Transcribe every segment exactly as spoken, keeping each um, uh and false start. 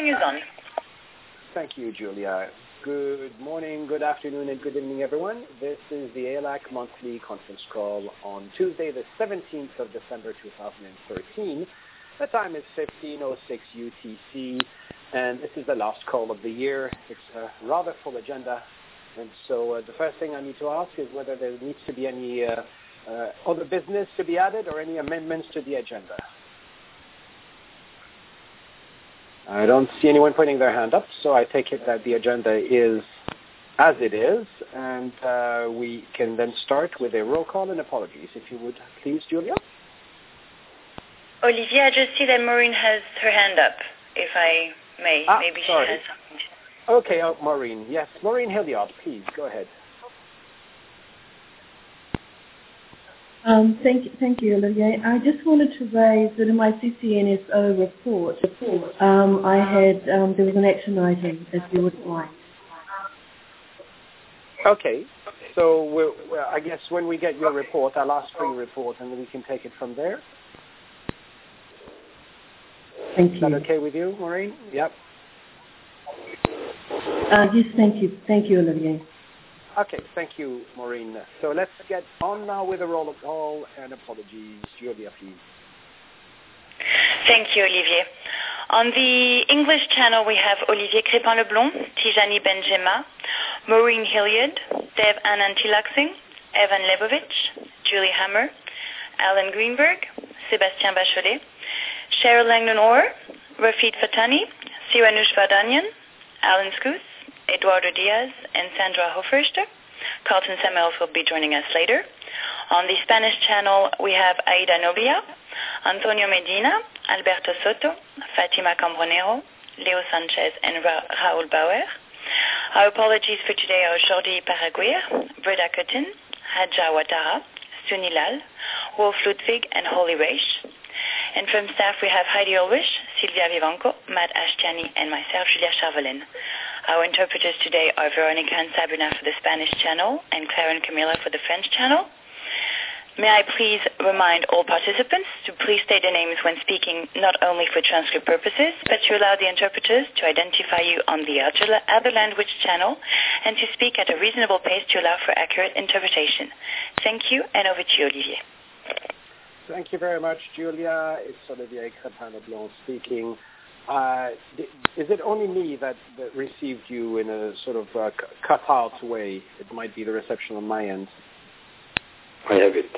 recording is on. Thank you, Julia. Good morning, good afternoon, and good evening, everyone. This is the A L A C monthly conference call on Tuesday, the seventeenth of December, two thousand thirteen. The time is fifteen oh six U T C, and this is the last call of the year. It's a rather full agenda, and so uh, the first thing I need to ask is whether there needs to be any uh, uh, other business to be added or any amendments to the agenda. I don't see anyone putting their hand up, so I take it that the agenda is as it is, and uh, we can then start with a roll call and apologies. If you would, please, Julia. Olivier, I just see that Maureen has her hand up, if I may. Ah, Maybe sorry. she has something to Okay, uh, Maureen. Yes, Maureen Hilliard, please, go ahead. Um, thank, thank you, Olivier. I just wanted to raise that in my C C N S O report, um, I had um, there was an action item, if you would like. Okay, so we'll, well, I guess when we get your report, I'll ask for your report, and then we can take it from there. Thank you. Is that okay with you, Maureen? Yep. Uh, yes, thank you. Thank you, Olivier. Okay, thank you, Maureen. So let's get on now with a roll call and apologies. Julia, please. Thank you, Olivier. On the English channel, we have Olivier Crépin-Leblond, Tijani Benjema, Maureen Hilliard, Dev Anantilaksing, Evan Lebovich, Julie Hammer, Alan Greenberg, Sébastien Bachelet, Cheryl Langdon-Orr, Rafid Fatani, Siranush Vardanyan, Alan Scoos, Eduardo Diaz, and Sandra Hofrichter. Carlton Samuels will be joining us later. On the Spanish channel, we have Aida Noblia, Antonio Medina, Alberto Soto, Fatima Cambronero, Leo Sanchez, and Ra- Raoul Bauer. Our apologies for today are Jordi Paraguir, Breda Cotton, Hadja Ouattara, Sunilal, Wolf Ludwig, and Holly Reish. And from staff, we have Heidi Ulrich, Sylvia Vivanco, Matt Ashtiani, and myself, Julia Charvelin. Our interpreters today are Veronica and Sabrina for the Spanish channel and Claire and Camilla for the French channel. May I please remind all participants to please state their names when speaking, not only for transcript purposes, but to allow the interpreters to identify you on the other language channel and to speak at a reasonable pace to allow for accurate interpretation. Thank you, and over to you, Olivier. Thank you very much, Julia. It's Olivier Crépin-Leblond speaking. Uh, is it only me that, that received you in a sort of uh, cut-out way? It might be the reception on my end. I have it.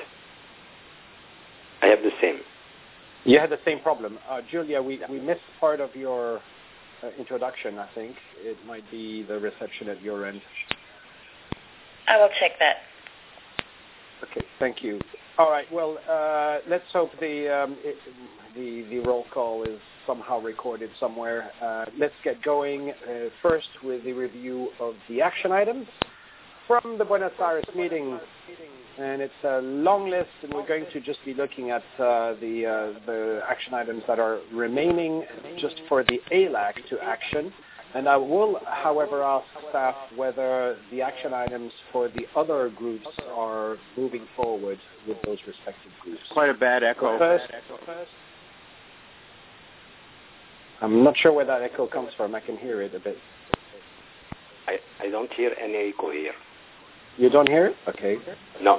I have the same. You had the same problem. Uh, Julia, we, we missed part of your uh, introduction, I think. It might be the reception at your end. I will check that. Okay, thank you. All right, well, uh, let's hope the, um, it, the the roll call is somehow recorded somewhere. Uh, let's get going uh, first with the review of the action items from the Buenos Aires meeting. And it's a long list, and we're going to just be looking at uh, the, uh, the action items that are remaining just for the A L A C to action. And I will, however, ask staff whether the action items for the other groups are moving forward with those respective groups. Quite a bad echo. First, I'm not sure where that echo comes from. I can hear it a bit. I, I don't hear any echo here. You don't hear it? Okay. No.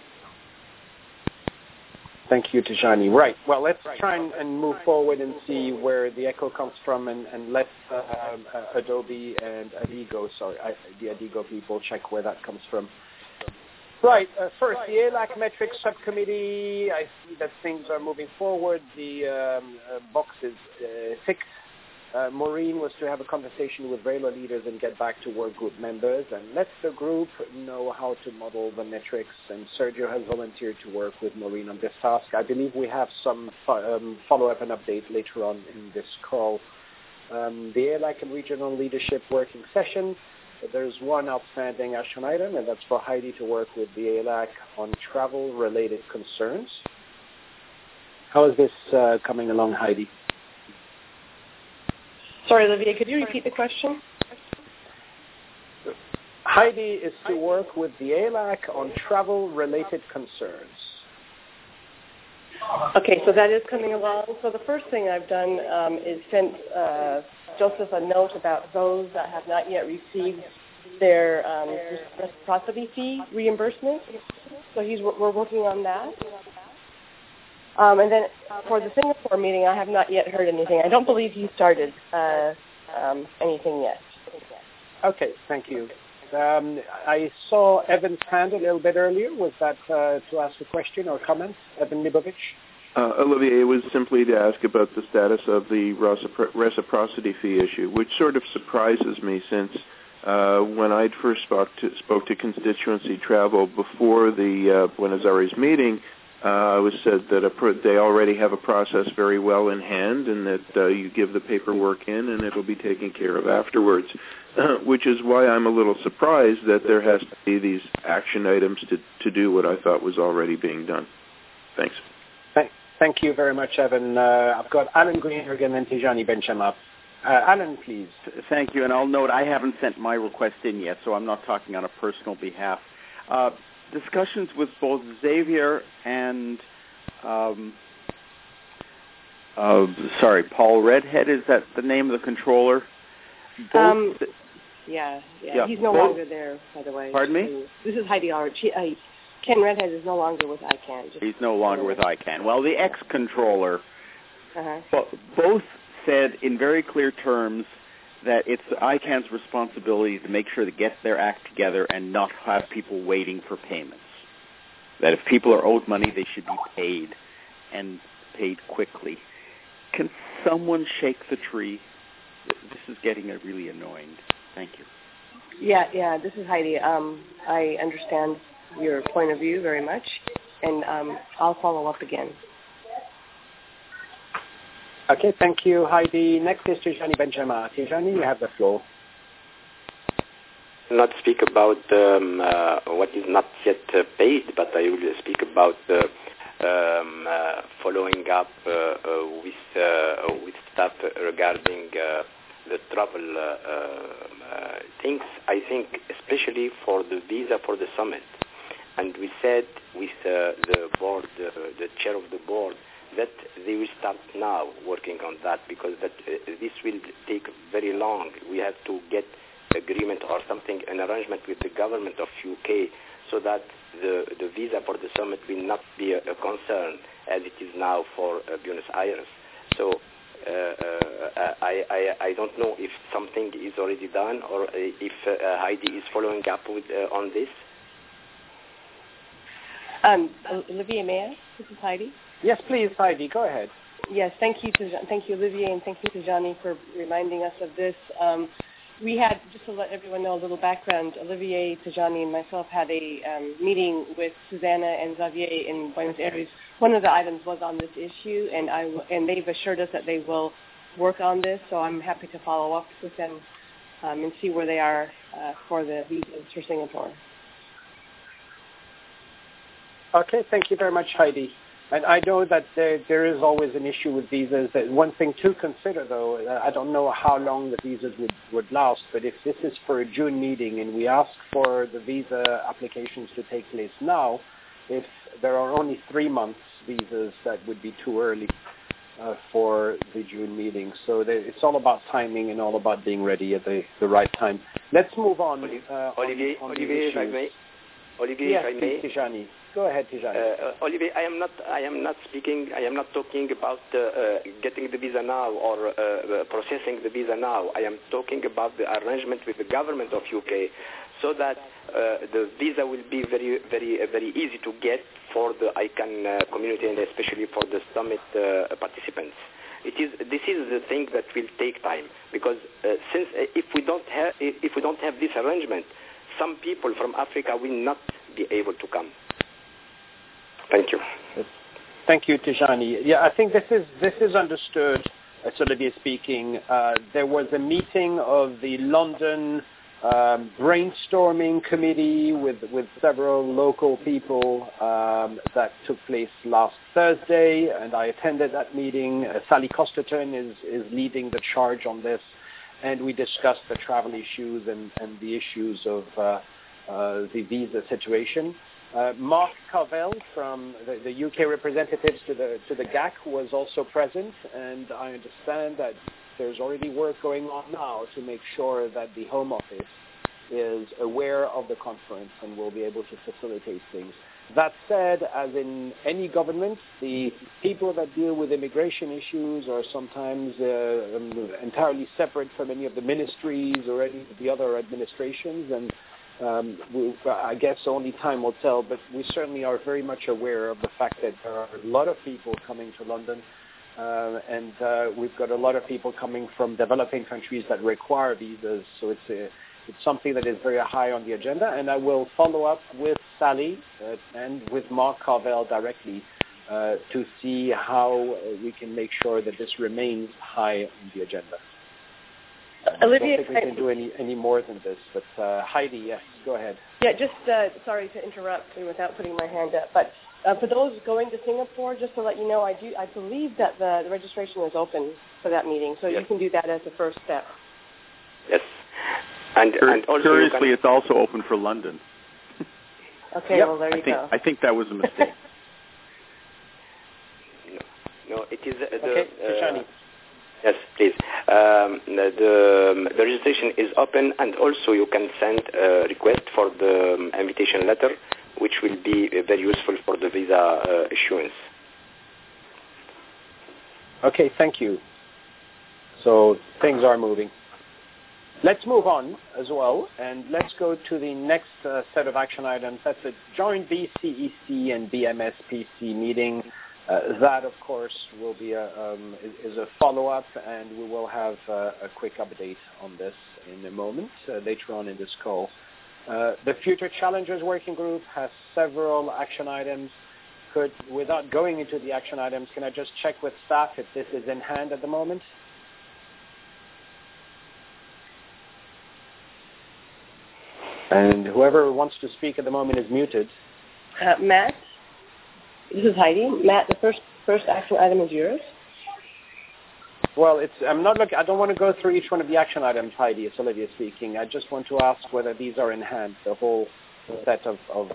Thank you, Tijani. Right. Well, let's try and, and move forward and see where the echo comes from, and, and let uh, uh, Adobe and Adigo, sorry, I, the Adigo people check where that comes from. Right. Uh, first, the A L A C metrics subcommittee. I see that things are moving forward. The um, uh, box is uh, ticked. Uh, Maureen was to have a conversation with R A L A leaders and get back to work group members and let the group know how to model the metrics. And Sergio has volunteered to work with Maureen on this task. I believe we have some fo- um, follow-up and update later on in this call. Um, the A L A C and regional leadership working session. There's one outstanding action item, and that's for Heidi to work with the A L A C on travel-related concerns. How is this uh, coming along, Heidi? Sorry, Olivier, could you repeat the question? Heidi is to work with the A L A C on travel-related concerns. Okay, so that is coming along. So the first thing I've done um, is sent uh, Joseph a note about those that have not yet received their um, reciprocity fee reimbursement. So he's we're working on that. Um, and then for the Singapore meeting, I have not yet heard anything. I don't believe he started uh, um, anything yet. Okay, thank you. Um, I saw Evan's hand a little bit earlier. Was that uh, to ask a question or comment, Evan Libovich? Uh, Olivier, it was simply to ask about the status of the recipro- reciprocity fee issue, which sort of surprises me since uh, when I first spoke to, spoke to constituency travel before the uh, Buenos Aires meeting, uh, it was said that a pro- they already have a process very well in hand and that uh, you give the paperwork in and it will be taken care of afterwards, uh, which is why I'm a little surprised that there has to be these action items to, to do what I thought was already being done. Thanks. Thank you very much, Evan. Uh, I've got Alan Greenberg and then Tijani Benchema. Uh, Alan, please. Thank you, and I'll note I haven't sent my request in yet, so I'm not talking on a personal behalf. Uh, discussions with both Xavier and, um, uh, sorry, Paul Redhead, is that the name of the controller? Both, um, yeah, yeah, yeah, he's no both, longer there, by the way. Pardon me? This is Heidi Allard. She, uh, Ken Redhead is no longer with I CANN. Just He's no longer with I CANN. Well, the ex-controller, uh-huh. bo- both said in very clear terms that it's I CANN's responsibility to make sure to get their act together and not have people waiting for payments. That if people are owed money, they should be paid, and paid quickly. Can someone shake the tree? This is getting really annoying. Thank you. Yeah, yeah, this is Heidi. Um, I understand your point of view very much, and um, I'll follow up again. Okay, thank you, Heidi. Next is Tijani Benchema. Tijani, you have the floor. Not speak about um, uh, what is not yet uh, paid, but I will speak about uh, um, uh, following up uh, uh, with uh, with stuff regarding uh, the travel uh, uh, things. I think especially for the visa for the summit. And we said with uh, the board, uh, the chair of the board, that they will start now working on that because that uh, this will take very long. We have to get agreement or something, an arrangement with the government of U K so that the, the visa for the summit will not be a, a concern as it is now for uh, Buenos Aires. So uh, uh, I, I, I don't know if something is already done or if uh, Heidi is following up with, uh, on this. Um, Olivier, may I? This is Heidi. Yes, please, Heidi, go ahead. Yes, thank you, to, thank you, Olivier, and thank you to Johnny for reminding us of this. Um, we had, just to let everyone know a little background, Olivier, Tijani, and myself had a um, meeting with Susanna and Xavier in Buenos Aires. One of the items was on this issue, and I and they've assured us that they will work on this. So I'm happy to follow up with them um, and see where they are uh, for the visas for Singapore. Okay, thank you very much, Heidi. And I know that there, there is always an issue with visas. One thing to consider, though, I don't know how long the visas would, would last, but if this is for a June meeting and we ask for the visa applications to take place now, if there are only three months visas, that would be too early uh, for the June meeting. So there, it's all about timing and all about being ready at the, the right time. Let's move on. Uh, Olivier, on, on Olivier, if I may. Olivier, yes, if I may. Tijani. Go ahead, Tijani. Uh, Olivier, I am not. I am not speaking. I am not talking about uh, uh, getting the visa now or uh, processing the visa now. I am talking about the arrangement with the government of U K, so that uh, the visa will be very, very, uh, very easy to get for the I CANN uh, community and especially for the summit uh, participants. It is. This is the thing that will take time because uh, since uh, if we don't have if we don't have this arrangement, some people from Africa will not be able to come. Thank you. Thank you, Tijani. Yeah, I think this is this is understood. It's Olivier speaking. Uh, there was a meeting of the London um, brainstorming committee with with several local people um, that took place last Thursday, and I attended that meeting. Uh, Sally Costerton is is leading the charge on this, and we discussed the travel issues and, and the issues of uh, uh, the visa situation. Uh, Mark Carvel from the, the U K representatives to the to the G A C was also present, and I understand that there's already work going on now to make sure that the Home Office is aware of the conference and will be able to facilitate things. That said, as in any government, the people that deal with immigration issues are sometimes uh, um, entirely separate from any of the ministries or any of the other administrations, and um, we, I guess only time will tell, but we certainly are very much aware of the fact that there are a lot of people coming to London, uh, and uh, we've got a lot of people coming from developing countries that require visas, so it's a It's something that is very high on the agenda, and I will follow up with Sally uh, and with Mark Carvel directly uh, to see how we can make sure that this remains high on the agenda. Uh, Olivia, I don't think we can do any, any more than this, but uh, Heidi, yes, go ahead. Yeah, just uh, sorry to interrupt without putting my hand up, but uh, for those going to Singapore, just to let you know, I do I believe that the, the registration is open for that meeting, so yes. You can do that as a first step. Yes. And, and also curiously, it's also open for London. Okay, yep. well, there you I think, go. I think that was a mistake. no, no, it is uh, the... Okay, Tijani. Uh, yes, please. Um, the, the, the registration is open, and also you can send a request for the um, invitation letter, which will be uh, very useful for the visa uh, issuance. Okay, thank you. So things are moving. Let's move on as well, and let's go to the next uh, set of action items. That's a joint B C E C and B M S P C meeting. Uh, that, of course, will be a, um, is a follow-up, and we will have uh, a quick update on this in a moment, uh, later on in this call. Uh, the Future Challenges Working Group has several action items. Could, without going into the action items, can I just check with staff if this is in hand at the moment? And whoever wants to speak at the moment is muted. Uh, Matt, this is Heidi. Matt, the first first action item is yours. Well, it's I'm not looking. I don't want to go through each one of the action items, Heidi. It's Olivia speaking. I just want to ask whether these are in hand, the whole set of. of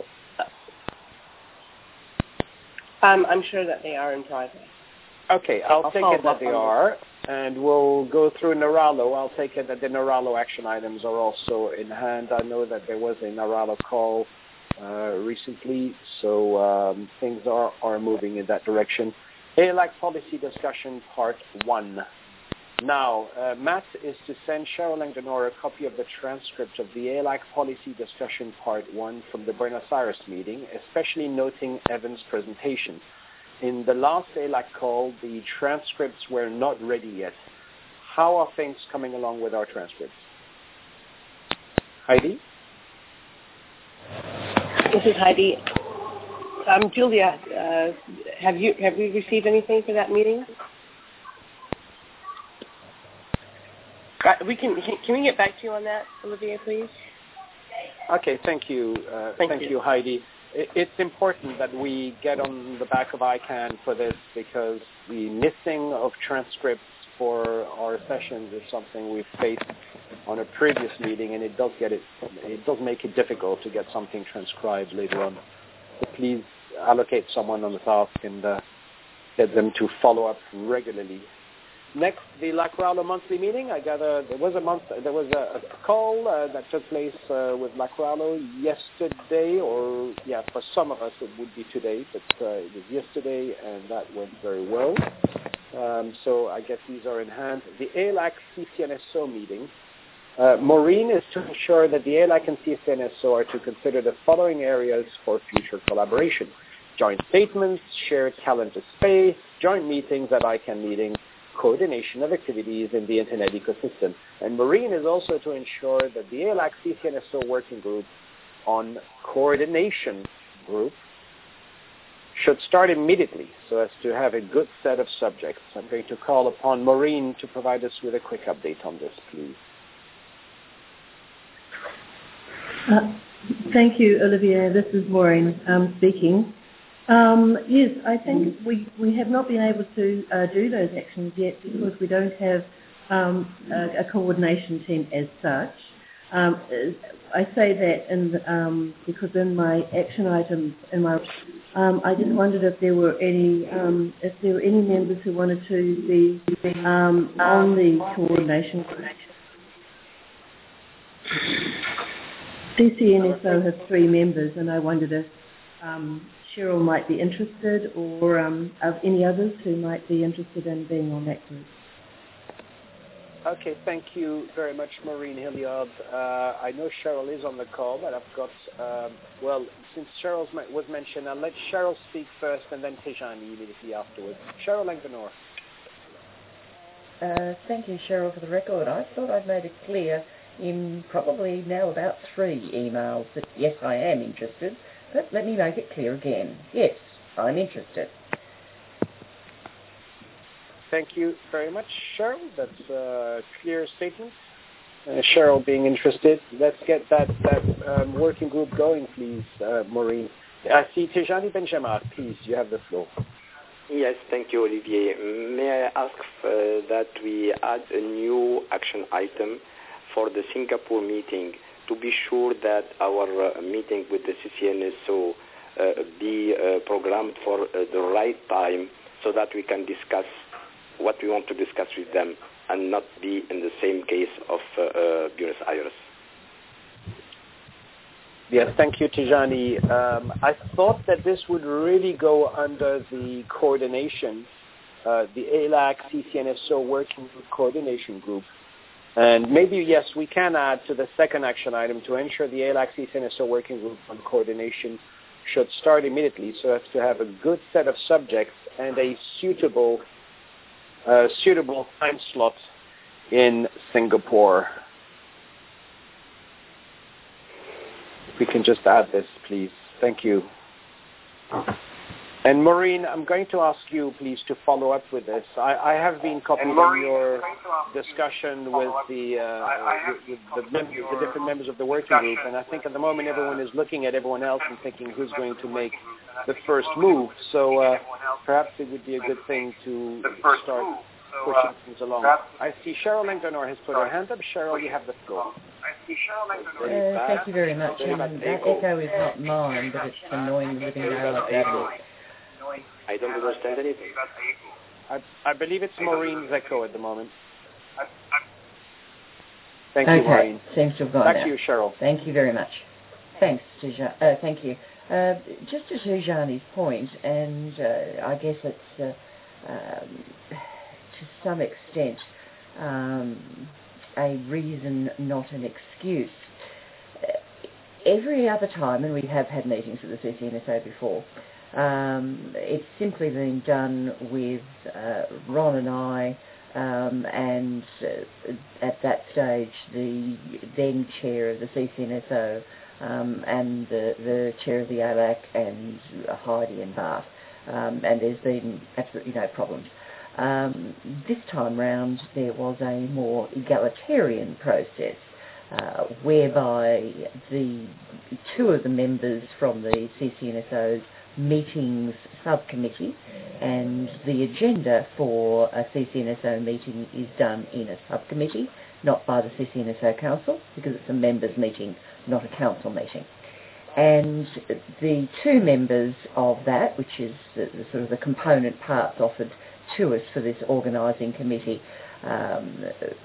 um, I'm sure that they are in private. Okay, I'll, I'll take it that they them. are, and we'll go through Naralo. I'll take it that the Naralo action items are also in hand. I know that there was a Naralo call uh, recently, so um, things are, are moving in that direction. A L A C policy discussion part one. Now, uh, Matt is to send Cheryl Langdonor a copy of the transcript of the A L A C policy discussion part one from the Buenos Aires meeting, especially noting Evan's presentation. In the last A L A C call, the transcripts were not ready yet. How are things coming along with our transcripts? Heidi? This is Heidi. Um, Julia, uh, have you have we received anything for that meeting? Uh, we can can we get back to you on that, Olivia, please? Okay, thank you, uh, thank, thank you. you, Heidi. It's important that we get on the back of I CANN for this, because the missing of transcripts for our sessions is something we've faced on a previous meeting, and it does get it. It does make it difficult to get something transcribed later on. So please allocate someone on the task and uh, get them to follow up regularly. Next, the LACRALO monthly meeting. I gather there was a month, there was a, a call uh, that took place uh, with LACRALO yesterday, or yeah, for some of us it would be today, but uh, it was yesterday, and that went very well. Um, so I guess these are in hand. The A L A C C C N S O meeting. Uh, Maureen is to ensure that the A L A C and C C N S O are to consider the following areas for future collaboration: joint statements, shared calendar space, joint meetings at I CANN meetings, coordination of activities in the Internet ecosystem. And Maureen is also to ensure that the A L A C C C N S O working group on coordination group should start immediately so as to have a good set of subjects. I'm going to call upon Maureen to provide us with a quick update on this, please. Uh, thank you, Olivier. This is Maureen um, speaking. Um, yes, I think we, we have not been able to uh, do those actions yet because we don't have um, a, a coordination team as such. Um, I say that in, um, because in my action items, in my, um, I just wondered if there were any, um, if there were any members who wanted to be um, on the coordination group. C C N S O has three members, and I wondered if um, Cheryl might be interested, or um, of any others who might be interested in being on that group. Okay, thank you very much, Maureen Hilliard. Uh, I know Cheryl is on the call, but I've got, um, well, since Cheryl was mentioned, I'll let Cheryl speak first and then Tijani immediately afterwards. Cheryl Langdonor. Uh, thank you, Cheryl, for the record. I thought I'd made it clear in probably now about three emails that, yes, I am interested, but let me make it clear again. Yes, I'm interested. Thank you very much, Cheryl. That's a clear statement. Uh, Cheryl being interested. Let's get that, that um, working group going, please, uh, Maureen. I see Tijani Benjamin, please, you have the floor. Yes, thank you, Olivier. May I ask uh, that we add a new action item for the Singapore meeting to be sure that our uh, meeting with the C C N S O uh, be uh, programmed for uh, the right time so that we can discuss what we want to discuss with them and not be in the same case of uh, uh, Buenos Aires. Yes, thank you, Tijani. Um, I thought that this would really go under the coordination, uh, the A L A C C N S O Working Group Coordination Group. And maybe, yes, we can add to the second action item to ensure the A L A C C N S O Working Group on Coordination should start immediately so as to have a good set of subjects and a suitable uh, suitable time slot in Singapore. If we can just add this, please. Thank you. And Maureen, I'm going to ask you, please, to follow up with this. I, I have been copied on your discussion with the uh, with, with the, members, the different members of the working group, and I think at the moment everyone is looking at everyone else and thinking who's going to make the first move. So uh, perhaps it would be a good thing to start pushing things along. I see Cheryl Langdonor has put her hand up. Cheryl, you have the floor. Uh, thank you very much. Um, that echo is not mine, but it's annoying the living daylights out of it. I don't understand anything. I, I believe it's Maureen's echo at the moment. Thank you, okay. Maureen. Seems to have gone Back out. to you, Cheryl. Thank you very much. Thanks, Tijani. Uh, thank you. Uh, just to Tijani's point, and uh, I guess it's uh, um, to some extent um, a reason, not an excuse. Uh, every other time, and we have had meetings with the C C N S O before, Um, it's simply been done with uh, Ron and I, um, and uh, at that stage the then chair of the C C N S O um, and the, the chair of the A L A C and Heidi and Bart, um, and there's been absolutely no problems. Um, this time round there was a more egalitarian process uh, whereby the two of the members from the C C N S O's meetings subcommittee, and the agenda for a C C N S O meeting is done in a subcommittee, not by the C C N S O Council, because it's a members meeting, not a council meeting. And the two members of that, which is the, the sort of the component parts offered to us for this organising committee, um,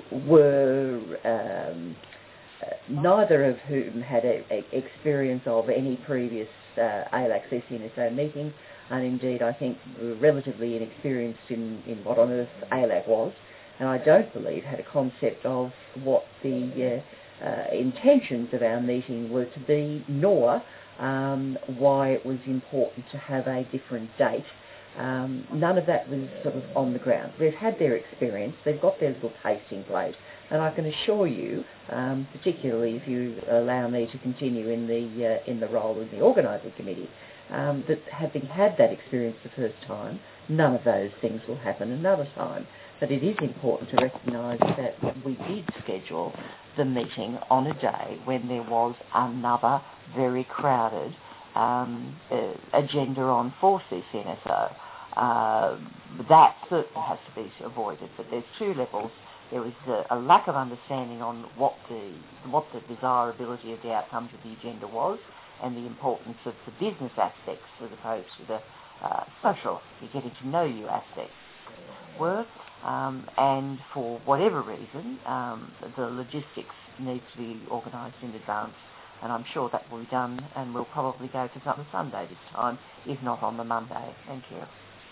were um, neither of whom had a, a experience of any previous uh, A L A C C C N S O meeting, and indeed I think were relatively inexperienced in, in what on earth A L A C was, and I don't believe had a concept of what the uh, uh, intentions of our meeting were to be, nor um, why it was important to have a different date. Um, none of that was sort of on the ground. They've had their experience, they've got their little tasting plate, and I can assure you, um, particularly if you allow me to continue in the uh, in the role of the organising committee, um, that having had that experience the first time, none of those things will happen another time. But it is important to recognise that we did schedule the meeting on a day when there was another very crowded um, uh, agenda on for C C N S O. Uh, that certainly has to be avoided, but there's two levels. there was a, a lack of understanding on what the what the desirability of the outcomes of the agenda was, and the importance of the business aspects as opposed to the uh, social, the getting to know you aspects were. Um, and for whatever reason, um, the logistics needs to be organised in advance, and I'm sure that will be done, and we'll probably go for something Sunday this time, if not on the Monday. Thank you.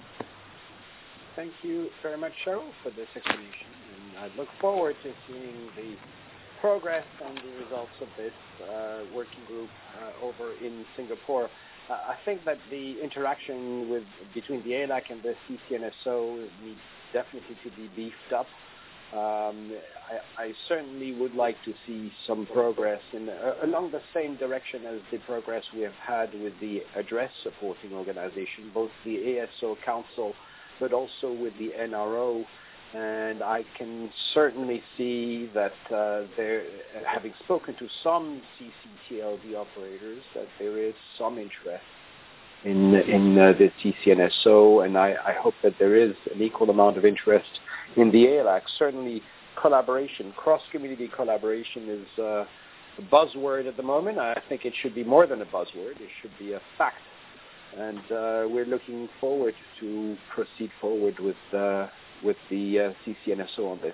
Thank you very much, Cheryl, for this explanation, and I look forward to seeing the progress and the results of this uh, working group uh, over in Singapore. Uh, I think that the interaction with between the A L A C and the C C N S O needs definitely to be beefed up. Um, I, I certainly would like to see some progress in uh, along the same direction as the progress we have had with the address supporting organization, both the A S O Council, but also with the N R O. And I can certainly see that uh, there, having spoken to some C C T L D operators, that there is some interest in in uh, the C C N S O, and I, I hope that there is an equal amount of interest in the A L A C. Certainly, collaboration, cross-community collaboration is uh, a buzzword at the moment. I think it should be more than a buzzword. It should be a fact. And uh, we're looking forward to proceed forward with uh, with the uh, C C N S O on this.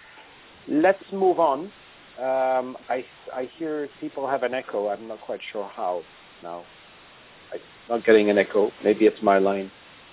Let's move on. Um, I, I hear people have an echo. I'm not quite sure how now. I'm not getting an echo. Maybe it's my line.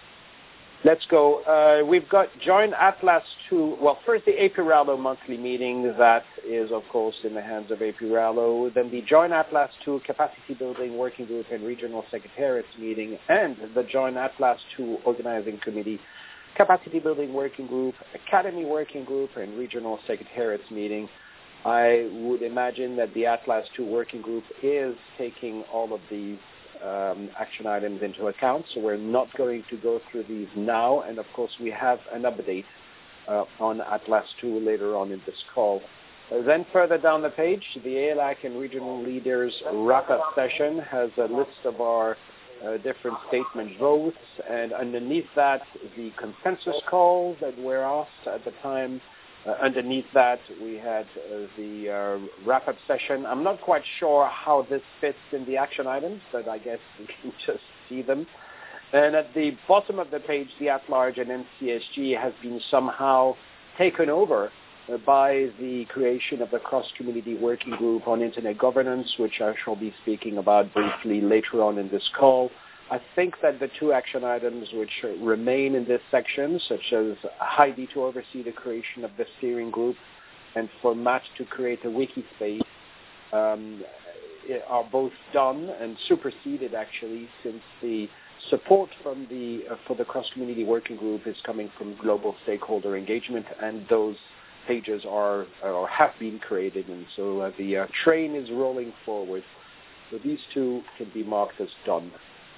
Let's go. Uh, we've got Join Atlas two. Well, first the APIRALO monthly meeting. That is, of course, in the hands of APIRALO. Then the Join Atlas two Capacity Building Working Group and Regional Secretariats meeting, and the Join Atlas two Organizing Committee, Capacity Building Working Group, Academy Working Group, and Regional Secretariats meeting. I would imagine that the Atlas two Working Group is taking all of these Um, action items into account, so we're not going to go through these now, and of course we have an update uh, on Atlas two later on in this call. Uh, then further down the page, the A L A C and regional leaders wrap-up session has a list of our uh, different statement votes, and underneath that, the consensus calls that were asked at the time. Uh, underneath that, we had uh, the uh, wrap-up session. I'm not quite sure how this fits in the action items, but I guess you can just see them. And at the bottom of the page, the at-large and N C S G has been somehow taken over uh, by the creation of the cross-community working group on internet governance, which I shall be speaking about briefly later on in this call. I think that the two action items which remain in this section, such as Heidi to oversee the creation of the steering group and for Matt to create a wiki space, um, are both done and superseded actually, since the support from the uh, for the cross-community working group is coming from global stakeholder engagement, and those pages are or have been created, and so uh, the uh, train is rolling forward. So these two can be marked as done.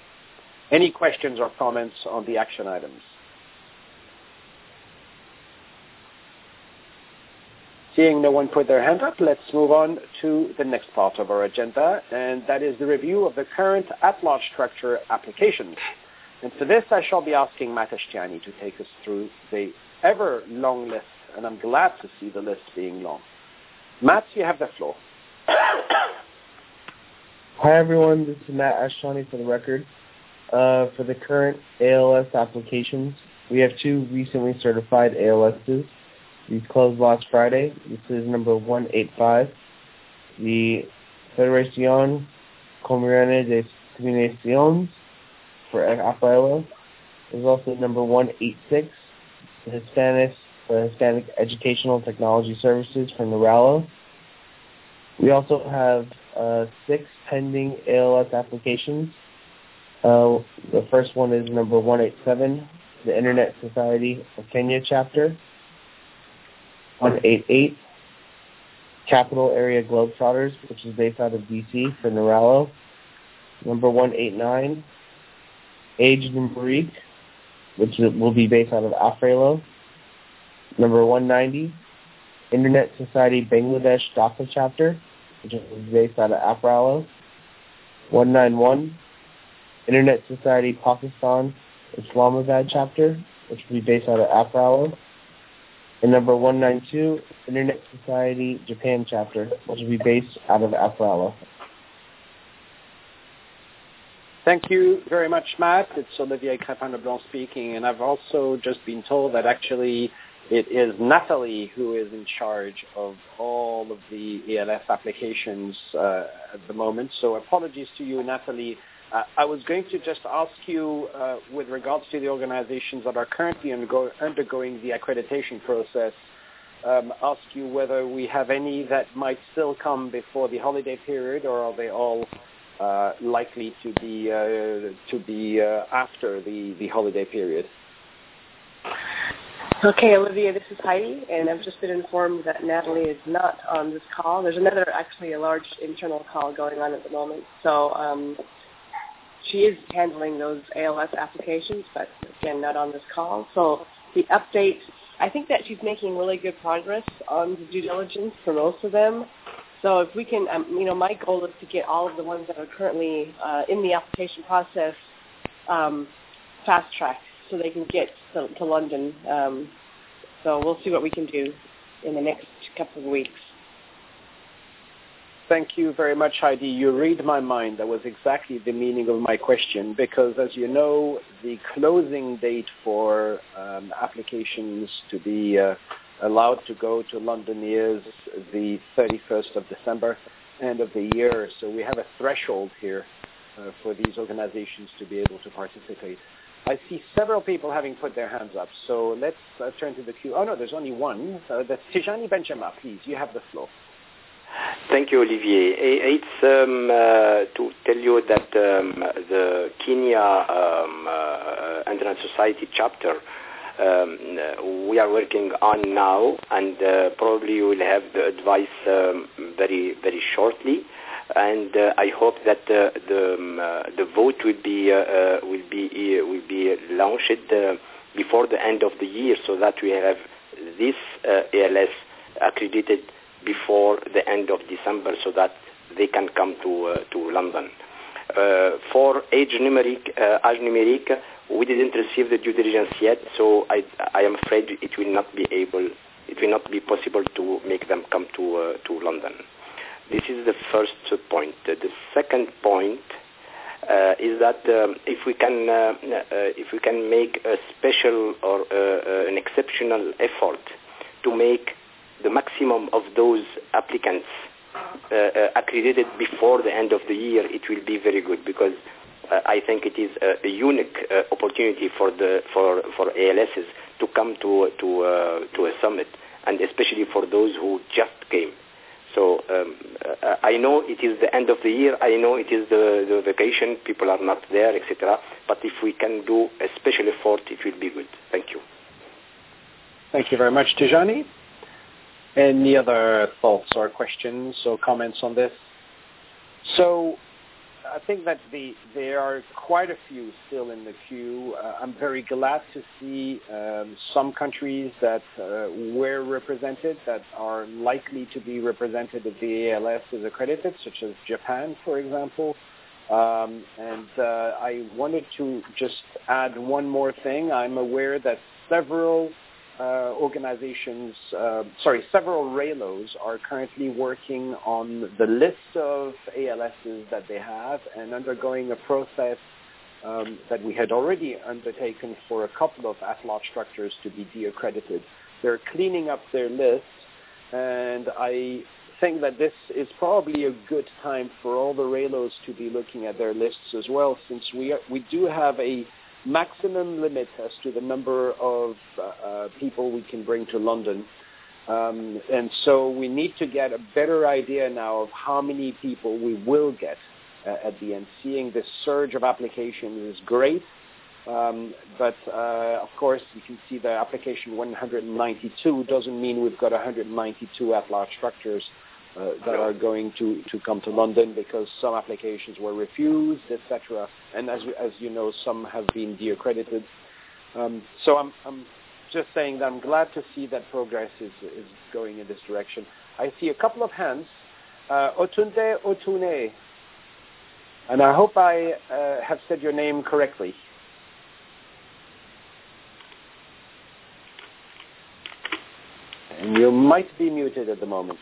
Any questions or comments on the action items? Seeing no one put their hand up, let's move on to the next part of our agenda, and that is the review of the current at-large structure applications. And for this, I shall be asking Matt Ashtiani to take us through the ever-long list, and I'm glad to see the list being long. Matt, you have the floor. Hi, everyone. This is Matt Ashtiani for the record. Uh, for the current A L S applications, we have two recently certified A L Ss. These closed last Friday. This is number one eighty-five. The Federación Colombiana de Comunicaciones for APIRALO is also number one eighty-six. The Hispanic, the Hispanic Educational Technology Services from NARALO. We also have uh, six pending A L S applications. Uh, the first one is number one eighty-seven, the Internet Society of Kenya chapter. one eighty-eight, Capital Area Globetrotters, which is based out of D C for NARALO. Number one eighty-nine, Age Numerique, which will be based out of APIRALO. Number one ninety, Internet Society Bangladesh Dhaka chapter, which is based out of APIRALO. one ninety-one, Internet Society Pakistan Islamabad chapter, which will be based out of APIRALO. and number one ninety-two, Internet Society Japan chapter, which will be based out of Afrala. Thank you very much, Matt. It's Olivier Crépin-Leblanc speaking, and I've also just been told that actually it is Natalie who is in charge of all of the A L S applications uh, at the moment. So apologies to you, Natalie. Uh, I was going to just ask you, uh, with regards to the organizations that are currently undergo- undergoing the accreditation process, um, ask you whether we have any that might still come before the holiday period, or are they all uh, likely to be uh, to be uh, after the, the holiday period? Okay, Olivia, this is Heidi, and I've just been informed that Natalie is not on this call. There's another, actually, a large internal call going on at the moment. So um, she is handling those A L S applications, but again, not on this call. So the update, I think that she's making really good progress on the due diligence for most of them. So if we can, um, you know, my goal is to get all of the ones that are currently uh, in the application process um, fast-tracked, so they can get to, to London. Um, so we'll see what we can do in the next couple of weeks. Thank you very much, Heidi. You read my mind. That was exactly the meaning of my question, because as you know, the closing date for um, applications to be uh, allowed to go to London is the thirty-first of December, end of the year. So we have a threshold here uh, for these organizations to be able to participate. I see several people having put their hands up, so let's uh, turn to the queue. Oh, no, there's only one. Uh, that's Tijani Benjema, please. You have the floor. Thank you, Olivier. It's um, uh, to tell you that um, the Kenya um, uh, Internet Society chapter um, we are working on now, and uh, probably we will have the advice um, very, very shortly. And uh, I hope that uh, the um, uh, the vote will be uh, uh, will be uh, will be launched uh, before the end of the year, so that we have this uh, A L S accredited before the end of December, so that they can come to uh, to London. Uh, for age numeric, uh, age numeric, we didn't receive the due diligence yet, so I I am afraid it will not be able, it will not be possible to make them come to uh, to London. This is the first point. The second point uh, is that um, if we can uh, uh, if we can make a special or uh, uh, an exceptional effort to make the maximum of those applicants uh, uh, accredited before the end of the year, it will be very good, because uh, I think it is a, a unique uh, opportunity for the for for A L Ss to come to to uh, to a summit, and especially for those who just came. So um, uh, I know it is the end of the year, I know it is the, the vacation, people are not there, et cetera. But if we can do a special effort, it will be good. Thank you. Thank you very much, Tijani. Any other thoughts or questions or comments on this? So I think that the, there are quite a few still in the queue. Uh, I'm very glad to see um, some countries that uh, were represented, that are likely to be represented if the A L S is accredited, such as Japan, for example. Um, and uh, I wanted to just add one more thing. I'm aware that several Uh, organizations, uh, sorry, several R A L Os are currently working on the list of A L Ss that they have and undergoing a process um, that we had already undertaken for a couple of at-large structures to be de-accredited. They're cleaning up their list, and I think that this is probably a good time for all the R A L Os to be looking at their lists as well, since we are, we do have a maximum limit as to the number of uh, uh, people we can bring to London. Um, and so we need to get a better idea now of how many people we will get uh, at the end. Seeing this surge of applications is great, um, but uh, of course you can see the application one hundred ninety-two doesn't mean we've got one hundred ninety-two at-large structures Uh, that are going to, to come to London, because some applications were refused, et cetera. And as as you know, some have been de-accredited. Um, so I'm I'm just saying that I'm glad to see that progress is is going in this direction. I see a couple of hands. Uh, Otunde Otune, and I hope I uh, have said your name correctly. You might be muted at the moment.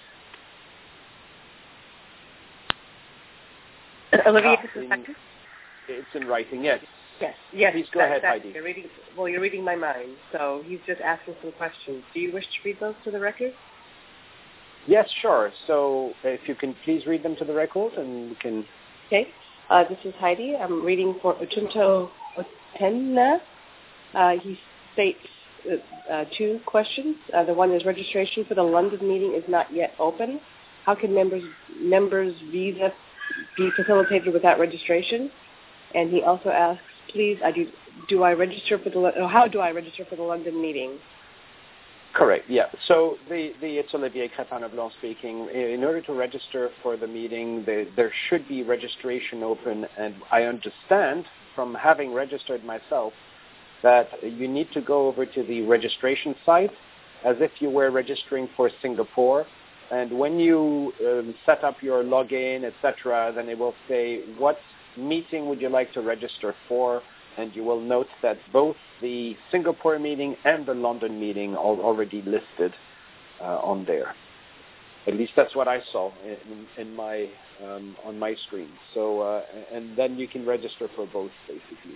Olivia, Ah, just a in, second. It's in writing, yes. Yes, yes. Please go that, ahead, that, Heidi. You're reading, well, you're reading my mind, so he's just asking some questions. Do you wish to read those to the record? Yes, sure. So if you can please read them to the record, and we can... Okay. Uh, this is Heidi. I'm reading for Otunto Otenna. Uh, he states uh, uh, two questions. Uh, the one is registration for the London meeting is not yet open. How can members members visa be facilitated without registration? And he also asks, please, I do, do I register for the, or how do I register for the London meeting? Correct, yeah. So the, the it's Olivier Crépin-Leblanc speaking. In order to register for the meeting, the, there should be registration open, and I understand from having registered myself that you need to go over to the registration site as if you were registering for Singapore. And when you um, set up your login, et cetera, then it will say, what meeting would you like to register for? And you will note that both the Singapore meeting and the London meeting are already listed uh, on there. At least that's what I saw in, in my um, on my screen. So, uh, and then you can register for both, basically.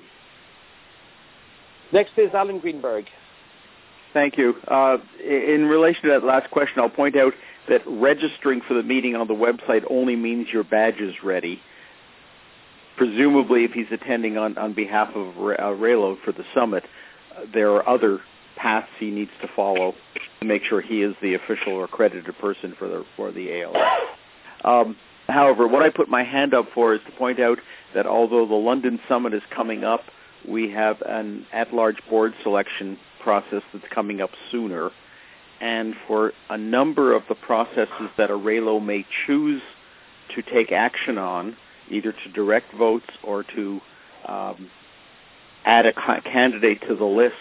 Next is Alan Greenberg. Thank you. Uh, in relation to that last question, I'll point out that registering for the meeting on the website only means your badge is ready. Presumably, if he's attending on, on behalf of uh, Raylo for the summit, uh, there are other paths he needs to follow to make sure he is the official or accredited person for the for the A L S. Um, however, what I put my hand up for is to point out that although the London summit is coming up, we have an at-large board selection process that's coming up sooner. And for a number of the processes that a Raylo may choose to take action on, either to direct votes or to um, add a ca- candidate to the list,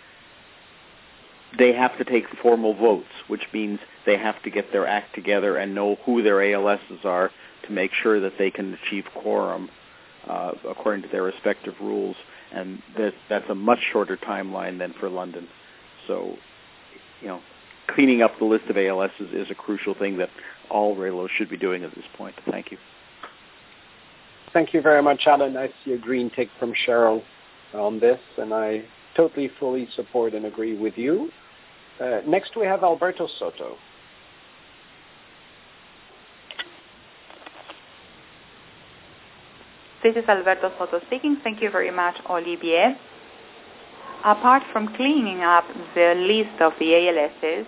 they have to take formal votes, which means they have to get their act together and know who their A L Ss are to make sure that they can achieve quorum uh, according to their respective rules. And that, that's a much shorter timeline than for London. So, you know, cleaning up the list of A L Ss is, is a crucial thing that all Raylos should be doing at this point. Thank you. Thank you very much, Alan. I see a green tick from Cheryl on this, and I totally, fully support and agree with you. Uh, next, we have Alberto Soto. This is Alberto Soto speaking. Thank you very much, Olivier. Apart from cleaning up the list of the A L Ss,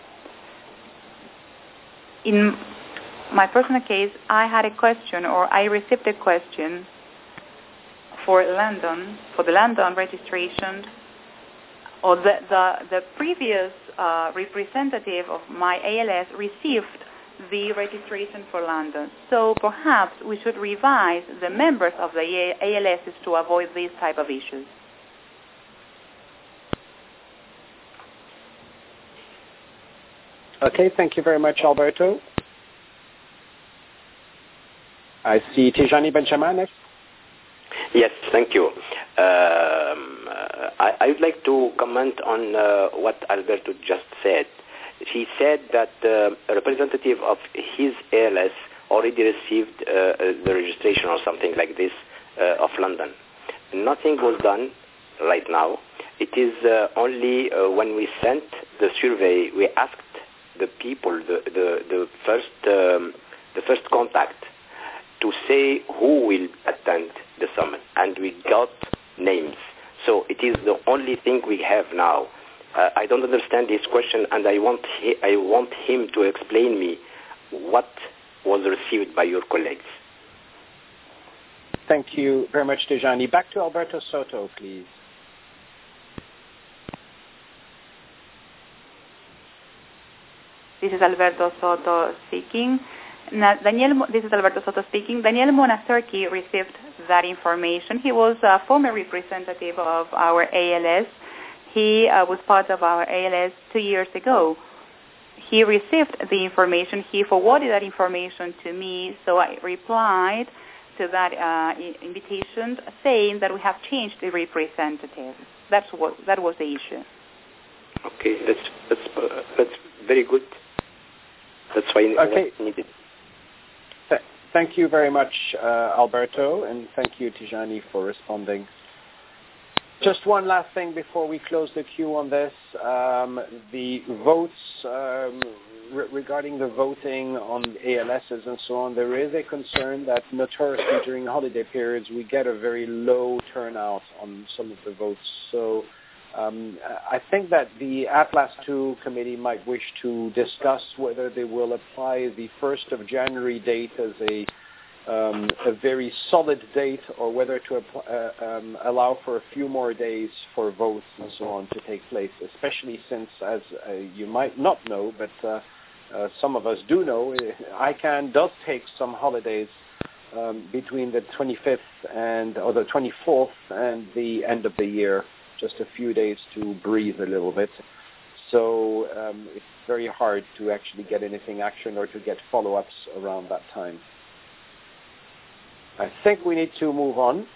in my personal case, I had a question, or I received a question for London, for the London registration, or the, the, the previous uh, representative of my A L S received the registration for London. So perhaps we should revise the members of the A L Ss to avoid these type of issues. Okay, thank you very much, Alberto. I see Tijani Benjamin next. Yes, thank you. Um, I, I would like to comment on uh, what Alberto just said. He said that uh, a representative of his A L S already received uh, the registration or something like this uh, of London. Nothing was done right now. It is uh, only uh, when we sent the survey, we asked the people, the the, the first um, the first contact, to say who will attend the summit, and we got names. So it is the only thing we have now. Uh, I don't understand this question, and I want he, I want him to explain me what was received by your colleagues. Thank you very much, Tijani. Back to Alberto Soto, please. This is Alberto Soto speaking. Now, Daniel, this is Alberto Soto speaking. Daniel Monasterki received that information. He was a former representative of our A L S. He uh, was part of our A L S two years ago. He received the information. He forwarded that information to me, so I replied to that uh, invitation saying that we have changed the representative. That's what that was the issue. Okay, that's that's uh, that's very good. That's why okay. it's needed. Th- thank you very much, uh, Alberto, and thank you, Tijani, for responding. Just one last thing before we close the queue on this. Um, the votes, um, re- regarding the voting on A L Ss and so on, there is a concern that notoriously during holiday periods we get a very low turnout on some of the votes. So um, I think that the Atlas two committee might wish to discuss whether they will apply the first of January date as a Um, a very solid date, or whether to uh, um, allow for a few more days for votes and so on to take place, especially since, as uh, you might not know, but uh, uh, some of us do know, I CANN does take some holidays um, between the twenty-fifth and or the twenty-fourth and the end of the year, just a few days to breathe a little bit. So um, it's very hard to actually get anything action or to get follow-ups around that time. I think we need to move on.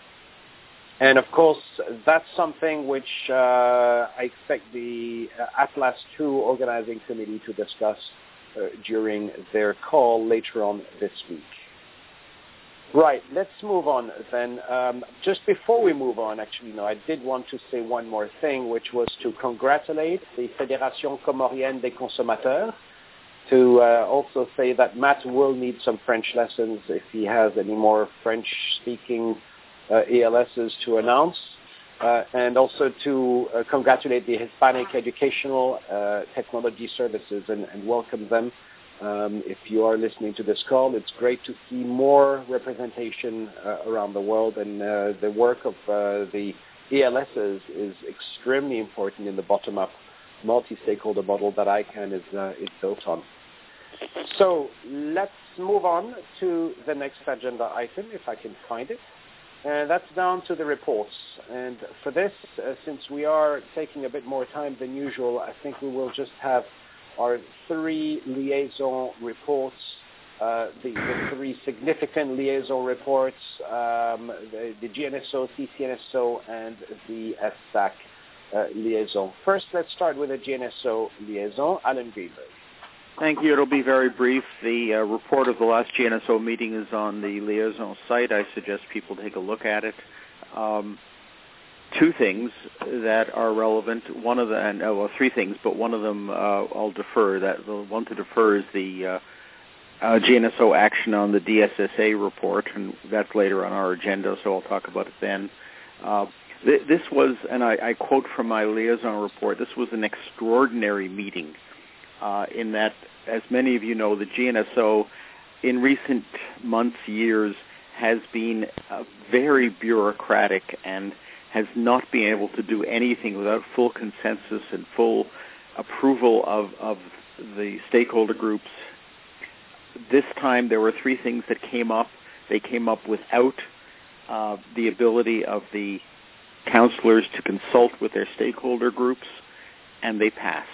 And of course, that's something which uh, I expect the uh, Atlas two organizing committee to discuss uh, during their call later on this week. Right, let's move on then. Um, just before we move on, actually, no, I did want to say one more thing, which was to congratulate the Fédération Comorienne des Consommateurs, to uh, also say that Matt will need some French lessons if he has any more French-speaking uh, A L Ss to announce, uh, and also to uh, congratulate the Hispanic Educational uh, Technology Services and, and welcome them. Um, if you are listening to this call, it's great to see more representation uh, around the world, and uh, the work of uh, the A L Ss is extremely important in the bottom-up multi-stakeholder model that I CANN is, uh, is built on. So let's move on to the next agenda item, if I can find it. And that's down to the reports. And for this, uh, since we are taking a bit more time than usual, I think we will just have our three liaison reports, uh, the, the three significant liaison reports, um, the, the G N S O, C C N S O, and the S A C uh, liaison. First, let's start with the G N S O liaison. Alan Greenberg. Thank you. It'll be very brief. The uh, report of the last G N S O meeting is on the liaison site. I suggest people take a look at it. Um, two things that are relevant. One of the, and oh, well, three things, but one of them uh, I'll defer. That the one to defer is the uh, uh, G N S O action on the D S S A report, and that's later on our agenda, so I'll talk about it then. Uh, th- this was, and I, I quote from my liaison report, this was an extraordinary meeting. Uh, in that, as many of you know, the G N S O in recent months, years, has been uh, very bureaucratic and has not been able to do anything without full consensus and full approval of, of the stakeholder groups. This time there were three things that came up. They came up without uh, the ability of the counselors to consult with their stakeholder groups, and they passed.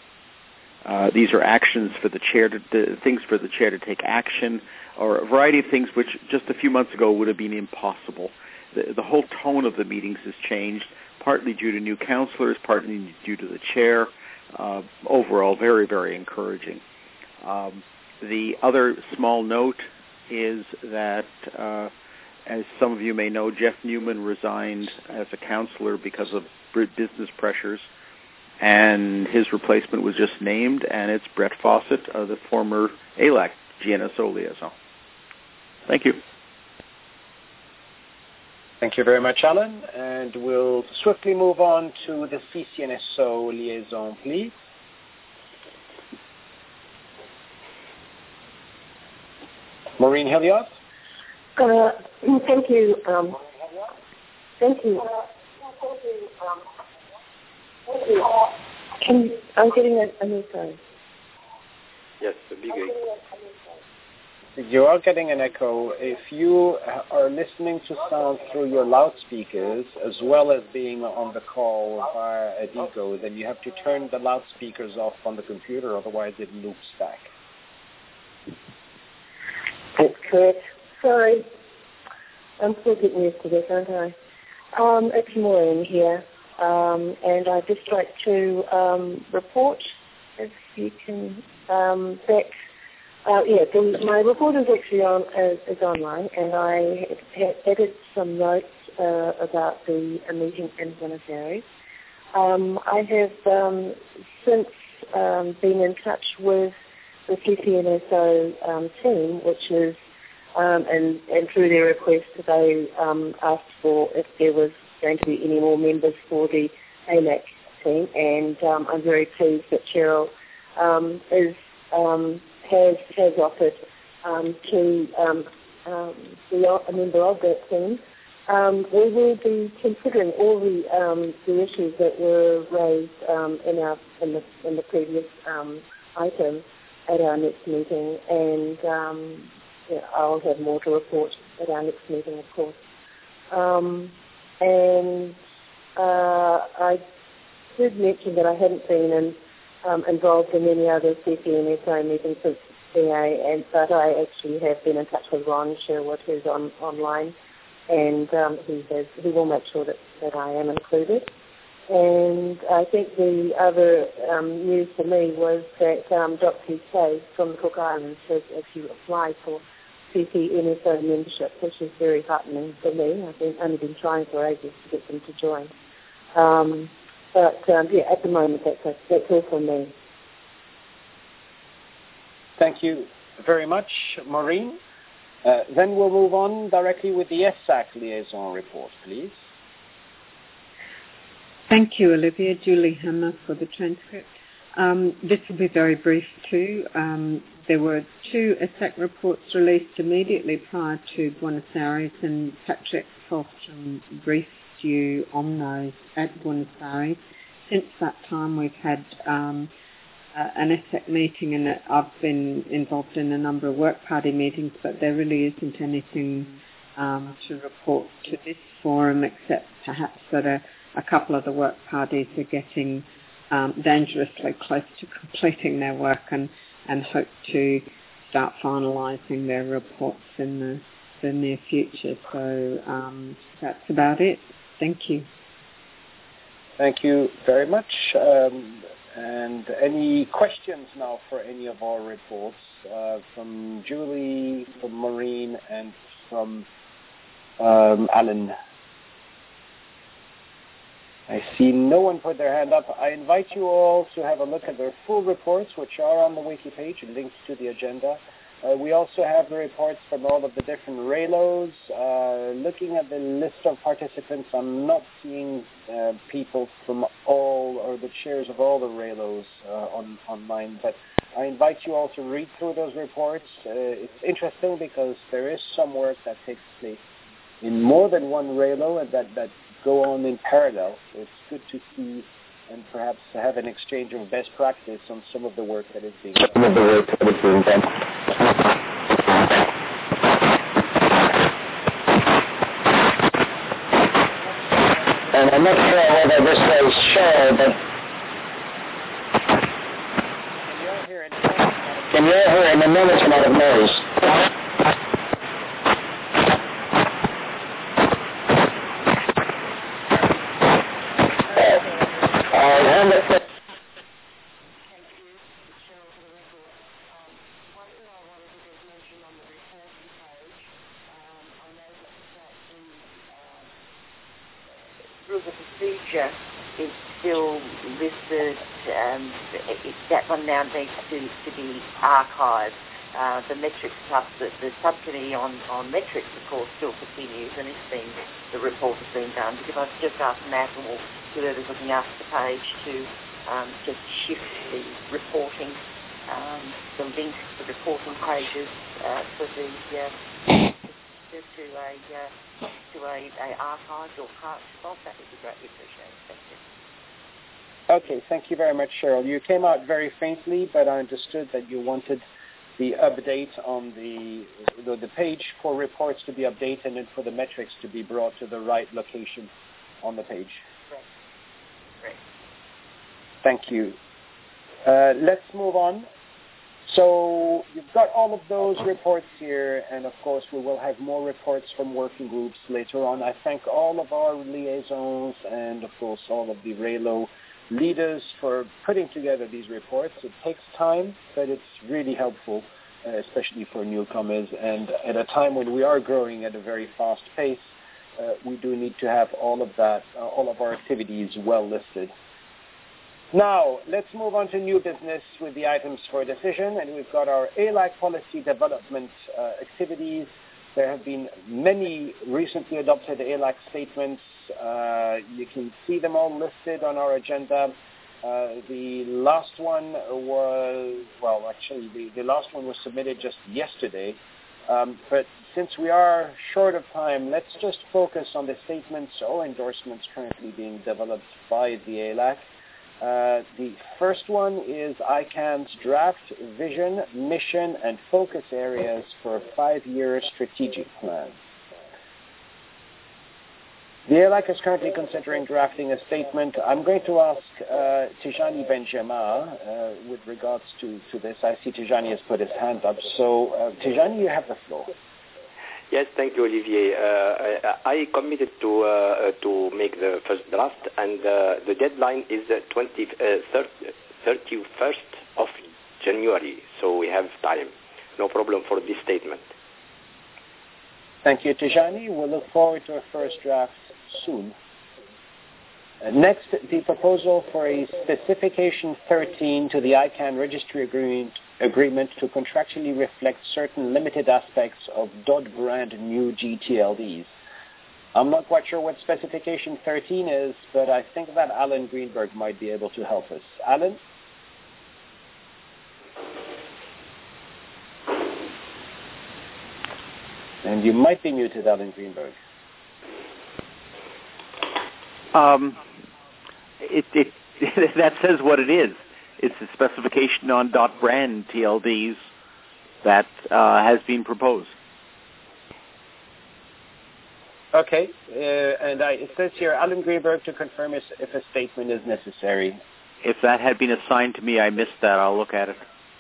Uh, these are actions for the chair to, to things for the chair to take action, or a variety of things which just a few months ago would have been impossible. The, the whole tone of the meetings has changed, partly due to new counselors, partly due to the chair. Uh, overall, very, very encouraging. Um, the other small note is that, uh, as some of you may know, Jeff Newman resigned as a counselor because of business pressures. And his replacement was just named, and it's Brett Fawcett, uh, the former A L A C G N S O liaison. Thank you. Thank you very much, Alan. And we'll swiftly move on to the C C N S O liaison, please. Maureen Hilliard. Uh, thank you. Um, thank you. Can, I'm getting a, a new phone. Yes, a big echo. You are getting an echo. If you are listening to sound through your loudspeakers, as well as being on the call via Adigo, then you have to turn the loudspeakers off on the computer, otherwise it loops back. That's correct. Sorry. I'm still getting used to this, aren't I? Um, it's Maureen here. Um, and I'd just like to um, report if you can um, back. Uh, yeah, the, my report is actually on is, is online, and I had added some notes uh, about the a meeting in Buenos Aires. Um, I have um, since um, been in touch with the C C N S O um, team, which is um, and and through their request, they um, asked for if there was going to be any more members for the A M A C team, and um, I'm very pleased that Cheryl um, is. Um, has has offered um, to um, um, be a member of that team. Um, we will be considering all the um, the issues that were raised um, in our in the in the previous um, item at our next meeting, and um, yeah, I'll have more to report at our next meeting, of course. Um, and uh, I did mention that I hadn't been in. Um, involved in any other C C N S O meetings since C A, and but I actually have been in touch with Ron Sherwood, who's on online, and um, he has he will make sure that, that I am included. And I think the other um, news for me was that um, Doctor K from the Cook Islands has actually applied for C C N S O membership, which is very heartening for me. I've been, only been trying for ages to get them to join. Um, But, um, yeah, at the moment, that's, that's all from me. Thank you very much, Maureen. Uh, then we'll move on directly with the S A C liaison report, please. Thank you, Olivia. Julie Hammer for the transcript. Um, this will be very brief too. Um, there were two S A C reports released immediately prior to Buenos Aires, and Patrick Folstrom briefed you on those at Buenos Aires. Since that time, we've had um, uh, an S A C meeting, and I've been involved in a number of work party meetings, but there really isn't anything um, to report to this forum, except perhaps that a, a couple of the work parties are getting um, dangerously close to completing their work, and, and hope to start finalising their reports in the, the near future. So um, that's about it. Thank you. Thank you very much. Um, and any questions now for any of our reports uh, from Julie, from Maureen, and from um, Alan? I see no one put their hand up. I invite you all to have a look at their full reports, which are on the wiki page and linked to the agenda. Uh, we also have the reports from all of the different R A L Os. Uh, looking at the list of participants, I'm not seeing uh, people from all, or the chairs of all the R A L Os uh, on, online, but I invite you all to read through those reports. Uh, it's interesting because there is some work that takes place in more than one R A L O and that, that go on in parallel. So it's good to see and perhaps have an exchange of best practice on some of the work that is being done. Some of the work that is being done. And I'm not sure whether this was shown, but can you all hear an enormous amount of noise? That one now needs to, to be archived. Uh, the metrics sub, the, the subcommittee on, on metrics, of course, still continues, and it's been, the report has been done, because I've just asked Matt or whoever's looking after the page to um, just shift the reporting, um, the links to the reporting pages uh, for the uh, to, to a uh, to a, a archived or part spot. That would be greatly appreciated. Thank you. Okay, thank you very much, Cheryl. You came out very faintly, but I understood that you wanted the update on the, the the page for reports to be updated and for the metrics to be brought to the right location on the page. Right. Right. Thank you. Uh, let's move on. So you've got all of those reports here, and of course we will have more reports from working groups later on. I thank all of our liaisons and of course all of the R A L O leaders for putting together these reports. It takes time, but it's really helpful, uh, especially for newcomers. And at a time when we are growing at a very fast pace, uh, we do need to have all of that, uh, all of our activities well listed. Now, let's move on to new business with the items for decision. And we've got our A L A C policy development uh, activities. There have been many recently adopted A L A C statements. Uh, you can see them all listed on our agenda. Uh, the last one was, well, actually, the, the last one was submitted just yesterday. Um, but since we are short of time, let's just focus on the statements or endorsements currently being developed by the A L A C. Uh, the first one is I CAN's draft vision, mission, and focus areas for a five-year strategic plan. The A L A C is currently considering drafting a statement. I'm going to ask uh, Tijani Benjema uh, with regards to, to this. I see Tijani has put his hand up. So, uh, Tijani, you have the floor. Yes, thank you, Olivier. Uh, I, I committed to uh, to make the first draft, and uh, the deadline is the thirty-first of January, so we have time. No problem for this statement. Thank you, Tijani. We'll look forward to a first draft soon. Uh, next, the proposal for a specification thirteen to the I CAN registry agreement, agreement to contractually reflect certain limited aspects of Dodd-brand new G T L Ds. I'm not quite sure what specification thirteen is, but I think that Alan Greenberg might be able to help us. Alan? And you might be muted, Alan Greenberg. Um, it, it that says what it is. It's a specification on Dodd-brand T L Ds that uh, has been proposed. Okay, uh, and I, it says here, Alan Greenberg to confirm if, if a statement is necessary. If that had been assigned to me, I missed that. I'll look at it.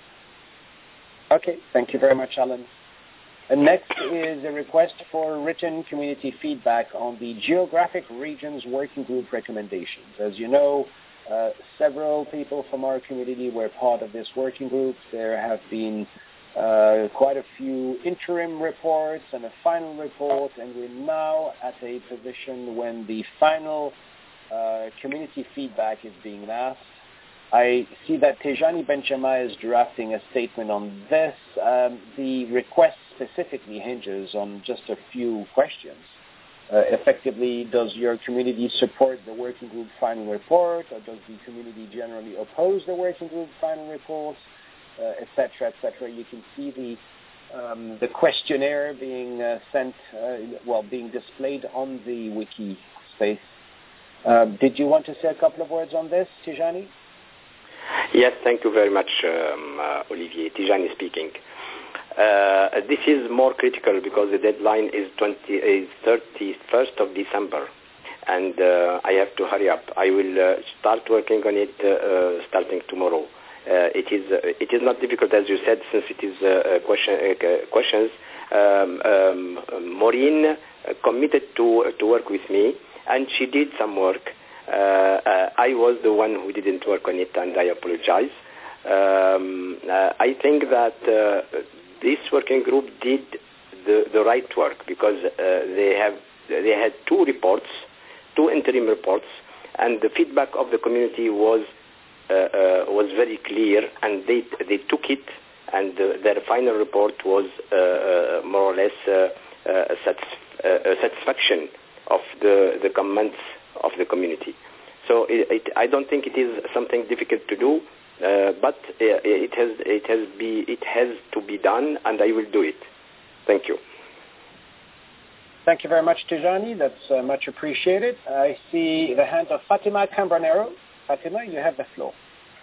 Okay, thank you very much, Alan. And next is a request for written community feedback on the Geographic Regions Working Group recommendations. As you know, uh, several people from our community were part of this working group. There have been uh, quite a few interim reports and a final report, and we're now at a position when the final uh, community feedback is being asked. I see that Tijani Benjema is drafting a statement on this. Um, the request specifically hinges on just a few questions. Uh, effectively, does your community support the working group final report, or does the community generally oppose the working group final report, uh, et cetera, et cetera? You can see the um, the questionnaire being uh, sent, uh, well, being displayed on the wiki space. Um, did you want to say a couple of words on this, Tijani? Yes, thank you very much, um, uh, Olivier. Tijani speaking. Uh, this is more critical because the deadline is, twenty, is thirty-first of December, and uh, I have to hurry up. I will uh, start working on it uh, starting tomorrow. Uh, it is uh, it is not difficult, as you said, since it is uh, question, uh, questions. Um, um, Maureen committed to to work with me, and she did some work. Uh, uh, I was the one who didn't work on it, and I apologize. Um, uh, I think that uh, this working group did the, the right work because uh, they have they had two reports, two interim reports, and the feedback of the community was uh, uh, was very clear, and they they took it, and uh, their final report was uh, uh, more or less uh, uh, a, satisf- uh, a satisfaction of the, the comments of the community. So it, it, I don't think it is something difficult to do, uh, but it has it has be it has to be done, and I will do it. Thank you. Thank you very much, Tijani. That's uh, much appreciated. I see the hand of Fatima Cambronero. Fatima, you have the floor.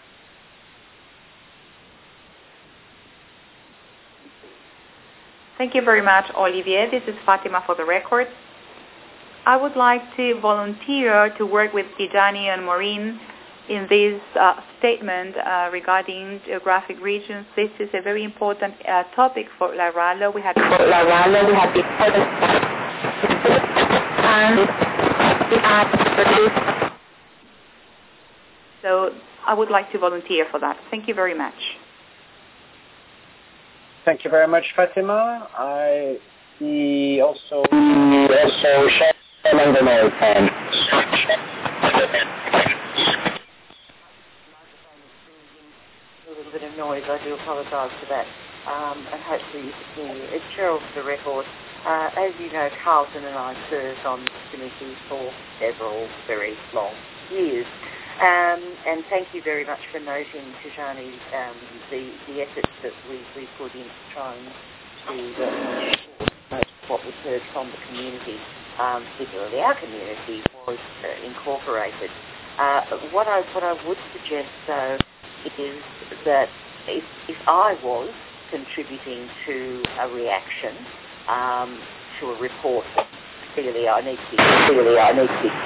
Thank you very much, Olivier. This is Fatima for the record. I would like to volunteer to work with Tijani and Maureen in this uh, statement uh, regarding geographic regions. This is a very important uh, topic for LaRallo. We had for LaRallo, we had the and So I would like to volunteer for that. Thank you very much. Thank you very much, Fatima. I see also also Sharon the noise hand. A little bit of noise. I do apologise for that. Um, and hopefully you can hear me. It's Cheryl for the record. Uh, as you know, Carlton and I served on this committee for several very long years. Um, and thank you very much for noting, Tijani, um, the, the efforts that we, we put in trying to uh, what was heard from the community, um, particularly our community, was uh, incorporated. Uh, what I what I would suggest, though, is that if, if I was contributing to a reaction um, to a report that clearly I need to be clearly I need to be.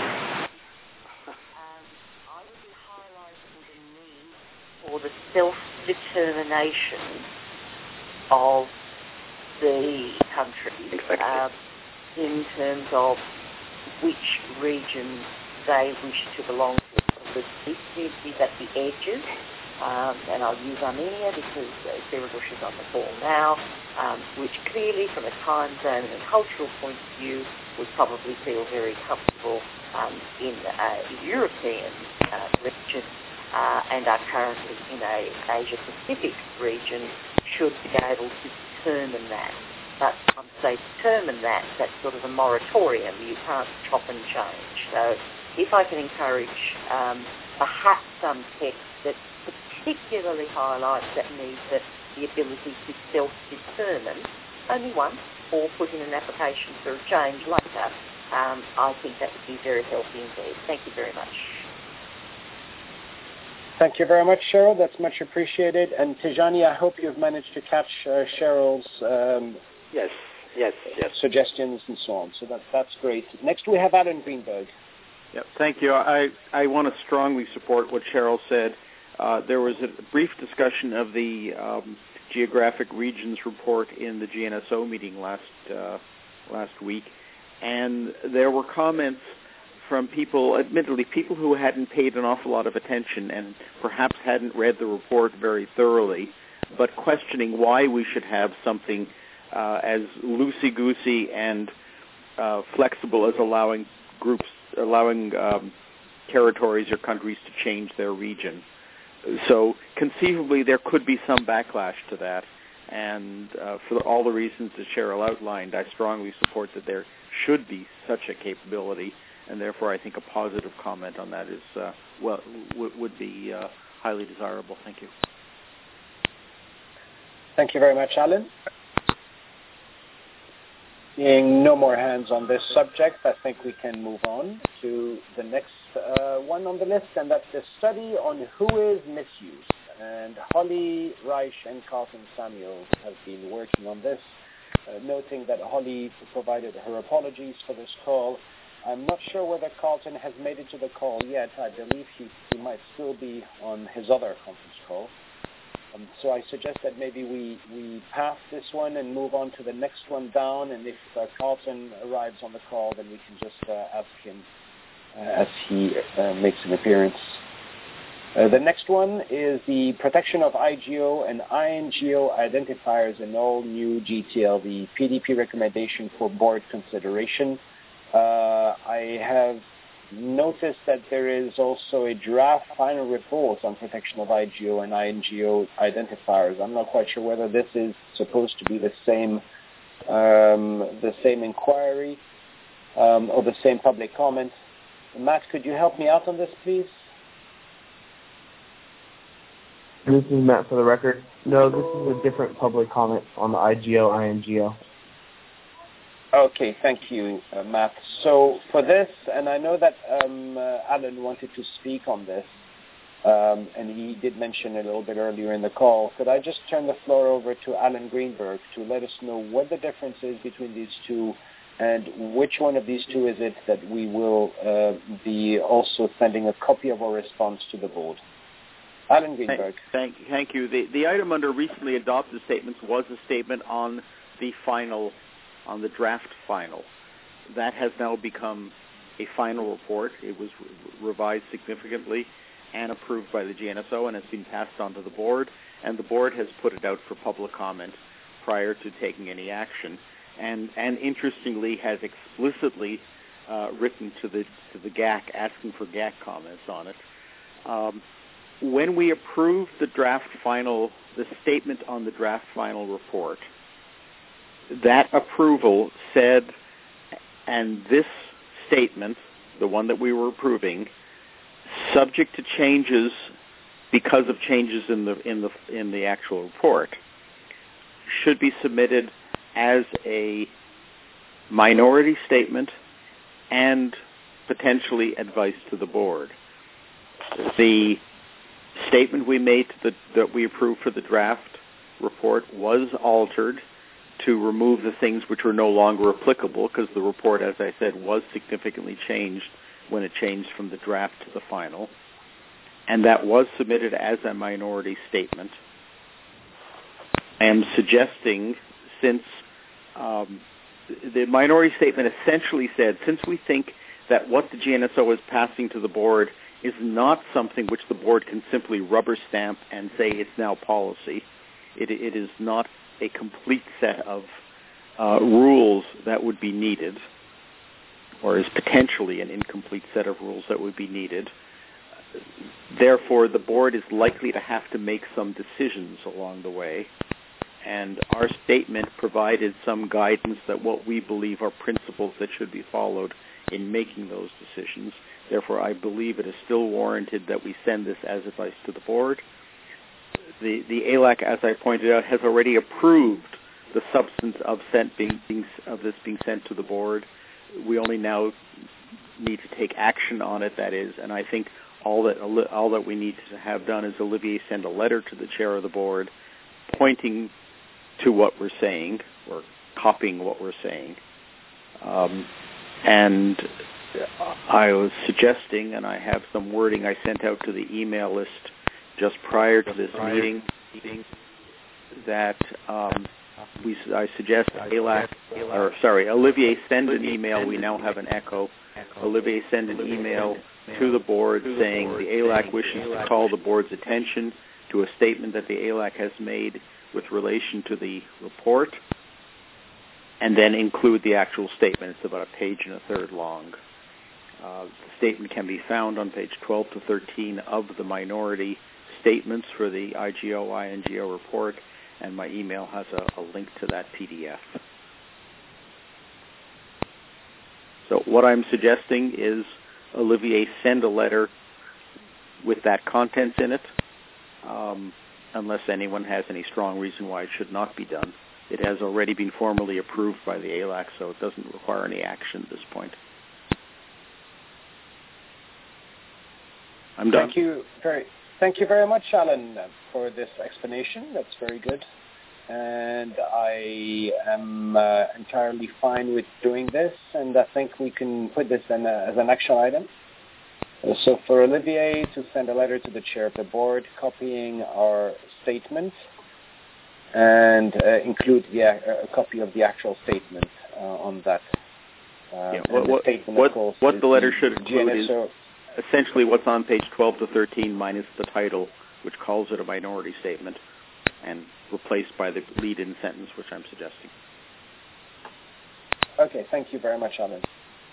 Or the self-determination of the country exactly. uh, in terms of which region they wish to belong to. This is at the edges, um, and I'll use Armenia because uh, Serebush is on the call now, um, which clearly from a time zone and a cultural point of view would probably feel very comfortable um, in a European uh, region. Uh, and are currently in a Asia-Pacific region, should be able to determine that. But when I say determine that, that's sort of a moratorium. You can't chop and change. So if I can encourage um, perhaps some text that particularly highlights that need the, the ability to self-determine, only once, or put in an application for a change later, um, I think that would be very healthy indeed. Thank you very much. Thank you very much, Cheryl. That's much appreciated. And Tijani, I hope you've managed to catch uh, Cheryl's um, yes, yes, yes. suggestions and so on. So that, that's great. Next, we have Alan Greenberg. Yep, thank you. I, I want to strongly support what Cheryl said. Uh, there was a brief discussion of the um, geographic regions report in the G N S O meeting last uh, last week, and there were comments from people, admittedly, people who hadn't paid an awful lot of attention and perhaps hadn't read the report very thoroughly, but questioning why we should have something uh, as loosey-goosey and uh, flexible as allowing groups, allowing um, territories or countries to change their region. So conceivably, there could be some backlash to that, and uh, for all the reasons that Cheryl outlined, I strongly support that there should be such a capability. And therefore, I think a positive comment on that is uh, well w- would be uh, highly desirable. Thank you. Thank you very much, Alan. Seeing no more hands on this subject, I think we can move on to the next uh, one on the list, and that's the study on who is misused. And Holly Reich and Carlton Samuel have been working on this, uh, noting that Holly provided her apologies for this call. I'm not sure whether Carlton has made it to the call yet. I believe he, he might still be on his other conference call. Um, so I suggest that maybe we, we pass this one and move on to the next one down, and if uh, Carlton arrives on the call, then we can just uh, ask him uh, as he uh, makes an appearance. Uh, the next one is the protection of I G O and I N G O identifiers in all new G T L, the P D P recommendation for board consideration. Uh, I have noticed that there is also a draft final report on protection of I G O and I N G O identifiers. I'm not quite sure whether this is supposed to be the same um, the same inquiry um, or the same public comment. Matt, could you help me out on this, please? This is Matt for the record. No, this is a different public comment on the I G O, I N G O. Okay, thank you, uh, Matt. So for this, and I know that um, uh, Alan wanted to speak on this, um, and he did mention it a little bit earlier in the call. Could I just turn the floor over to Alan Greenberg to let us know what the difference is between these two, and which one of these two is it that we will uh, be also sending a copy of our response to the board? Alan Greenberg. Thank, thank you. The, the item under recently adopted statements was a statement on the final on the draft final. That has now become a final report. It was re- revised significantly, and approved by the G N S O and has been passed on to the board, and the board has put it out for public comment prior to taking any action, and, and interestingly has explicitly uh, written to the to the G A C asking for G A C comments on it. Um, when we approved the draft final, the statement on the draft final report, that approval said, and this statement, the one that we were approving, subject to changes because of changes in the in the in the actual report, should be submitted as a minority statement and potentially advice to the board. The statement we made to the, that we approved for the draft report was altered to remove the things which were no longer applicable, because the report, as I said, was significantly changed when it changed from the draft to the final. And that was submitted as a minority statement. I am suggesting, since um, the minority statement essentially said, since we think that what the G N S O is passing to the board is not something which the board can simply rubber stamp and say it's now policy, it, it is not a complete set of uh, rules that would be needed, or is potentially an incomplete set of rules that would be needed. Therefore, the board is likely to have to make some decisions along the way, and our statement provided some guidance that what we believe are principles that should be followed in making those decisions. Therefore, I believe it is still warranted that we send this as advice to the board. The, the A L A C, as I pointed out, has already approved the substance of, sent being, being, of this being sent to the board. We only now need to take action on it, that is, and I think all that all that we need to have done is Olivier send a letter to the chair of the board pointing to what we're saying, or copying what we're saying. Um, and I was suggesting, and I have some wording I sent out to the email list just prior to this meeting, that um, we, I suggest A L A C, or sorry, Olivier send an email. We now have an echo. Olivier send an email to the board saying the A L A C wishes to call the board's attention to a statement that the A L A C has made with relation to the report, and then include the actual statement. It's about a page and a third long. Uh, the statement can be found on page twelve to thirteen of the minority statements for the I G O I N G O report, and my email has a, a link to that P D F. So what I'm suggesting is Olivier send a letter with that contents in it, um, unless anyone has any strong reason why it should not be done. It has already been formally approved by the A L A C, so it doesn't require any action at this point. I'm done. Thank you very, thank you very much, Alan, for this explanation. That's very good. And I am uh, entirely fine with doing this, and I think we can put this in a, as an action item. Uh, so for Olivier to send a letter to the chair of the board copying our statement, and uh, include yeah, a copy of the actual statement uh, on that. Uh, yeah, what, what, statement, what, course, what the letter should G N S O. include is essentially what's on page twelve to thirteen minus the title, which calls it a minority statement, and replaced by the lead-in sentence, which I'm suggesting. Okay, thank you very much, Alan.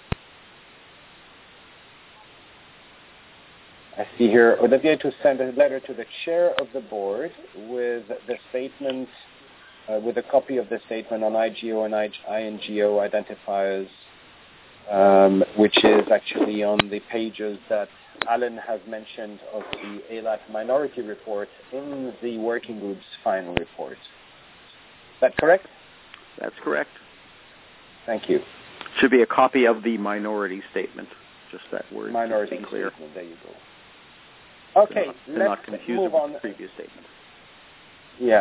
I see here Olivier to send a letter to the chair of the board with the statement, uh, with a copy of the statement on I G O and I N G O identifiers, um, which is actually on the pages that Alan has mentioned of the A L A C minority report in the working group's final report. Is that correct? That's correct. Thank you. Should be a copy of the minority statement, just that word. Minority to be clear. statement, there you go. Okay, they're not, they're let's not move with on. The previous statement. Yeah.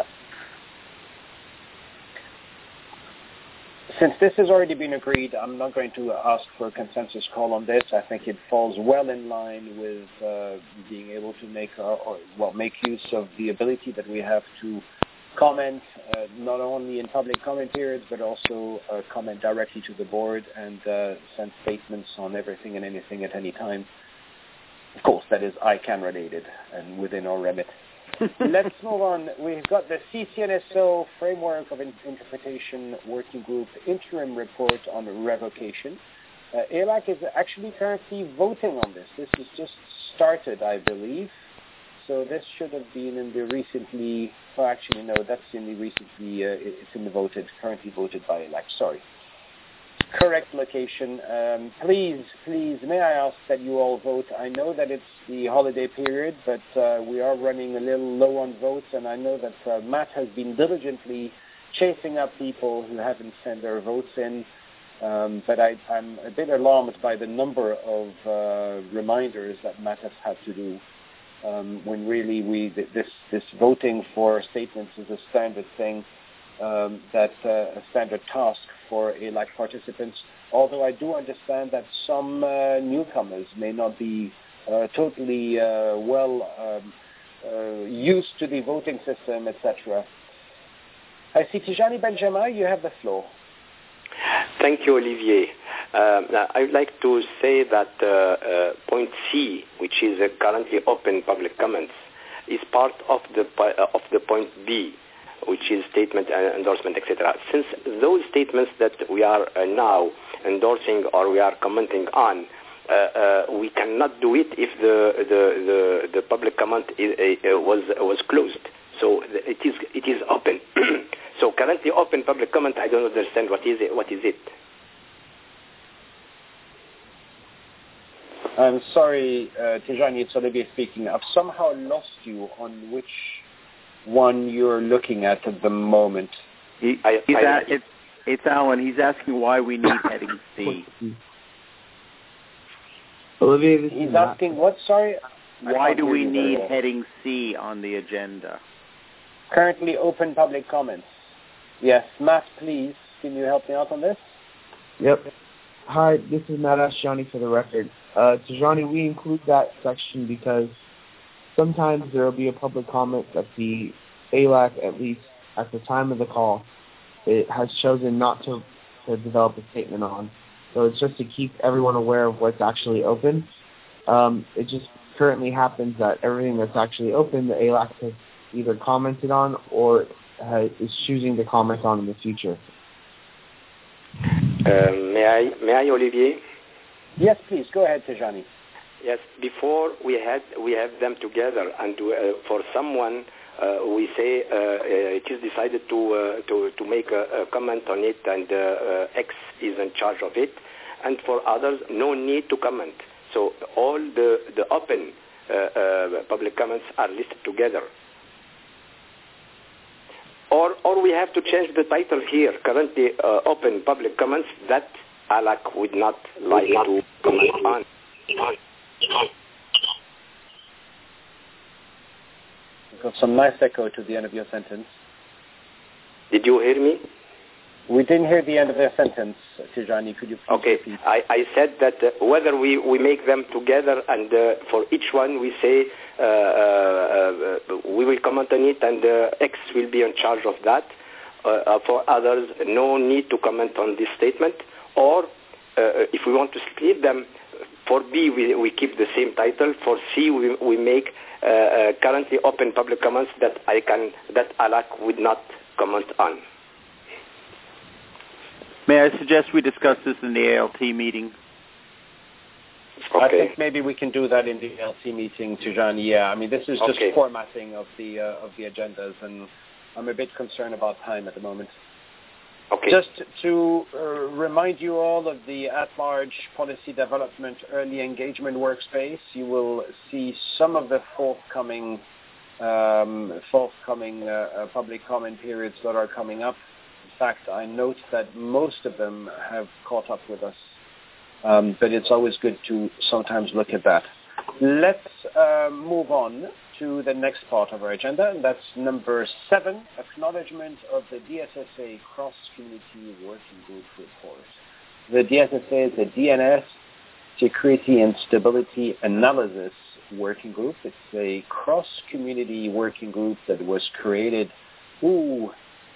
Since this has already been agreed, I'm not going to ask for a consensus call on this. I think it falls well in line with uh, being able to make our, or well make use of the ability that we have to comment uh, not only in public comment periods, but also uh, comment directly to the board and uh, send statements on everything and anything at any time. Of course, that is I CAN related and within our remit. Let's move on. We've got the C C N S O Framework of Interpretation Working Group interim report on revocation. Uh, A L A C is actually currently voting on this. This has just started, I believe. So this should have been in the recently, well actually no, that's in the recently, uh, it's in the voted, currently voted by A L A C, sorry. Correct location. Um, please, please, may I ask that you all vote? I know that it's the holiday period, but uh, we are running a little low on votes, and I know that uh, Matt has been diligently chasing up people who haven't sent their votes in, um, but I, I'm a bit alarmed by the number of uh, reminders that Matt has had to do, um, when really we this, this voting for statements is a standard thing. Um, that's uh, a standard task for A L A C participants, although I do understand that some uh, newcomers may not be uh, totally uh, well um, uh, used to the voting system, et cetera. I see Tijani Benjema, you have the floor. Thank you, Olivier. Um, I would like to say that uh, uh, point C, which is uh, currently open public comments, is part of the uh, of the point B, which is statement, uh, endorsement, et cetera. Since those statements that we are uh, now endorsing or we are commenting on, uh, uh, we cannot do it if the the, the, the public comment is, uh, was was closed. So it is it is open. So currently open public comment, I don't understand what is it. What is it? I'm sorry, uh, Tijani, it's Olivier speaking. I've somehow lost you on which one you're looking at at the moment. He, I, he's I, at, it's, it's Alan. He's asking why we need heading C. Olivier, this he's is asking Matt. what? Sorry. Why do we need heading C on the agenda? Currently open public comments. Yes, Matt, please. Can you help me out on this? Yep. Hi, this is Matt Ashjani for the record. Uh, Tijani, we include that section because sometimes there will be a public comment that the A L A C, at least at the time of the call, it has chosen not to, to develop a statement on. So it's just to keep everyone aware of what's actually open. Um, it just currently happens that everything that's actually open, the A L A C has either commented on or has, is choosing to comment on in the future. Uh, may I, may I, Olivier? Yes, please. Go ahead, Tijani. Yes, before we had we have them together, and uh, for someone uh, we say uh, uh, it is decided to uh, to to make a, a comment on it, and uh, uh, X is in charge of it, and for others, no need to comment. So all the the open uh, uh, public comments are listed together. Or or we have to change the title here. Currently, uh, open public comments that A L A C would not like to comment on. Got some nice echo to the end of your sentence. Did you hear me? We didn't hear the end of their sentence, Tijani. Could you please okay. repeat? I, I said that uh, whether we, we make them together and uh, for each one we say uh, uh, uh, we will comment on it and uh, X will be in charge of that. Uh, uh, for others, no need to comment on this statement. Or uh, if we want to split them, for B, we, we keep the same title. For C, we, we make uh, uh, currently open public comments that I can that A L A C would not comment on. May I suggest we discuss this in the A L T meeting? Okay. I think maybe we can do that in the A L T meeting, Tijani. Yeah, I mean, this is just okay. formatting of the uh, of the agendas, and I'm a bit concerned about time at the moment. Okay. Just to uh, remind you all of the at-large policy development early engagement workspace, you will see some of the forthcoming um, forthcoming uh, uh, public comment periods that are coming up. In fact, I note that most of them have caught up with us, um, but it's always good to sometimes look at that. Let's uh, move on to the next part of our agenda, and that's number seven, acknowledgement of the D S S A Cross-Community Working Group report. The D S S A is the D N S Security and Stability Analysis Working Group. It's a cross-community working group that was created ooh,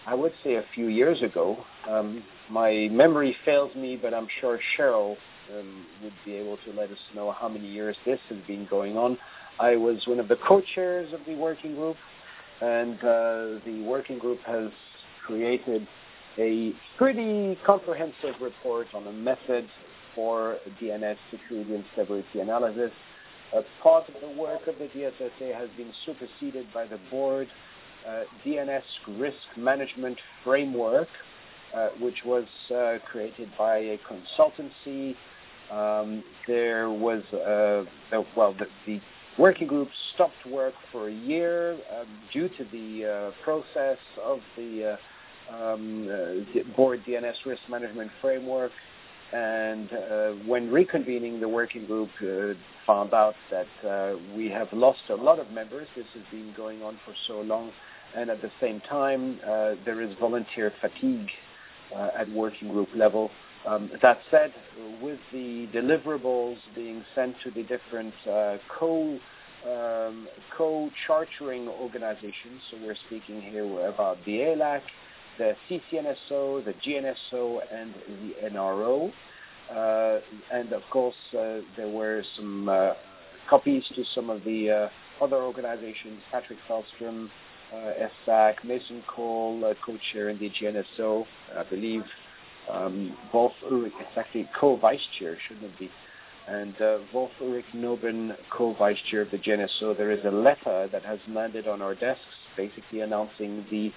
I would say a few years ago. Um, my memory fails me, but I'm sure Cheryl um, would be able to let us know how many years this has been going on. I was one of the co-chairs of the working group, and uh, the working group has created a pretty comprehensive report on a method for D N S security and stability analysis. Uh, part of the work of the D S S A has been superseded by the board uh, D N S risk management framework, uh, which was uh, created by a consultancy. Um, there was, uh, the, well, the, the working group stopped work for a year um, due to the uh, process of the uh, um, uh, board D N S risk management framework. And uh, when reconvening, the working group uh, found out that uh, we have lost a lot of members. This has been going on for so long. And at the same time, uh, there is volunteer fatigue uh, at working group level. Um, that said, with the deliverables being sent to the different uh, co, um, co-chartering organizations, so we're speaking here about the A L A C, the C C N S O, the G N S O, and the N R O. Uh, and of course, uh, there were some uh, copies to some of the uh, other organizations, Patrick Feldstrom, uh, S A C, Mason Cole, uh, co-chair in the G N S O, I believe. Um, Wolf Ulrich, it's actually co-vice chair, shouldn't it be? And uh, Wolf Ulrich Noben, co-vice chair of the G N S O. There is a letter that has landed on our desks, basically announcing the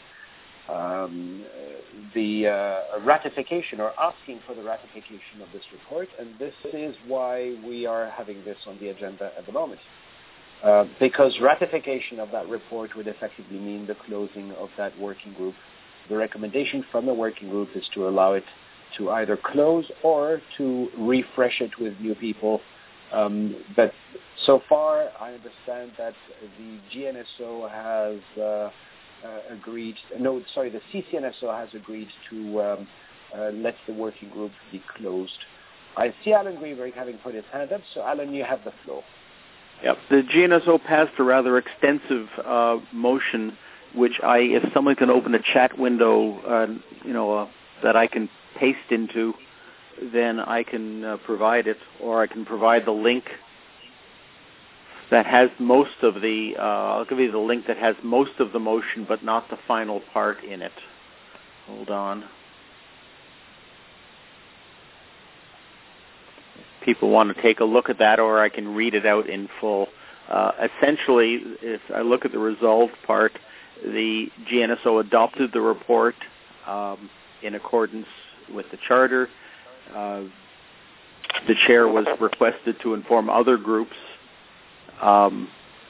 um, the uh, ratification or asking for the ratification of this report, and this is why we are having this on the agenda at the moment. Uh, because ratification of that report would effectively mean the closing of that working group. The recommendation from the working group is to allow it to either close or to refresh it with new people. Um, but so far, I understand that the G N S O has uh, uh, agreed, no, sorry, the C C N S O has agreed to um, uh, let the working group be closed. I see Alan Greenberg having put his hand up, so Alan, you have the floor. Yep. The G N S O passed a rather extensive uh, motion, which I, if someone can open a chat window, uh, you know, uh, that I can paste into, then I can uh, provide it, or I can provide the link that has most of the, uh, I'll give you the link that has most of the motion, but not the final part in it. Hold on. People want to take a look at that, or I can read it out in full. Uh, essentially, if I look at the resolved part, the G N S O adopted the report um, in accordance with the charter. Uh, the chair was requested to inform other groups. Um,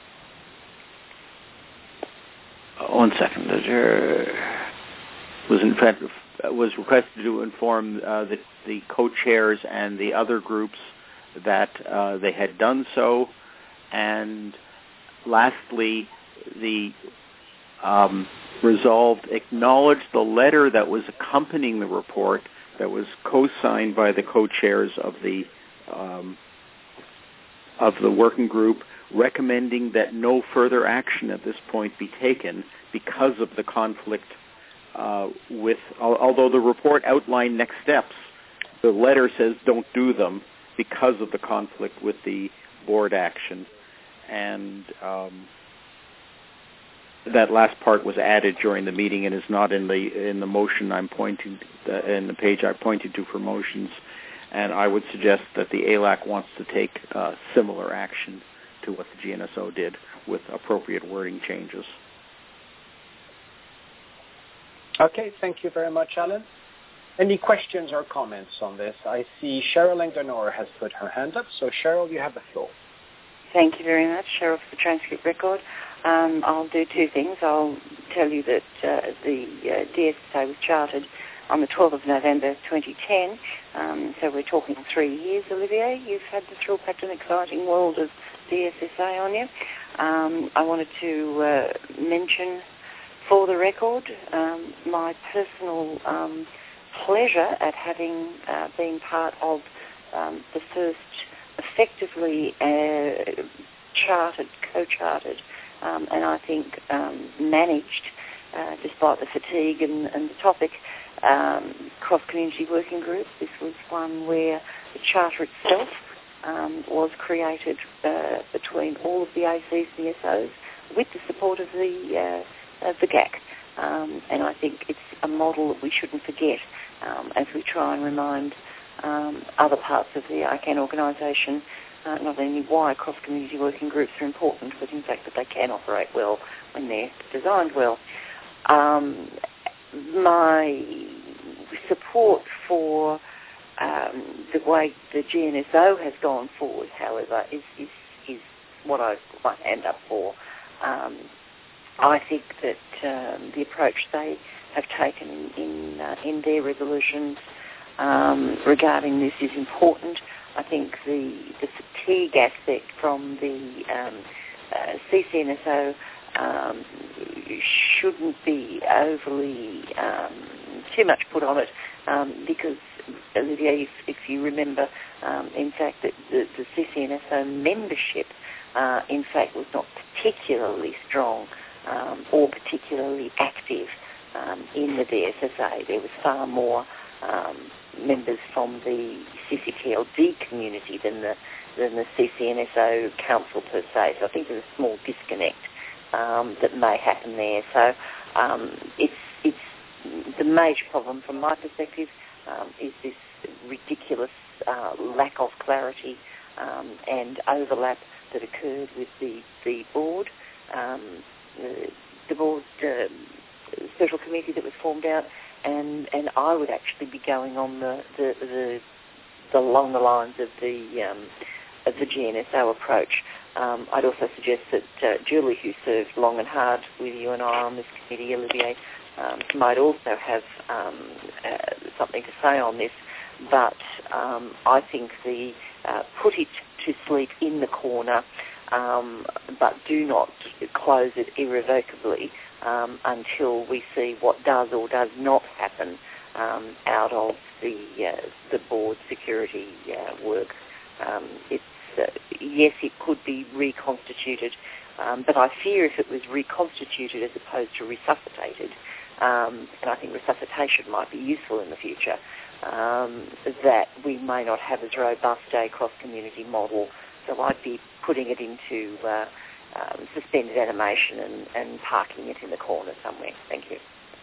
one second. The chair was in fact was requested to inform uh, the, the co-chairs and the other groups that uh, they had done so. And lastly, the um, resolved acknowledged the letter that was accompanying the report that was co-signed by the co-chairs of the um, of the working group, recommending that no further action at this point be taken because of the conflict uh, with, although the report outlined next steps, the letter says don't do them because of the conflict with the board action. And um, that last part was added during the meeting and is not in the in the motion I'm pointing uh, in the page I pointed to for motions. And I would suggest that the A L A C wants to take uh, similar action to what the G N S O did with appropriate wording changes. Okay, thank you very much, Alan. Any questions or comments on this? I see Cheryl Enganor has put her hand up. So Cheryl, you have the floor. Thank you very much, Cheryl, for the transcript record. Um, I'll do two things. I'll tell you that uh, the uh, D S S A was chartered on the twelfth of November twenty ten, um, so we're talking three years, Olivier. You've had the thrill packed and exciting world of D S S A on you. Um, I wanted to uh, mention, for the record, um, my personal um, pleasure at having uh, been part of um, the first effectively uh, chartered, co-chartered, um, and I think um, managed uh, despite the fatigue and, and the topic, um, cross-community working group. This was one where the charter itself um, was created uh, between all of the A Cs and the S Os with the support of the, uh, of the G A C. Um, and I think it's a model that we shouldn't forget um, as we try and remind um, other parts of the I CAN organisation uh, not only why cross-community working groups are important, but in fact that they can operate well when they're designed well. Um, my support for um, the way the G N S O has gone forward, however, is, is, is what I put my hand up for. Um, I think that um, the approach they have taken in in, uh, in their resolutions um, regarding this is important. I think the, the fatigue aspect from the um, uh, C C N S O um, shouldn't be overly um, too much put on it um, because, Olivia, if, if you remember, um, in fact, that the, the C C N S O membership, uh, in fact, was not particularly strong Um, or particularly active um, in the D S S A. There was far more um, members from the C C T L D community than the than the C C N S O council per se. So I think there's a small disconnect um, that may happen there. So um, it's it's the major problem from my perspective um, is this ridiculous uh, lack of clarity um, and overlap that occurred with the the board. Um, The, the board uh, special committee that was formed out, and, and I would actually be going on the the, the, the along the lines of the um, of the G N S O approach. Um, I'd also suggest that uh, Julie, who served long and hard with you and I on this committee, Olivier, um, might also have um, uh, something to say on this. But um, I think the uh, put it to sleep in the corner. Um, but do not close it irrevocably um, until we see what does or does not happen um, out of the uh, the board security uh, work. Um, it's uh, yes, it could be reconstituted, um, but I fear if it was reconstituted as opposed to resuscitated, um, and I think resuscitation might be useful in the future, um, that we may not have as robust a cross-community model. So I'd be putting it into uh, um, suspended animation and, and parking it in the corner somewhere. Thank you.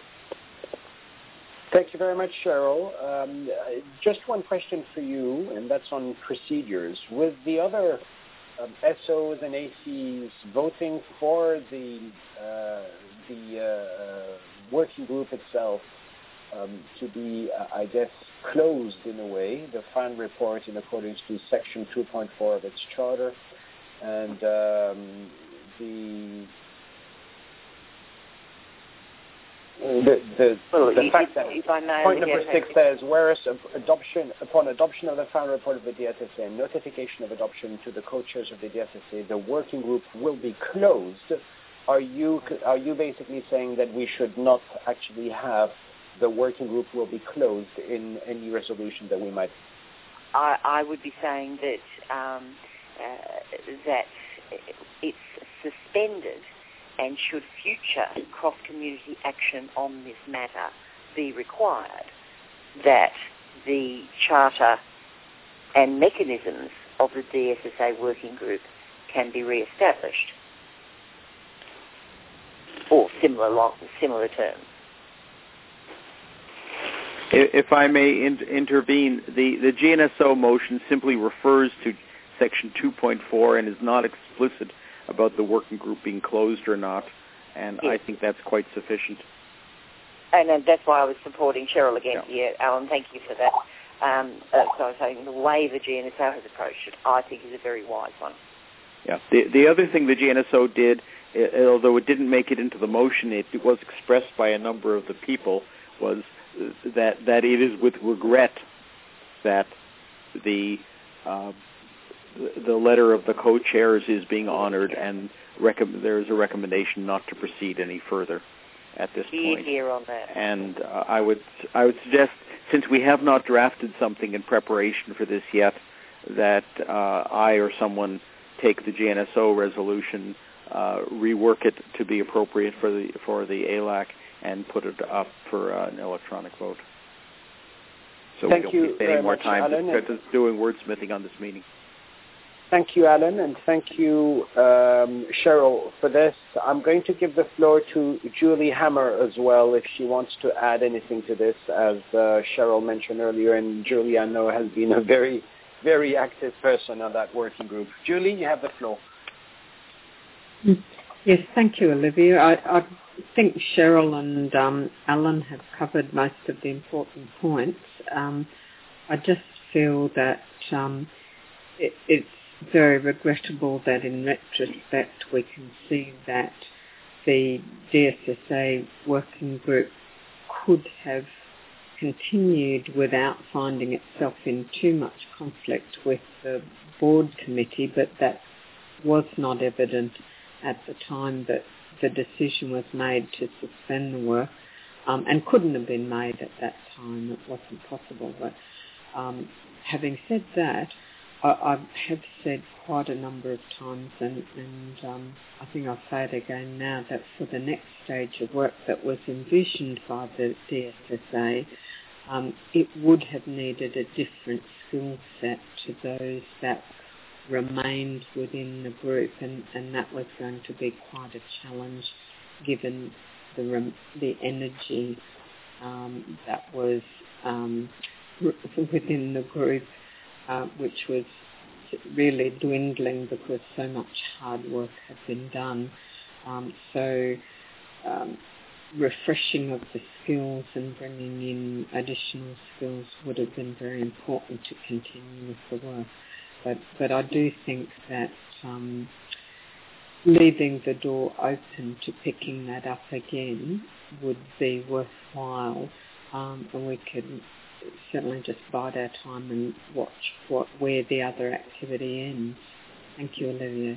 Thank you very much, Cheryl. Um, just one question for you, and that's on procedures. With the other um, S Os and A Cs voting for the uh, the uh, working group itself um, to be, uh, I guess, closed in a way, the final report in accordance to Section two point four of its charter, and um, the the the, well, the if, fact that if I may, point number yeah, six says, whereas adoption upon adoption of the final report of the D S S A and notification of adoption to the co-chairs of the D S S A, the working group will be closed. Are you are you basically saying that we should not actually have the working group will be closed in any resolution that we might? I, I would be saying that um, uh, that it's suspended, and should future cross-community action on this matter be required, that the charter and mechanisms of the D S S A working group can be re-established, or similar long, similar terms. If I may in, intervene, the, the G N S O motion simply refers to Section two point four and is not explicit about the working group being closed or not, and yes. I think that's quite sufficient. And uh, that's why I was supporting Cheryl again yeah. here. Alan, thank you for that. Um, uh, so I was saying the way the G N S O has approached it, I think, is a very wise one. Yeah. The, the other thing the G N S O did, it, although it didn't make it into the motion, it, it was expressed by a number of the people, was that that it is with regret that the uh, the letter of the co-chairs is being honored, and rec- there is a recommendation not to proceed any further at this Here, point. here on that. And uh, I would I would suggest, since we have not drafted something in preparation for this yet, that uh, I or someone take the G N S O resolution, uh, rework it to be appropriate for the for the A L A C, and put it up for uh, an electronic vote. So Thank we don't you keep any very more much, time Alan, to, to doing wordsmithing on this meeting. Thank you, Alan, and thank you, um, Cheryl, for this. I'm going to give the floor to Julie Hammer as well, if she wants to add anything to this, as uh, Cheryl mentioned earlier, and Julie, I know, has been a very, very active person on that working group. Julie, you have the floor. Yes, thank you, Olivia. I, I think Cheryl and um, Alan have covered most of the important points. Um, I just feel that um, it, it's very regrettable that in retrospect we can see that the D S S A working group could have continued without finding itself in too much conflict with the board committee, but that was not evident at the time that the decision was made to suspend the work, um, and couldn't have been made at that time. It wasn't possible. But um, having said that, I, I have said quite a number of times, and, and um, I think I'll say it again now, that for the next stage of work that was envisioned by the D S S A, um, it would have needed a different skill set to those that remained within the group, and, and that was going to be quite a challenge given the rem- the energy um, that was um, r- within the group, uh, which was really dwindling because so much hard work had been done. Um, so um, refreshing of the skills and bringing in additional skills would have been very important to continue with the work. But, but I do think that um, leaving the door open to picking that up again would be worthwhile, um, and we could certainly just bide our time and watch what where the other activity ends. Thank you, Olivia.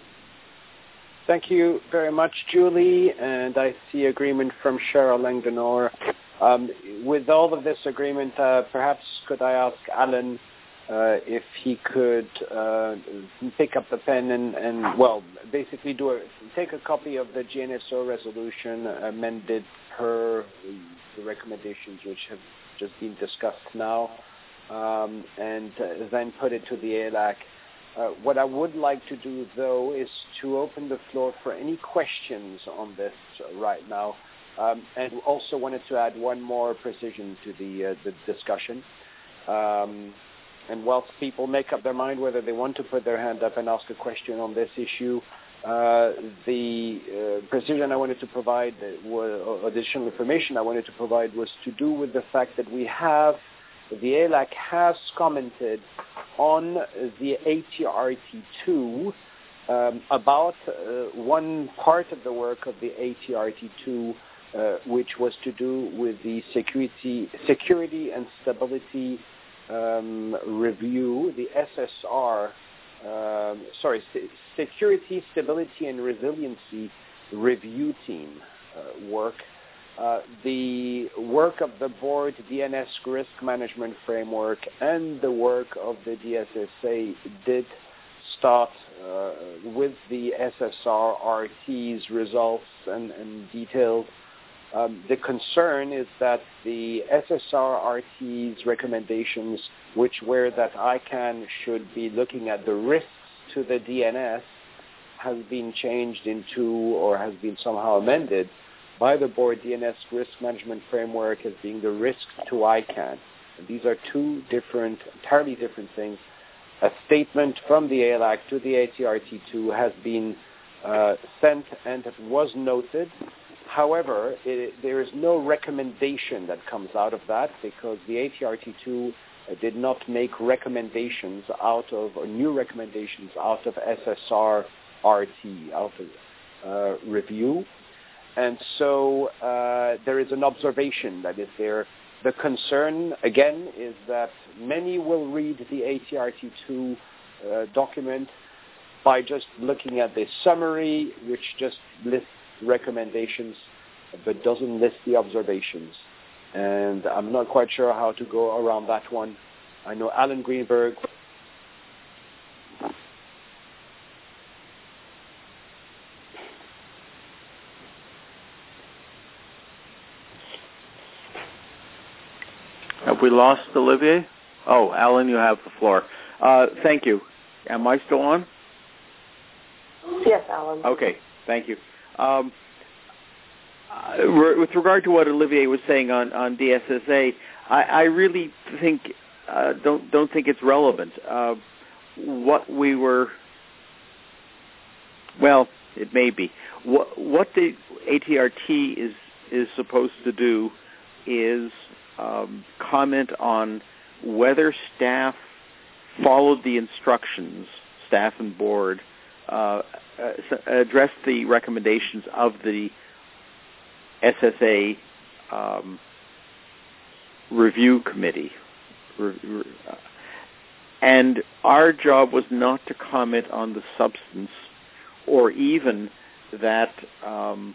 Thank you very much, Julie, and I see agreement from Cheryl Langdonor. Um, with all of this agreement, uh, perhaps could I ask Alan Uh, if he could uh, pick up the pen and, and, well, basically do a, take a copy of the G N S O resolution amended per the recommendations which have just been discussed now, um, and uh, then put it to the A L A C. Uh, what I would like to do, though, is to open the floor for any questions on this right now, um, and also wanted to add one more precision to the, uh, the discussion. Um, And whilst people make up their mind whether they want to put their hand up and ask a question on this issue, uh, the uh, precision I wanted to provide, was, or additional information I wanted to provide, was to do with the fact that we have, the A L A C has commented on the A T R T two um, about uh, one part of the work of the A T R T two, uh, which was to do with the security, security and stability Um, review, the S S R, um, sorry, Security, Stability and Resiliency Review Team uh, work. Uh, the work of the board, D N S Risk Management Framework, and the work of the D S S A did start uh, with the S S R R T's results and, and details. Um, the concern is that the S S R R T's recommendations, which were that I CAN should be looking at the risks to the D N S, has been changed into, or has been somehow amended by the board D N S Risk Management Framework as being the risks to I CAN. And these are two different, entirely different things. A statement from the A L A C to the A T R T two has been uh, sent, and it was noted. However, it, there is no recommendation that comes out of that, because the A T R T two uh, did not make recommendations out of, or new recommendations out of S S R R T, out of uh, review. And so uh, there is an observation that is there. The concern, again, is that many will read the A T R T two uh, document by just looking at the summary, which just lists recommendations but doesn't list the observations, and I'm not quite sure how to go around that one. I know Alan Greenberg Have we lost Olivier? Oh, Alan, you have the floor. Uh, thank you. Am I still on? Yes, Alan. Okay, thank you. Um, uh, re- with regard to what Olivier was saying on, on D S S A, I, I really think uh, don't don't think it's relevant. Uh, what we were, well, it may be. What what the A T R T is is supposed to do is um, comment on whether staff followed the instructions, staff and board, uh, uh, addressed the recommendations of the S S A um, review committee. And our job was not to comment on the substance or even that um,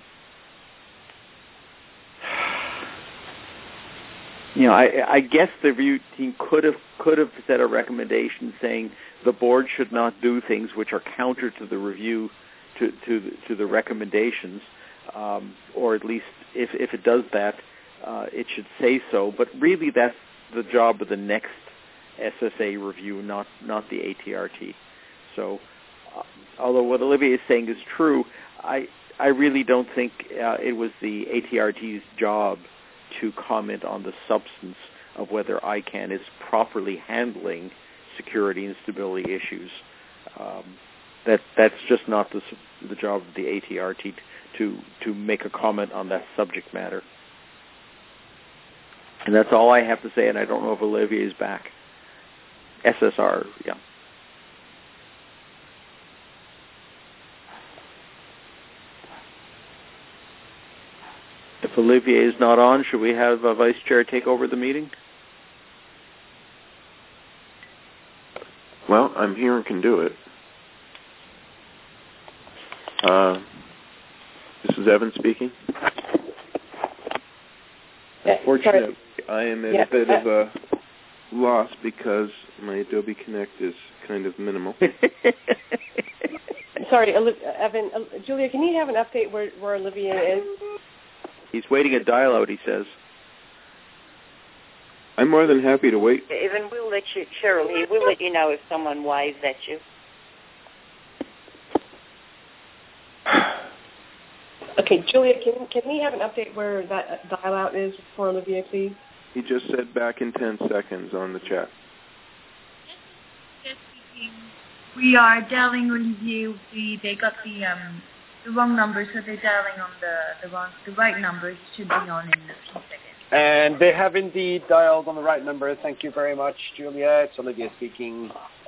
you know, I, I guess the review team could have could have set a recommendation saying the board should not do things which are counter to the review, to to the, to the recommendations, um, or at least if if it does that, uh, it should say so. But really, that's the job of the next S S A review, not not the A T R T. So, uh, although what Olivier is saying is true, I I really don't think uh, it was the A T R T's job to comment on the substance of whether I CAN is properly handling security and stability issues. Um, that that's just not the the job of the A T R T to to make a comment on that subject matter. And that's all I have to say. And I don't know if Olivier is back. S S R, yeah. If Olivier is not on, should we have a vice chair take over the meeting? Well, I'm here and can do it. Uh, this is Evan speaking. Unfortunately, I am at yeah. a bit of a loss because my Adobe Connect is kind of minimal. Sorry, Evan. Uh, Julia, can you have an update where, where Olivier is? He's waiting at dial-out, he says. I'm more than happy to wait. Evan, we'll let you, Cheryl here, we'll let you know if someone waves at you. Okay, Julia, can can we have an update where that dial-out is for Olivier, please? He just said back in ten seconds on the chat. Yes, speaking. We are dialing Olivier. We, they got the um, the wrong number, so they're dialing on the, the, wrong, the right number. It should be on in a few seconds. And they have indeed dialed on the right number. Thank you very much, Julia. It's Olivier speaking.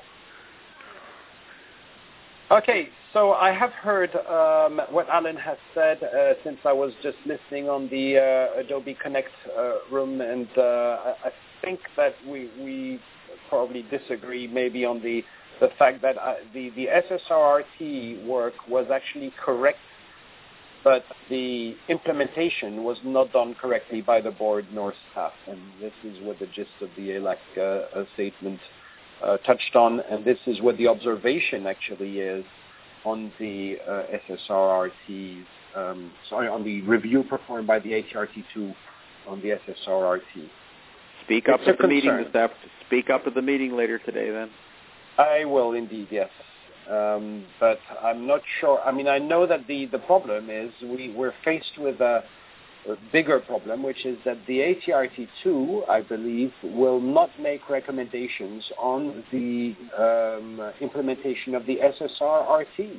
Okay, so I have heard um, what Alan has said uh, since I was just listening on the uh, Adobe Connect uh, room, and uh, I, I think that we, we probably disagree maybe on the, the fact that uh, the, the S S R R T work was actually correct, but the implementation was not done correctly by the board nor staff, and this is what the gist of the A L A C uh, statement uh, touched on, and this is what the observation actually is on the uh, S S R R T's, um, sorry, on the review performed by the A T R T two on the S S R R T. Speak up it's at the concern. meeting this afternoon. Speak up at the meeting later today, then. I will indeed, yes. Um, but I'm not sure. I mean, I know that the, the problem is we, we're faced with a, a bigger problem, which is that the A T R T two, I believe, will not make recommendations on the um, implementation of the S S R R T.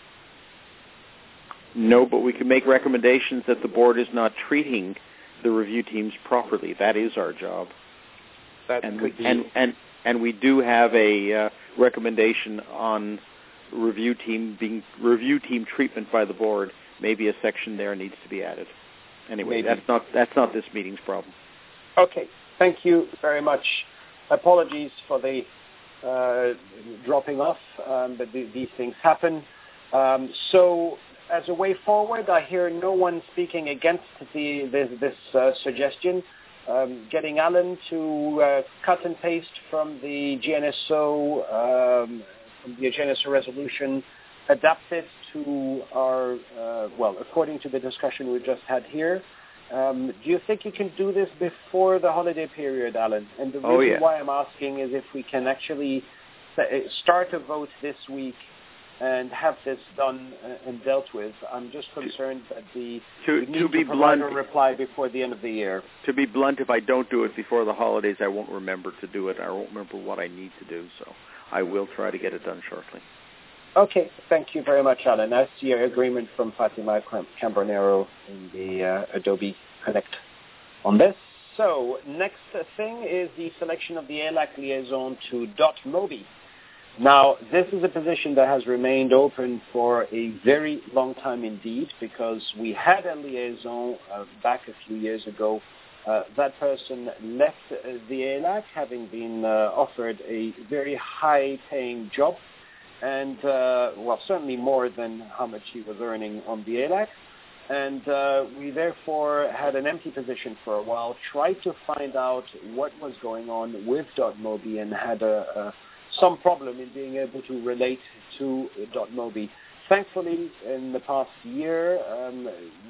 No, but we can make recommendations that the board is not treating the review teams properly. That is our job. That and, could we, be. and, and, and we do have a uh, recommendation on review team being review team treatment by the board. Maybe a section there needs to be added. Anyway, Maybe. that's not that's not this meeting's problem. Okay, thank you very much. Apologies for the uh, dropping off, um, but th- these things happen. Um, so, as a way forward, I hear no one speaking against the this, this uh, suggestion. Um, getting Alan to uh, cut and paste from the G N S O, um, from the G N S O resolution, adapt it to our, uh, well, according to the discussion we just had here, Um, do you think you can do this before the holiday period, Alan? And the reason Oh, yeah. why I'm asking is if we can actually start a vote this week and have this done and dealt with. I'm just concerned that the to, we need to be to provide blunt, a reply before the end of the year. To be blunt, if I don't do it before the holidays, I won't remember to do it. I won't remember what I need to do, so I will try to get it done shortly. Okay, thank you very much, Alan. I see your agreement from Fatima Cambronero in the uh, Adobe Connect on this. So, next thing is the selection of the A L A C liaison to .mobi. Now, this is a position that has remained open for a very long time indeed, because we had a liaison uh, back a few years ago. Uh, that person left uh, the A L A C, having been uh, offered a very high-paying job, and, uh, well, certainly more than how much he was earning on the A L A C. And uh, we therefore had an empty position for a while, tried to find out what was going on with .mobi, and had a, a some problem in being able to relate to .mobi. Thankfully, in the past year, um,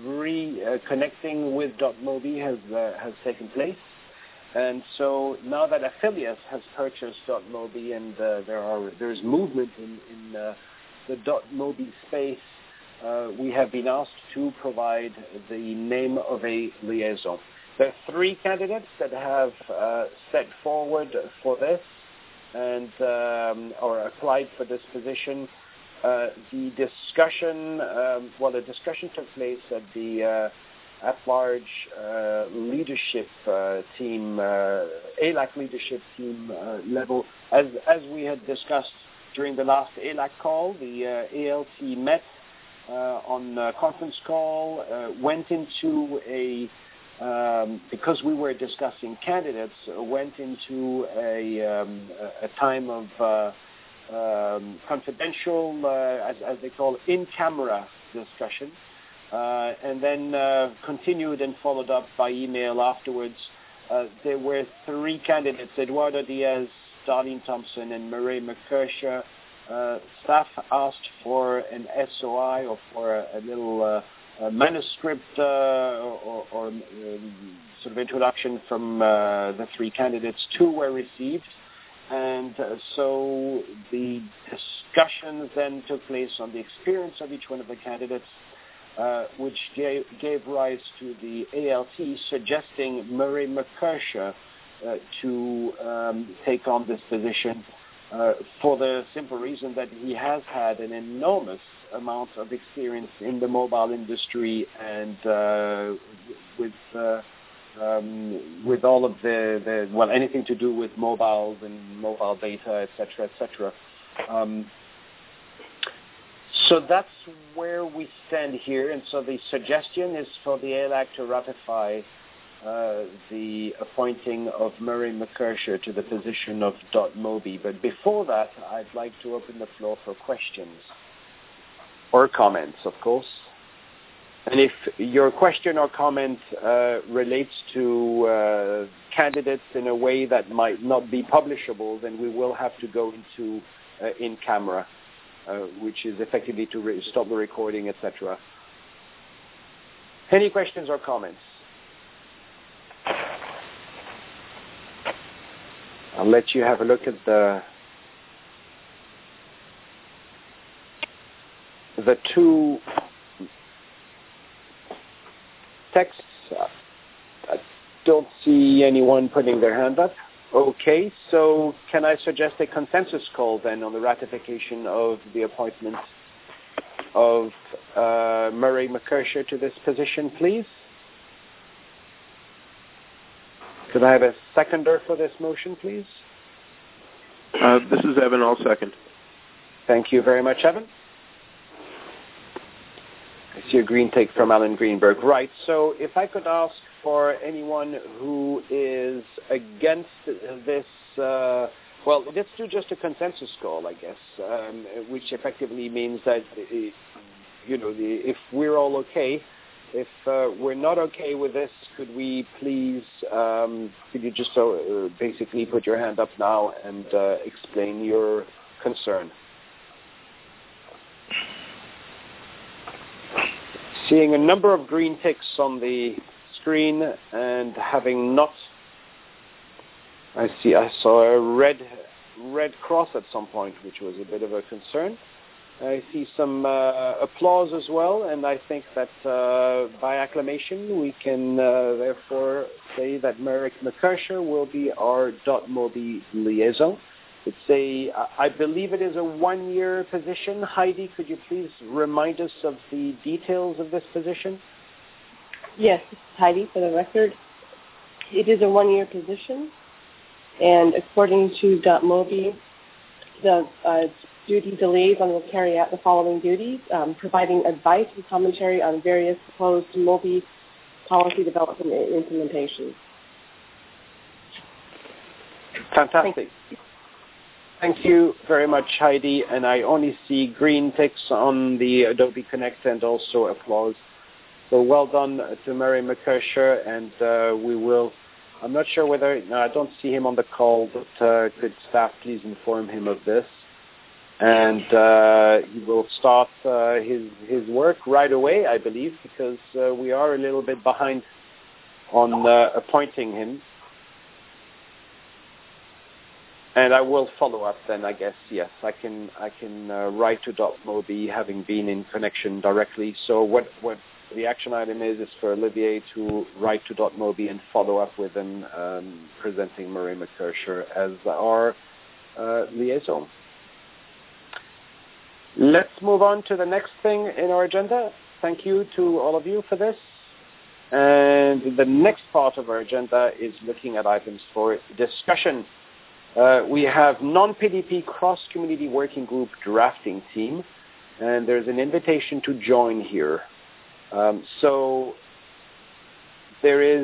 reconnecting with .mobi has uh, has taken place, and so now that Affiliate has purchased .mobi, and uh, there are there's movement in in uh, the .mobi space, uh, we have been asked to provide the name of a liaison. There are three candidates that have uh, set forward for this, and um, or applied for this position. Uh, the discussion, um, well, the discussion took place at the uh, at-large uh, leadership uh, team, uh, A L A C leadership team uh, level, as as we had discussed during the last A L A C call. The uh, A L T met uh, on a conference call, uh, went into a Um, because we were discussing candidates, uh, went into a, um, a time of uh, um, confidential, uh, as, as they call it, in-camera discussion, uh, and then uh, continued and followed up by email afterwards. Uh, there were three candidates, Eduardo Diaz, Darlene Thompson, and Murray McKersher. Uh, staff asked for an S O I, or for a, a little uh, a manuscript uh, or, or um, sort of introduction from uh, the three candidates. Two were received, and uh, so the discussions then took place on the experience of each one of the candidates, uh, which gave, gave rise to the A L T suggesting Murray McKersher uh, to um, take on this position uh, for the simple reason that he has had an enormous amount of experience in the mobile industry, and uh, with uh, um, with all of the, the well anything to do with mobiles and mobile data, et cetera, et cetera. Um, so that's where we stand here, and so the suggestion is for the A L A C to ratify uh, the appointing of Murray McKersher to the position of .mobi. But before that, I'd like to open the floor for questions. Or comments, of course. And if your question or comment uh, relates to uh, candidates in a way that might not be publishable, then we will have to go into uh, in camera, uh, which is effectively to re- stop the recording, et cetera. Any questions or comments? I'll let you have a look at the the two texts. I don't see anyone putting their hand up. Okay, so can I suggest a consensus call then on the ratification of the appointment of uh, Murray McKersher to this position, please? Could I have a seconder for this motion, please? Uh, this is Evan. I'll second. Thank you very much, Evan. I see a green take from Alan Greenberg. Right, so if I could ask for anyone who is against this, uh, well, let's do just a consensus call, I guess, um, which effectively means that, you know, the, if we're all okay, if uh, we're not okay with this, could we please, um, could you just uh, basically put your hand up now and uh, explain your concern? Seeing a number of green ticks on the screen, and having not, I see, I saw a red red cross at some point, which was a bit of a concern. I see some uh, applause as well, and I think that uh, by acclamation we can uh, therefore say that Merrick McCursher will be our .mobi liaison. It's a, I believe it is a one-year position. Heidi, could you please remind us of the details of this position? Yes, this is Heidi for the record. It is a one-year position, and according to .mobi, the uh, duty liaison will carry out the following duties: um, providing advice and commentary on various proposed Mobi policy development and implementation. Fantastic. Thank you. Thank you very much, Heidi. And I only see green ticks on the Adobe Connect and also applause. So well done to Murray McCursher, and uh, we will, I'm not sure whether, no, I don't see him on the call, but uh, could staff please inform him of this? And uh, he will start uh, his, his work right away, I believe, because uh, we are a little bit behind on uh, appointing him. And I will follow up then, I guess. Yes, I can I can uh, write to .mobi, having been in connection directly. So what, what the action item is, is for Olivier to write to .mobi and follow up with him, um, presenting Murray McCursher as our uh, liaison. Let's move on to the next thing in our agenda. Thank you to all of you for this. And the next part of our agenda is looking at items for discussion. Uh, we have non-P D P cross-community working group drafting team, and there's an invitation to join here. Um, so there is,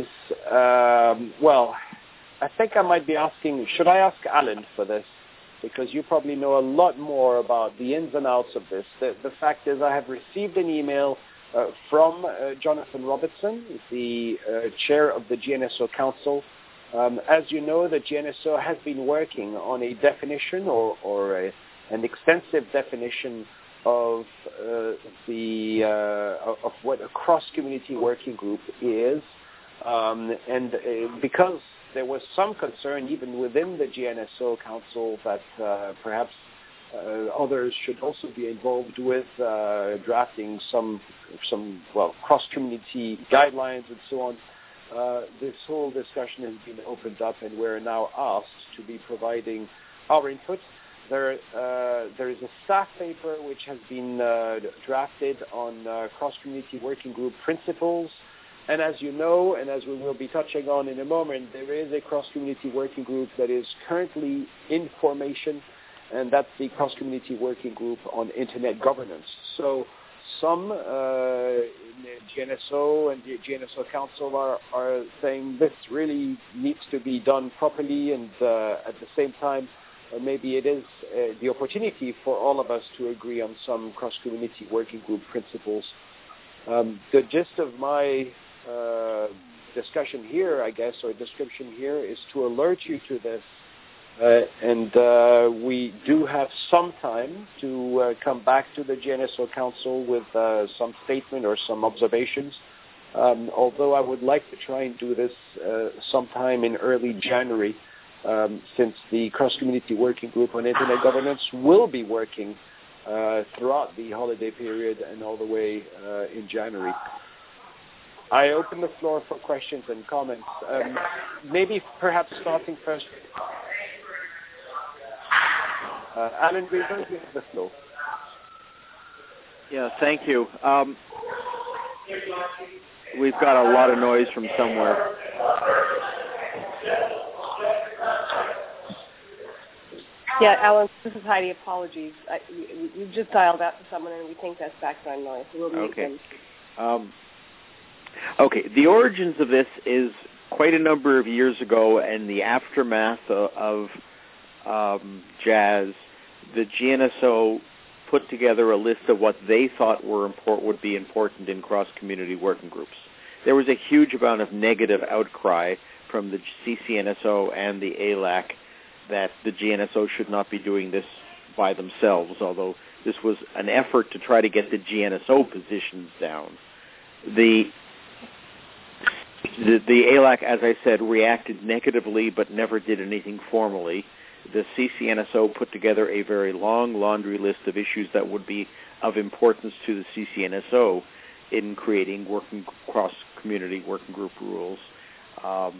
um, well, I think I might be asking, should I ask Alan for this? Because you probably know a lot more about the ins and outs of this. The, the fact is I have received an email uh, from uh, Jonathan Robertson, the uh, chair of the G N S O Council. Um, as you know, the G N S O has been working on a definition or, or a, an extensive definition of uh, the uh, of what a cross-community working group is, um, and uh, because there was some concern even within the G N S O Council that uh, perhaps uh, others should also be involved with uh, drafting some some well cross-community guidelines and so on. Uh, this whole discussion has been opened up, and we're now asked to be providing our input. There, uh, there is a staff paper which has been uh, drafted on uh, cross-community working group principles. And as you know, and as we will be touching on in a moment, there is a cross-community working group that is currently in formation, and that's the cross-community working group on Internet governance. So some uh, G N S O and the G N S O Council are, are saying this really needs to be done properly, and uh, at the same time, uh, maybe it is uh, the opportunity for all of us to agree on some cross-community working group principles. Um, the gist of my uh, discussion here, I guess, or description here, is to alert you to this. Uh, and uh, we do have some time to uh, come back to the G N S O Council with uh, some statement or some observations, um, although I would like to try and do this uh, sometime in early January, um, since the cross-community working group on Internet governance will be working uh, throughout the holiday period and all the way uh, in January. I open the floor for questions and comments. Um, maybe perhaps starting first. Uh, Alan, we're going to give the floor. Yeah, thank you. Um, we've got a lot of noise from somewhere. Yeah, Alan, this is Heidi. Apologies. I, we, we've just dialed out to someone, and we think that's background noise. So we'll mute okay. them. Um, okay, the origins of this is quite a number of years ago, and the aftermath of, of um, jazz. The G N S O put together a list of what they thought were import, would be important in cross-community working groups. There was a huge amount of negative outcry from the C C N S O and the A L A C that the G N S O should not be doing this by themselves, although this was an effort to try to get the G N S O positions down. The the, the A L A C, as I said, reacted negatively but never did anything formally. The C C N S O put together a very long laundry list of issues that would be of importance to the C C N S O in creating working cross-community working group rules. Um,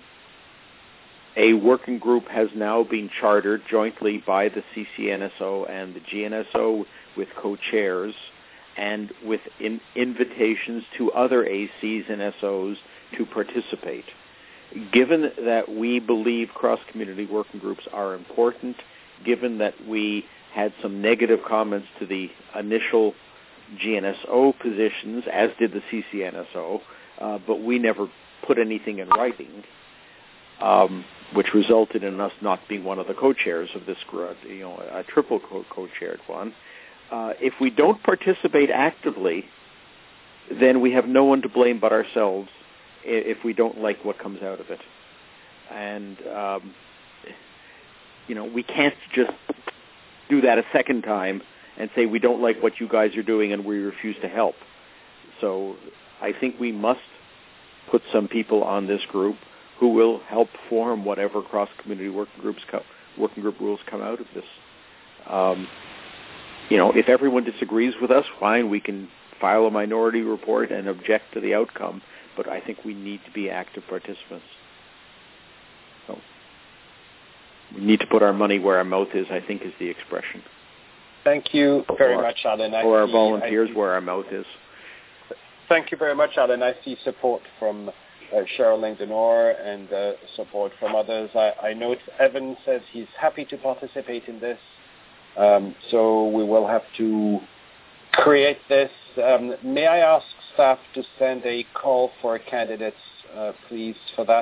a working group has now been chartered jointly by the C C N S O and the G N S O with co-chairs and with in invitations to other A Cs and S Os to participate. Given that we believe cross-community working groups are important, given that we had some negative comments to the initial G N S O positions, as did the C C N S O, uh, but we never put anything in writing, um, which resulted in us not being one of the co-chairs of this group, you know, a triple co- co-chaired one. Uh, if we don't participate actively, then we have no one to blame but ourselves if we don't like what comes out of it. And, um, you know, we can't just do that a second time and say we don't like what you guys are doing and we refuse to help. So I think we must put some people on this group who will help form whatever cross-community working groups co- working group rules come out of this. Um, you know, if everyone disagrees with us, fine, we can file a minority report and object to the outcome, but I think we need to be active participants. So we need to put our money where our mouth is, I think is the expression. Thank you very or, much, Alan. I or our see, volunteers where our mouth is. Thank you very much, Alan. I see support from uh, Cheryl Langdonor and uh, support from others. I, I note Evan says he's happy to participate in this. Um, so we will have to create this. Um, may I ask staff to send a call for candidates, uh, please, for that?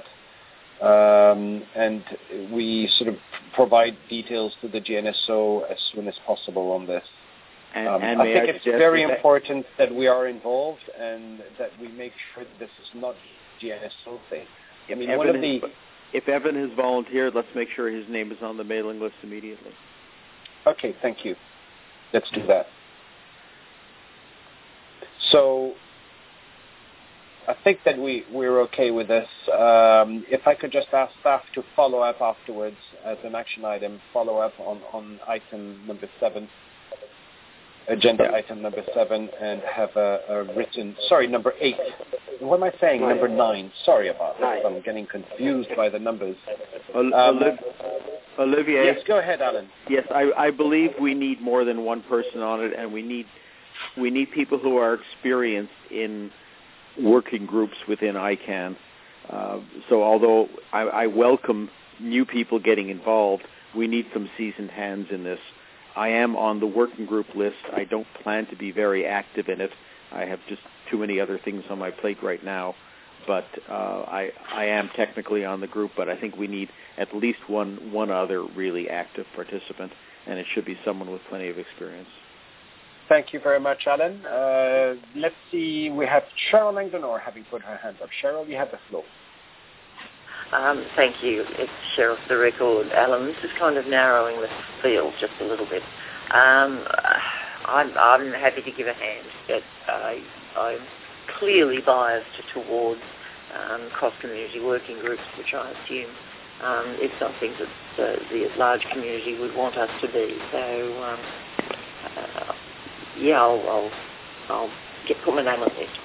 Um, and we sort of provide details to the G N S O as soon as possible on this. And, um, and I think I it's very important that we are involved and that we make sure that this is not G N S O thing. I mean, Evan one of the has, if Evan has volunteered, let's make sure his name is on the mailing list immediately. Okay, thank you. Let's do that. So I think that we, we're okay with this. Um, if I could just ask staff to follow up afterwards as an action item, follow up on, on item number seven, agenda yeah. item number seven, and have a, a written, sorry, number eight. What am I saying? Nine. Number nine. Sorry about this. I'm getting confused by the numbers. Um, Olivier? Yes, go ahead, Alan. Yes, I, I believe we need more than one person on it, and we need we need people who are experienced in working groups within I CAN. Uh, so although I, I welcome new people getting involved, we need some seasoned hands in this. I am on the working group list. I don't plan to be very active in it. I have just too many other things on my plate right now. But uh, I, I am technically on the group, but I think we need at least one, one other really active participant, and it should be someone with plenty of experience. Thank you very much, Alan. Uh, let's see. We have Cheryl Langdonor having put her hand up. Cheryl, you have the floor. Um, thank you. It's Cheryl for the record. Alan, this is kind of narrowing the field just a little bit. Um, I'm, I'm happy to give a hand, but I, I'm clearly biased towards um, cross-community working groups, which I assume um, is something that the, the large community would want us to be. So, um, uh, yeah, I'll, I'll, I'll get, put my name on it.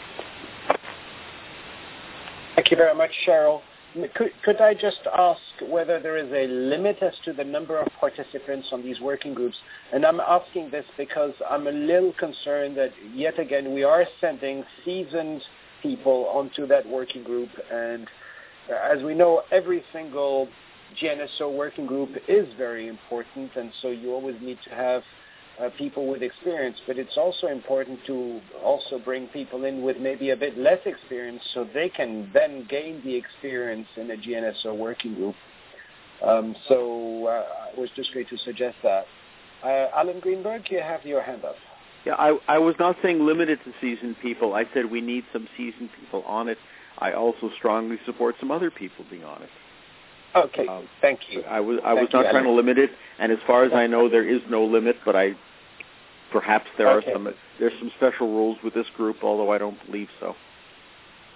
Thank you very much, Cheryl. Could, could I just ask whether there is a limit as to the number of participants on these working groups? And I'm asking this because I'm a little concerned that, yet again, we are sending seasoned people onto that working group. And as we know, every single G N S O working group is very important, and so you always need to have Uh, people with experience, but it's also important to also bring people in with maybe a bit less experience so they can then gain the experience in a G N S O working group. Um, so uh, I was just going to suggest that. Uh, Alan Greenberg, you have your hand up. Yeah, I, I was not saying limited to seasoned people. I said we need some seasoned people on it. I also strongly support some other people being on it. Okay, um, thank you. I was I thank was not you, trying Alan. to limit it, and as far as I know, there is no limit. But I perhaps there okay. are some there's some special rules with this group, although I don't believe so.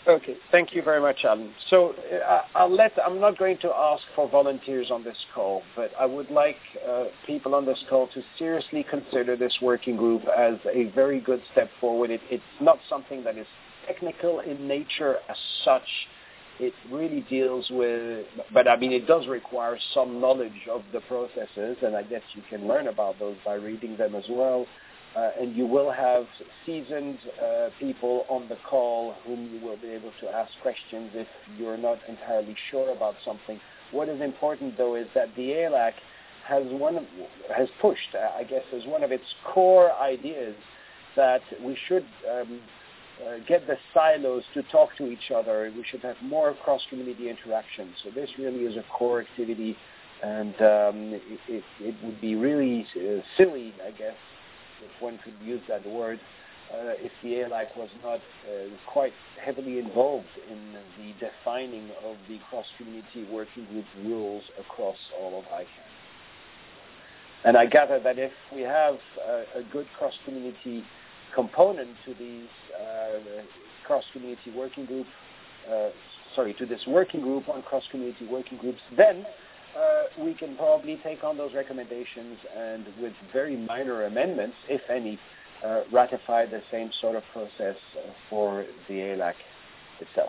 Okay, thank you very much, Alan. So uh, I'll let, I'm not going to ask for volunteers on this call, but I would like uh, people on this call to seriously consider this working group as a very good step forward. It, it's not something that is technical in nature as such. It really deals with, but I mean, it does require some knowledge of the processes, and I guess you can learn about those by reading them as well. Uh, and you will have seasoned uh, people on the call whom you will be able to ask questions if you're not entirely sure about something. What is important, though, is that the A L A C has one of, has pushed, uh, I guess, as one of its core ideas that we should um, uh, get the silos to talk to each other. We should have more cross-community interaction. So this really is a core activity, and um, it, it, it would be really uh, silly, I guess, if one could use that word, uh, if the A L A C was not uh, quite heavily involved in the defining of the cross-community working group rules across all of ICANN. And I gather that if we have uh, a good cross-community component to these uh, cross-community working group, uh, sorry, to this working group on cross-community working groups, then Uh, we can probably take on those recommendations and with very minor amendments, if any, uh, ratify the same sort of process uh, for the A L A C itself.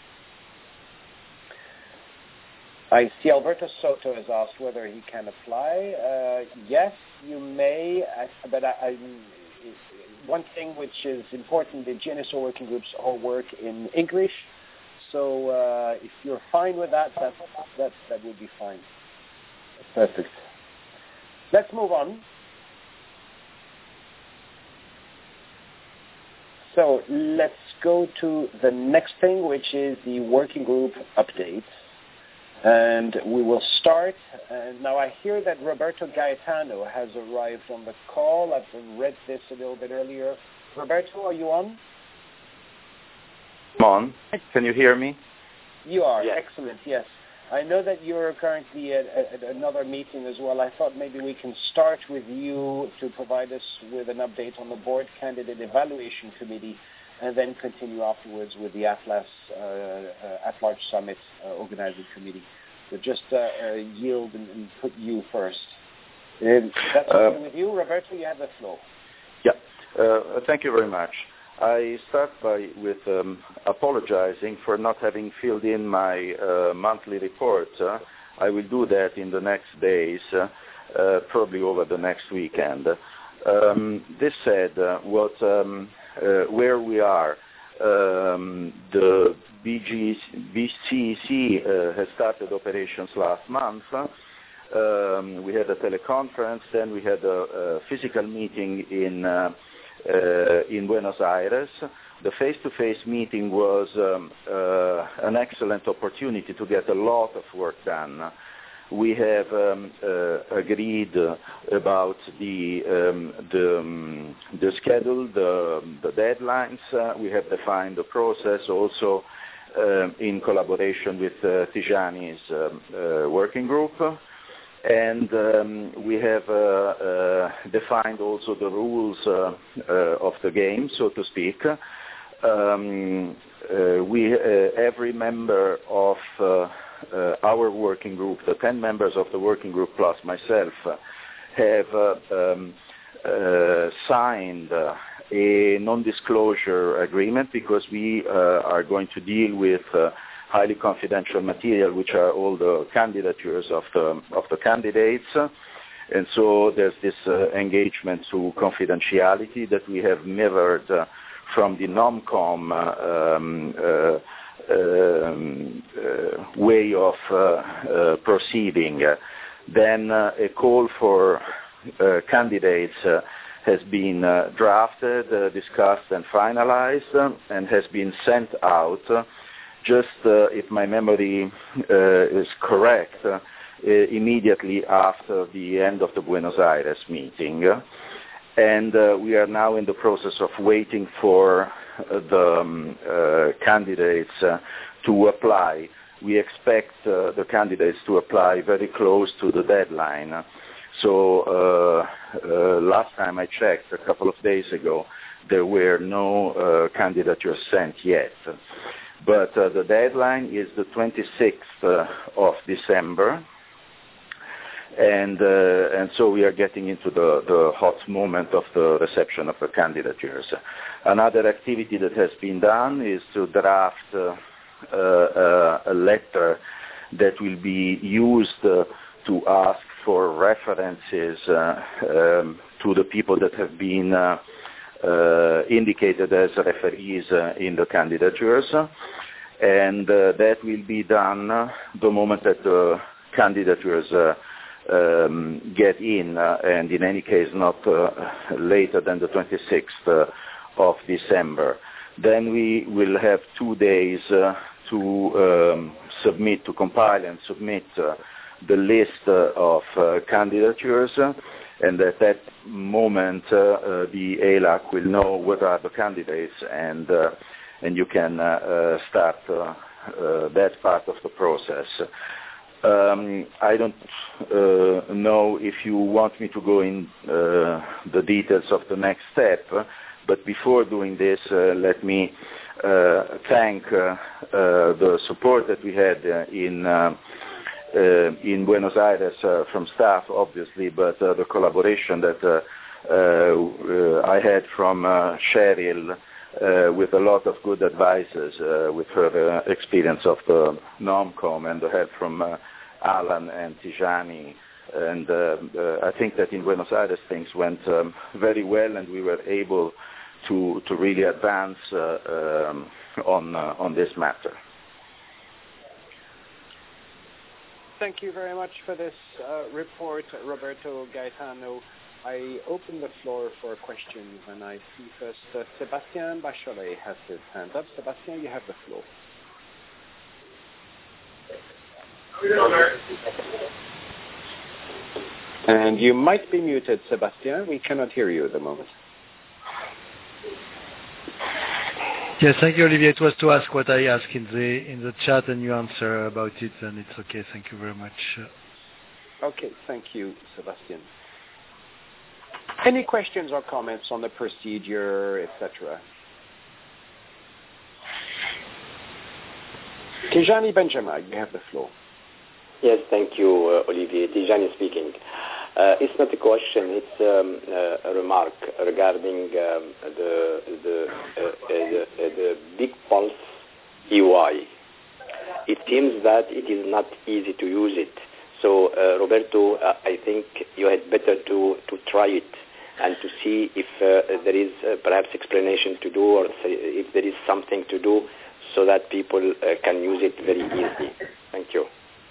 I see Alberto Soto has asked whether he can apply. Uh, yes, you may, but I, I, one thing which is important, the G N S O working groups all work in English. So uh, if you're fine with that, that, that, that would be fine. Perfect. Let's move on. So let's go to the next thing, which is the working group updates. And we will start. And now I hear that Roberto Gaetano has arrived on the call. I've read this a little bit earlier. Roberto, are you on? I'm on. Can you hear me? You are. Yes. Excellent, yes. I know that you're currently at, at another meeting as well. I thought maybe we can start with you to provide us with an update on the Board Candidate Evaluation Committee and then continue afterwards with the Atlas uh, uh, At-Large Summit uh, Organizing Committee. So just uh, uh, yield and, and put you first. And that's okay uh, with you. Roberto, you have the floor. Yeah. Uh, thank you very much. I start by with um, apologizing for not having filled in my uh, monthly report. Uh, I will do that in the next days, uh, uh, probably over the next weekend. Um, this said, uh, what um, uh, where we are, um, the B G, B C C uh, has started operations last month. Um, we had a teleconference, then we had a, a physical meeting in. Uh, Uh, in Buenos Aires. The face-to-face meeting was um, uh, an excellent opportunity to get a lot of work done. We have um, uh, agreed uh, about the um, the, um, the schedule, the, the deadlines. Uh, we have defined the process also uh, in collaboration with uh, Tijani's um, uh, working group. And um, we have uh, uh, defined also the rules uh, uh, of the game, so to speak. Um, uh, we, uh, every member of uh, uh, our working group, the ten members of the working group plus myself, uh, have uh, um, uh, signed uh, a non-disclosure agreement because we uh, are going to deal with uh, highly confidential material, which are all the candidatures of the of the candidates, and so there's this uh, engagement to confidentiality that we have mirrored uh, from the NOMCOM uh, um, uh, um, uh, way of uh, uh, proceeding. Then uh, a call for uh, candidates uh, has been uh, drafted, uh, discussed, and finalized, uh, and has been sent out. Uh, Just uh, if my memory uh, is correct, uh, immediately after the end of the Buenos Aires meeting. And uh, we are now in the process of waiting for uh, the um, uh, candidates uh, to apply. We expect uh, the candidates to apply very close to the deadline. So uh, uh, last time I checked, a couple of days ago, there were no uh, candidatures sent yet. But uh, the deadline is the twenty-sixth uh, of December, and uh, and so we are getting into the, the hot moment of the reception of the candidatures. Another activity that has been done is to draft uh, uh, a letter that will be used uh, to ask for references uh, um, to the people that have been uh, uh, indicated as referees uh, in the candidatures. And uh, that will be done uh, the moment that the candidatures uh, um, get in, uh, and in any case not uh, later than the twenty-sixth uh, of December. Then we will have two days uh, to um, submit, to compile and submit uh, the list uh, of uh, candidatures, uh, and at that moment uh, uh, the A L A C will know what are the candidates, and uh, and you can uh, uh, start uh, uh, that part of the process. Um, I don't uh, know if you want me to go in uh, the details of the next step, but before doing this, uh, let me uh, thank uh, uh, the support that we had uh, in uh, uh, in Buenos Aires uh, from staff, obviously, but uh, the collaboration that uh, uh, I had from uh, Cheryl, Uh, with a lot of good advices, uh, with her uh, experience of the NOMCOM and the help from uh, Alan and Tijani. And uh, uh, I think that in Buenos Aires things went um, very well, and we were able to to really advance uh, um, on uh, on this matter. Thank you very much for this uh, report, Roberto Gaetano. I open the floor for questions, and I see first uh, Sébastien Bachelet has his hand up. Sébastien, you have the floor. And you might be muted, Sébastien. We cannot hear you at the moment. Yes, thank you, Olivier. It was to ask what I asked in the in the chat, and you answer about it, and it's okay. Thank you very much. Okay, thank you, Sébastien. Any questions or comments on the procedure, et cetera? Tijani Benjema, you have the floor. Yes, thank you, uh, Olivier. Tijani speaking. Uh, it's not a question, it's um, uh, a remark regarding um, the, the, uh, uh, the, uh, the Big Pulse E U I. It seems that it is not easy to use it. So, uh, Roberto, uh, I think you had better to, to try it and to see if uh, there is uh, perhaps explanation to do, or if there is something to do so that people uh, can use it very easily. Thank you.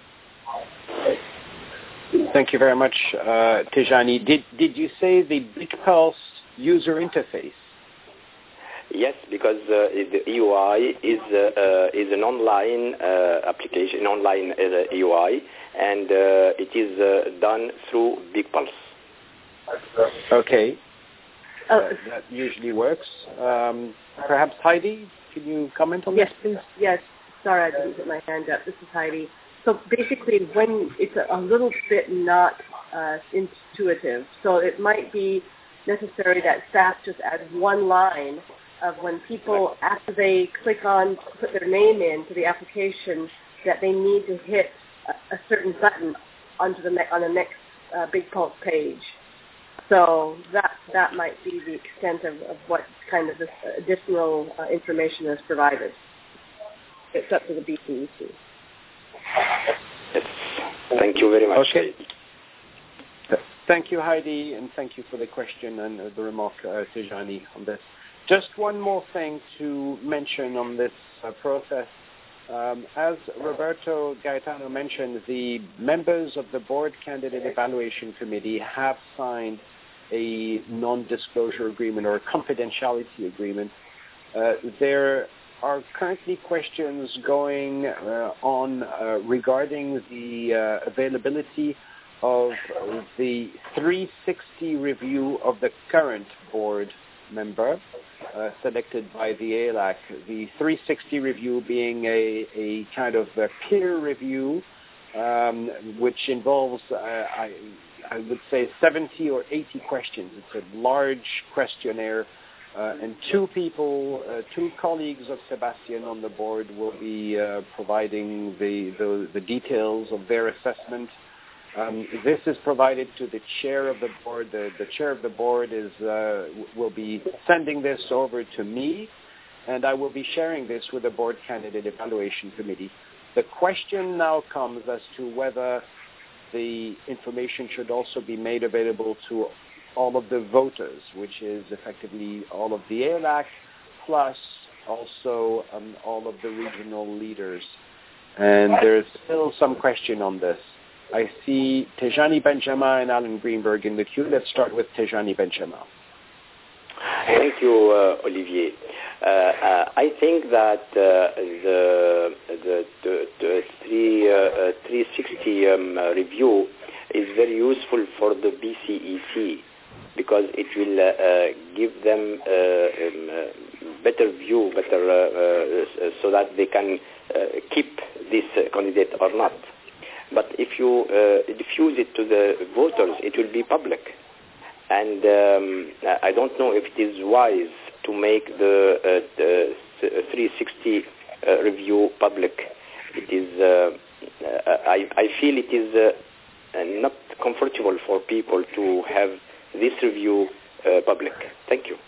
Thank you very much, uh, Tijani. Did, did you say the Big Pulse user interface? Yes, because uh, the E U I is uh, uh, is an online uh, application, an online uh, E U I, and uh, it is uh, done through Big Pulse. Okay. Uh, that usually works. Um, perhaps Heidi, can you comment on yes, this, please? Yes. Sorry, I didn't put my hand up. This is Heidi. So basically, when it's a, a little bit not uh, intuitive, so it might be necessary that staff just add one line of when people, after they click on, put their name in to the application, that they need to hit a, a certain button onto the ne- on the next uh, Big Pulse page. So that that might be the extent of, of what kind of this additional uh, information is provided. It's up to the B C E C. Yes. Thank you very much. Okay. Thank you, Heidi, and thank you for the question and uh, the remark, uh, Tijani, on this. Just one more thing to mention on this uh, process. Um, as Roberto Gaetano mentioned, the members of the Board Candidate Evaluation Committee have signed a non-disclosure agreement or a confidentiality agreement. Uh, there are currently questions going uh, on uh, regarding the uh, availability of the three sixty review of the current board member uh, selected by the A L A C. The three sixty review being a, a kind of a peer review um, which involves, uh, I, I would say, seventy or eighty questions. It's a large questionnaire Uh, and two people, uh, two colleagues of Sebastian on the board will be uh, providing the, the, the details of their assessment. Um, this is provided to the chair of the board. The, the chair of the board is uh, will be sending this over to me, and I will be sharing this with the board candidate evaluation committee. The question now comes as to whether the information should also be made available to all of the voters, which is effectively all of the A L A C, plus also um, all of the regional leaders. And there's still some question on this. I see Tejani Benjama and Alan Greenberg in the queue. Let's start with Tejani Benjama. Thank you, uh, Olivier. Uh, uh, I think that uh, the, the, the, the three, uh, three sixty um, uh, review is very useful for the B C E C because it will uh, uh, give them uh, um, uh, better view, better uh, uh, so that they can uh, keep this uh, candidate or not. But if you uh, diffuse it to the voters, it will be public. And um, I don't know if it is wise to make the, uh, the three sixty uh, review public. It is, uh, uh, I, I feel it is uh, not comfortable for people to have this review uh, public. Thank you.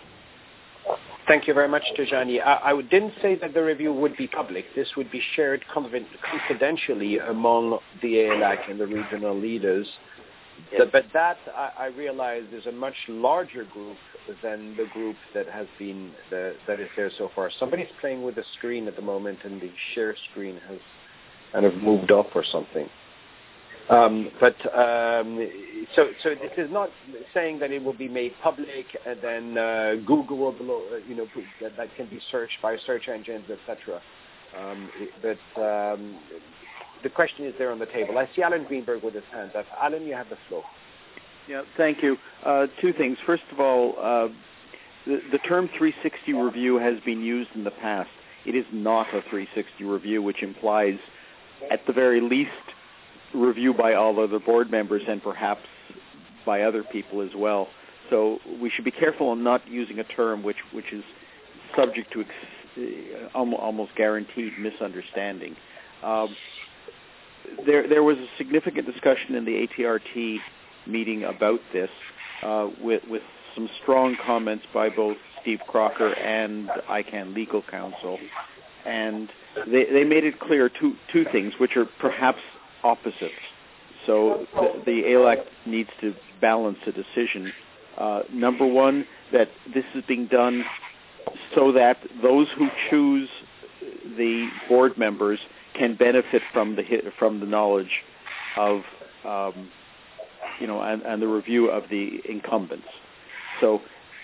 Thank you very much, Tejani. I, I didn't say that the review would be public. This would be shared confidentially among the A L A C and the regional leaders. Yes. The, but that, I, I realize, is a much larger group than the group that has been, the, that is there so far. Somebody's playing with the screen at the moment, and the share screen has kind of moved off or something. Um, but um, so, so this is not saying that it will be made public and then uh, Google will, below, you know, that, that can be searched by search engines, et cetera. Um, but um, the question is there on the table. I see Alan Greenberg with his hand up. Alan, you have the floor. Yeah, thank you. Uh, two things. First of all, uh, the, the term three sixty review has been used in the past. It is not a three sixty review, which implies, at the very least, review by all other board members and perhaps by other people as well. So we should be careful on not using a term which, which is subject to ex- almost guaranteed misunderstanding. Um, there, there was a significant discussion in the A T R T meeting about this uh, with, with some strong comments by both Steve Crocker and I CANN Legal Counsel. And they, they made it clear two, two things, which are perhaps opposites. So the, the A L A C needs to balance a decision. Uh, number one, that this is being done so that those who choose the board members can benefit from the from the knowledge of, um, you know, and, and the review of the incumbents. So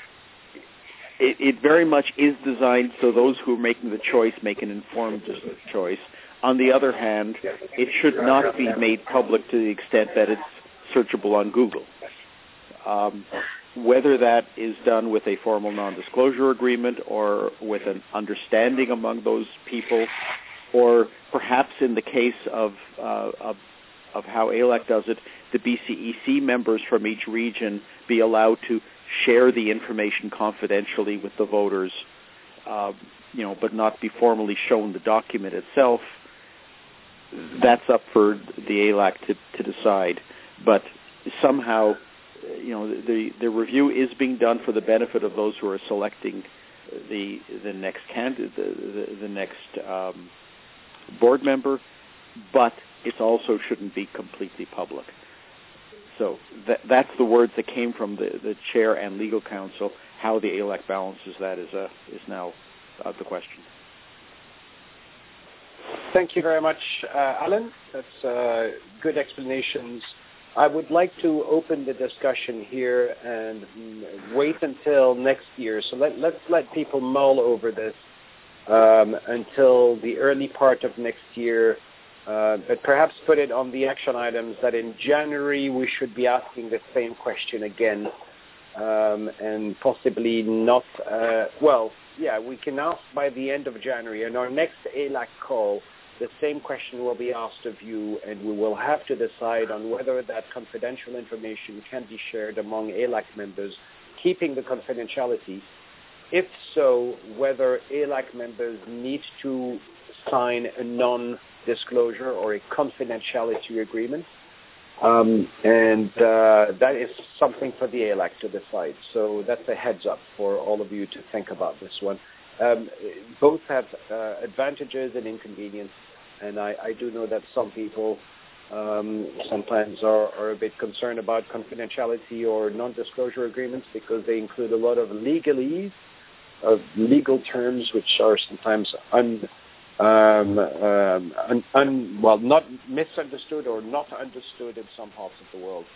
it, it very much is designed so those who are making the choice make an informed choice. On the other hand, it should not be made public to the extent that it's searchable on Google. Um, whether that is done with a formal non-disclosure agreement or with an understanding among those people, or perhaps in the case of, uh, of, of how A L A C does it, the B C E C members from each region be allowed to share the information confidentially with the voters, uh, you know, but not be formally shown the document itself. That's up for the A L A C to, to decide. But somehow, you know, the the review is being done for the benefit of those who are selecting the the next candidate, the, the, the next um, board member, but it also shouldn't be completely public. So that, that's the words that came from the, the chair and legal counsel. How the A L A C balances that is a, is now uh, the question. Thank you very much, uh, Alan. That's uh, good explanations. I would like to open the discussion here and wait until next year. So let, let's let people mull over this um, until the early part of next year, uh, but perhaps put it on the action items that in January we should be asking the same question again, um, and possibly not, uh, well, yeah, we can ask by the end of January. In our next A L A C call, the same question will be asked of you, and we will have to decide on whether that confidential information can be shared among A L A C members, keeping the confidentiality, if so, whether A L A C members need to sign a non-disclosure or a confidentiality agreement. Um, and uh, that is something for the A L A C to decide. So that's a heads up for all of you to think about this one. Um, both have uh, advantages and inconvenience, and I, I do know that some people um, sometimes are, are a bit concerned about confidentiality or non-disclosure agreements because they include a lot of legalese, of legal terms which are sometimes un, um, um, un, un, well, not misunderstood or not understood in some parts of the world.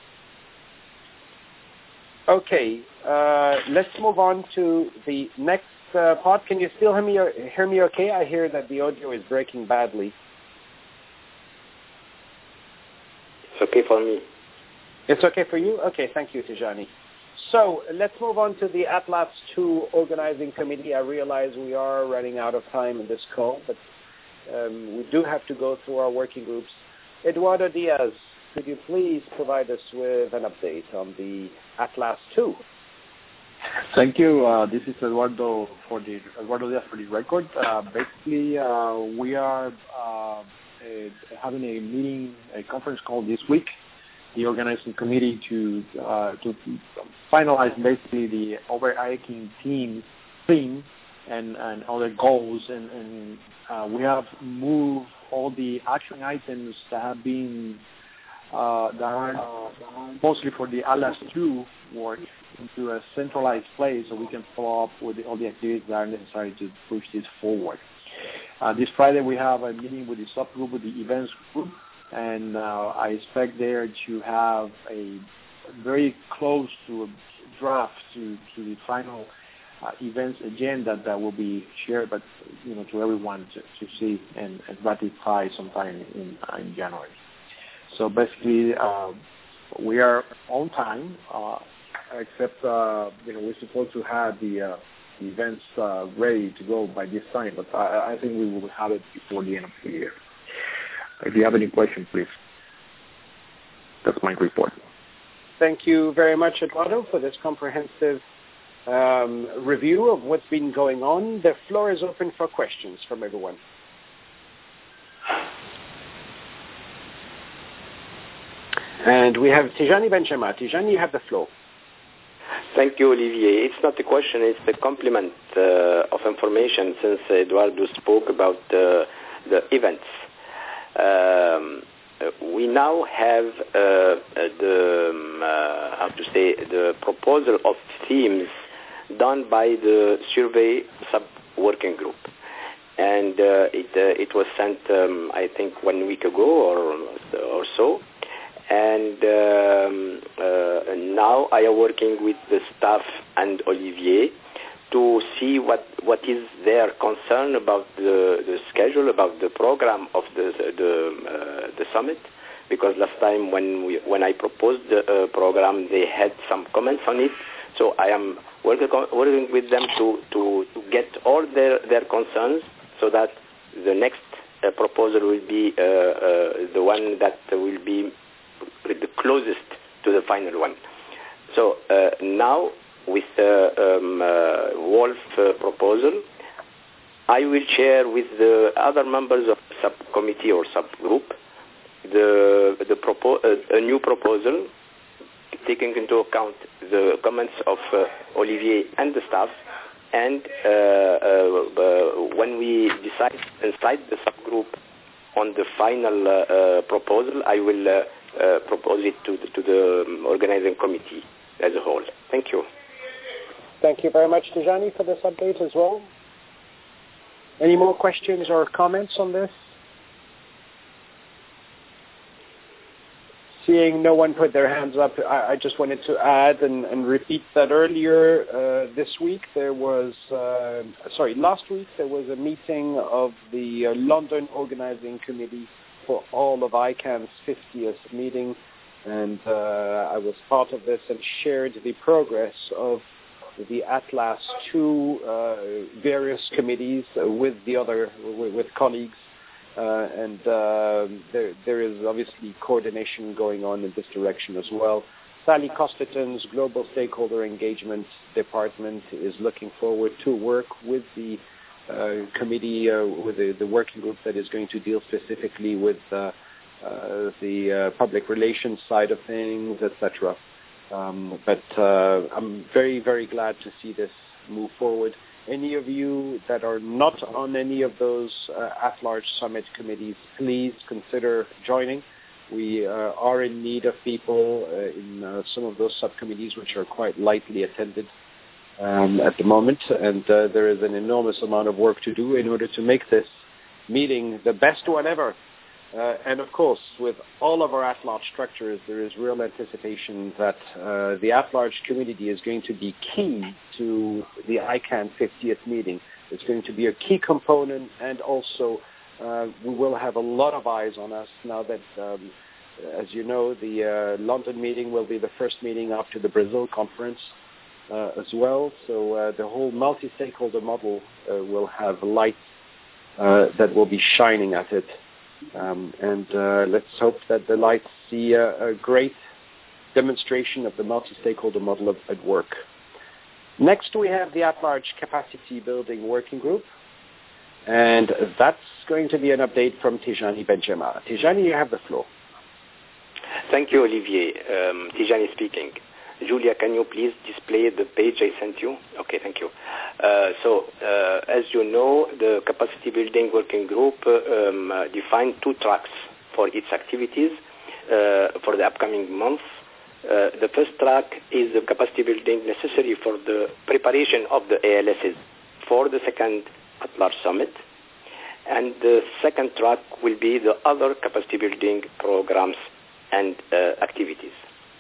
Okay, uh, let's move on to the next uh, part. Can you still hear me, hear me okay? I hear that the audio is breaking badly. It's okay for me. It's okay for you? Okay, thank you, Tijani. So let's move on to the Atlas two organizing committee. I realize we are running out of time in this call, but um, we do have to go through our working groups. Eduardo Diaz, could you please provide us with an update on the Atlas two? Thank you. Uh, this is Eduardo for the Eduardo Diaz for the record. Uh, basically, uh, we are uh, uh, having a meeting, a conference call this week. The organizing committee to uh, to finalize basically the overarching team theme and, and other goals, and, and uh, we have moved all the action items that have been uh, that are uh, mostly for the Atlas two work into a centralized place, so we can follow up with the, all the activities that are necessary to push this forward. Uh, this Friday we have a meeting with the subgroup, with the events group. And uh, I expect there to have a very close to a draft to, to the final uh, events agenda that will be shared, but you know, to everyone to, to see and, and ratify sometime in, uh, in January. So basically, uh, we are on time, uh, except uh, you know, we're supposed to have the, uh, the events uh, ready to go by this time, but I, I think we will have it before the end of the year. If you have any questions, please. That's my report. Thank you very much, Eduardo, for this comprehensive um, review of what's been going on. The floor is open for questions from everyone. And we have Tijani Benjema. Tijani, you have the floor. Thank you, Olivier. It's not a question, it's a compliment uh, of information since Eduardo spoke about uh, the events. Um, we now have uh, the, um, uh, how to say, the proposal of themes done by the survey sub-working group. And uh, it, uh, it was sent, um, I think, one week ago or, or so. And um, uh, now I am working with the staff and Olivier to see what, what is their concern about the, the schedule, about the program of the the, uh, the summit. Because last time when we when I proposed the uh, program, they had some comments on it. So I am working working with them to, to, to get all their, their concerns, so that the next uh, proposal will be uh, uh, the one that will be the closest to the final one. So uh, now, with the uh, um, uh, Wolf uh, proposal, I will share with the other members of the subcommittee or subgroup the the propo- uh, a new proposal, taking into account the comments of uh, Olivier and the staff. And uh, uh, uh, when we decide inside the subgroup on the final uh, uh, proposal, I will uh, uh, propose it to the, to the organizing committee as a whole. Thank you. Thank you very much, Tijani, for this update as well. Any more questions or comments on this? Seeing no one put their hands up, I, I just wanted to add and, and repeat that earlier uh, this week there was, uh, sorry, last week there was a meeting of the uh, London Organizing Committee for all of I CAN's fiftieth meeting, and uh, I was part of this and shared the progress of the Atlas two uh, various committees uh, with the other, with, with colleagues, uh, and uh, there, there is obviously coordination going on in this direction as well. Sally Costerton's Global Stakeholder Engagement Department is looking forward to work with the uh, committee, uh, with the, the working group that is going to deal specifically with uh, uh, the uh, public relations side of things, et cetera. Um, but uh, I'm very, very glad to see this move forward. Any of you that are not on any of those uh, at-large summit committees, please consider joining. We uh, are in need of people uh, in uh, some of those subcommittees, which are quite lightly attended um, at the moment, and uh, there is an enormous amount of work to do in order to make this meeting the best one ever. Uh, and of course, with all of our at-large structures, there is real anticipation that uh, the at-large community is going to be key to the I CAN fiftieth meeting. It's going to be a key component, and also uh, we will have a lot of eyes on us now that, um, as you know, the uh, London meeting will be the first meeting after the Brazil conference uh, as well. So uh, the whole multi-stakeholder model uh, will have light uh, that will be shining at it. Um, and uh, let's hope that the lights see a, a great demonstration of the multi-stakeholder model of, at work. Next, we have the at-large capacity building working group, and that's going to be an update from Tijani Benjema. Tijani, you have the floor. Thank you, Olivier. Um, Tijani speaking. Julia, can you please display the page I sent you? Okay, thank you. Uh, so, uh, as you know, the capacity building working group uh, um, uh, defined two tracks for its activities uh, for the upcoming month. Uh, the first track is the capacity building necessary for the preparation of the A L Ss for the second at-large summit. And the second track will be the other capacity building programs and uh, activities.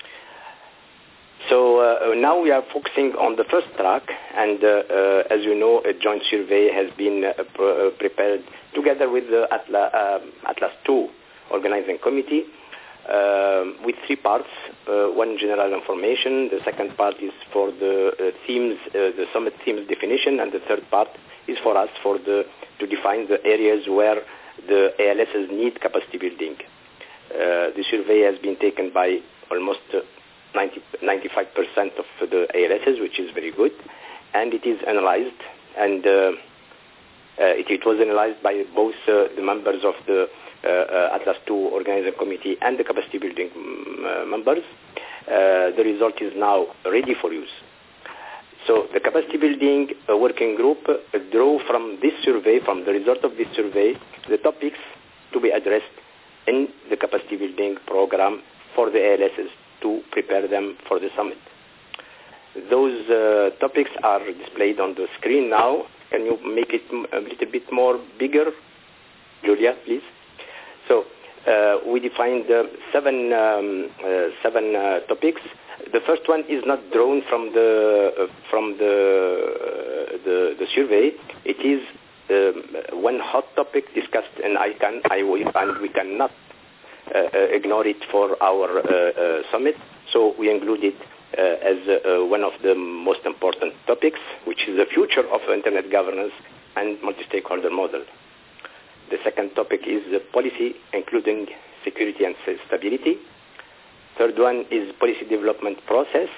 So uh, now we are focusing on the first track, and uh, uh, as you know, a joint survey has been uh, pr- uh, prepared together with the Atlas, uh, Atlas two organizing committee uh, with three parts. Uh, one, general information. The second part is for the uh, themes, uh, the summit themes definition, and the third part is for us for the to define the areas where the A L Ss need capacity building. Uh, the survey has been taken by almost uh, ninety, ninety-five percent of the A L Ss, which is very good, and it is analyzed, and uh, uh, it, it was analyzed by both uh, the members of the uh, uh, Atlas two organizing committee and the capacity building um, uh, members. Uh, the result is now ready for use. So the capacity building uh, working group uh, drew from this survey, from the result of this survey, the topics to be addressed in the capacity building program for the A L Ss to prepare them for the summit. Those uh, topics are displayed on the screen now. Can you make it a little bit more bigger, Julia, please? So uh, we defined uh, seven um, uh, seven uh, topics. The first one is not drawn from the uh, from the, uh, the the survey. It is um, one hot topic discussed in I CAN, I W I F, and we cannot Uh, uh, ignore it for our uh, uh, summit, so we include it uh, as uh, one of the most important topics, which is the future of internet governance and multi-stakeholder model. The second topic is the policy, including security and stability. Third one is policy development process,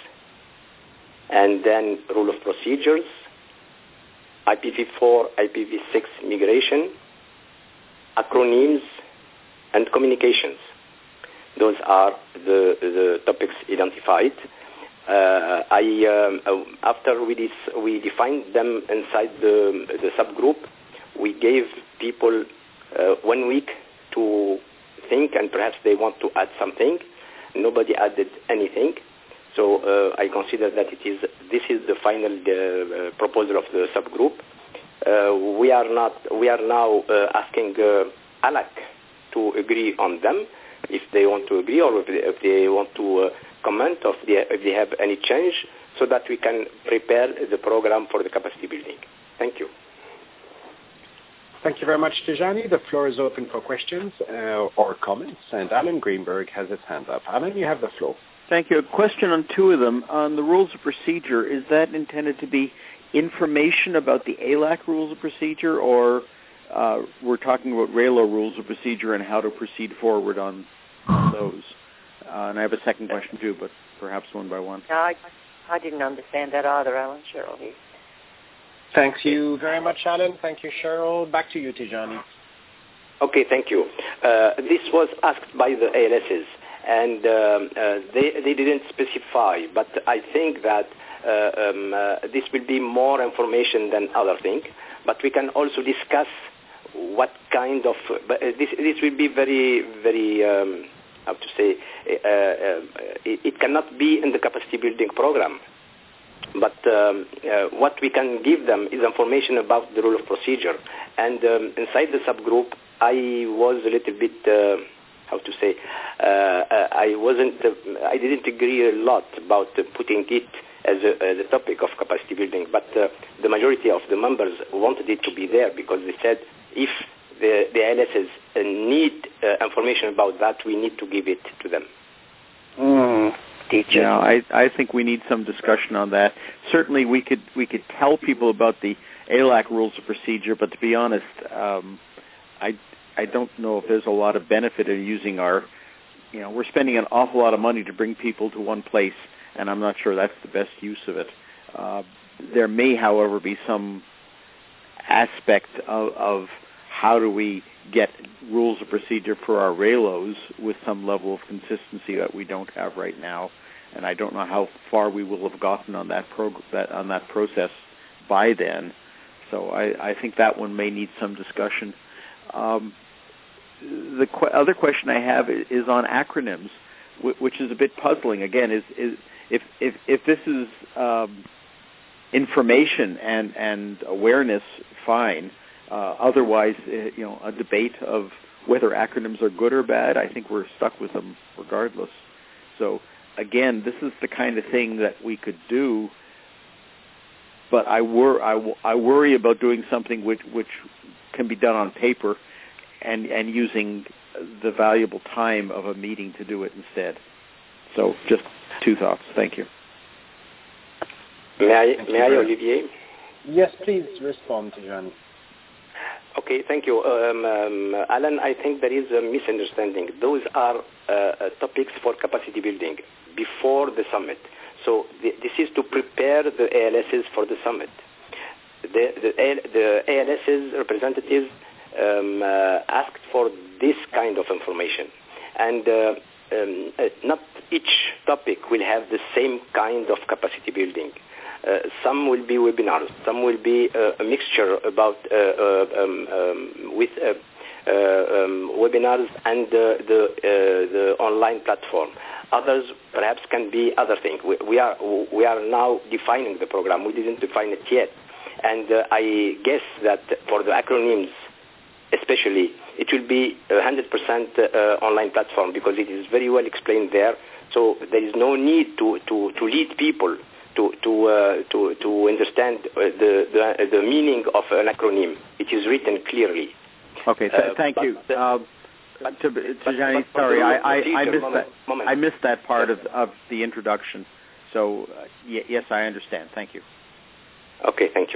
and then rule of procedures, I P v four, I P v six migration, acronyms, and communications. Those are the, the topics identified. Uh, I, um, after we, dis- we defined them inside the, the subgroup, we gave people uh, one week to think, and perhaps they want to add something. Nobody added anything. So uh, I consider that it is this is the final uh, proposal of the subgroup. Uh, we are not. We are now uh, asking uh, A L A C to agree on them, if they want to agree, or if they, if they want to uh, comment, or if they, if they have any change, so that we can prepare the program for the capacity building. Thank you. Thank you very much, Tijani. The floor is open for questions uh, or comments, and Alan Greenberg has his hand up. Alan, you have the floor. Thank you. A question on two of them. On the rules of procedure, is that intended to be information about the A L A C rules of procedure, or Uh, we're talking about R A L O rules of procedure and how to proceed forward on those? Uh, and I have a second question too, but perhaps one by one. No, I, I didn't understand that either, Alan. Cheryl here. Thank you very much, Alan. Thank you, Cheryl. Back to you, Tijani. Okay, thank you. Uh, this was asked by the A L Ss, and um, uh, they, they didn't specify, but I think that uh, um, uh, this will be more information than other things, but we can also discuss what kind of, but this, this will be very, very, um, how to say, uh, uh, it, it cannot be in the capacity building program. But um, uh, what we can give them is information about the rule of procedure. And um, inside the subgroup, I was a little bit, uh, how to say, uh, uh, I wasn't, uh, I didn't agree a lot about uh, putting it as a, as a topic of capacity building. But uh, the majority of the members wanted it to be there because they said if the, the L S S need uh, information about that, we need to give it to them. Mm. Yeah, I, I think we need some discussion on that. Certainly, we could we could tell people about the A L A C rules of procedure, but to be honest, um, I I don't know if there's a lot of benefit in using our, you know, we're spending an awful lot of money to bring people to one place, and I'm not sure that's the best use of it. Uh, there may, however, be some aspect of, of how do we get rules of procedure for our R A L Os with some level of consistency that we don't have right now. And I don't know how far we will have gotten on that, prog- that on that process by then. So I, I think that one may need some discussion. Um, the qu- other question I have is, is on acronyms, w- which is a bit puzzling. Again, is, is if, if if this is um, information and, and awareness, fine. Uh, otherwise, uh, you know, a debate of whether acronyms are good or bad, I think we're stuck with them regardless. So again, this is the kind of thing that we could do, but I, wor- I, w- I worry about doing something which, which can be done on paper and, and using the valuable time of a meeting to do it instead. So just two thoughts. Thank you. May I, may I Olivier? Yes, please respond to Johnny. Okay, thank you. Um, um, Alan, I think there is a misunderstanding. Those are uh, uh, topics for capacity building before the summit. So the, this is to prepare the A L Ss for the summit. The, the, the A L Ss representatives um, uh, asked for this kind of information. And uh, um, uh, not each topic will have the same kind of capacity building. Uh, some will be webinars, some will be uh, a mixture about uh, uh, um, um, with uh, uh, um, webinars and uh, the uh, the online platform. Others perhaps can be other things. We, we are we are now defining the program. We didn't define it yet, and uh, I guess that for the acronyms, especially, it will be a one hundred percent uh, online platform because it is very well explained there. So there is no need to to, to lead people to to uh, to to understand uh, the, the the meaning of an acronym. It is written clearly. Okay, th- uh, thank you. Uh, to, to Johnny, sorry, I, I, I missed moment, that. Moment. I missed that part of of the introduction. So uh, y- yes, I understand. Thank you. Okay, thank you.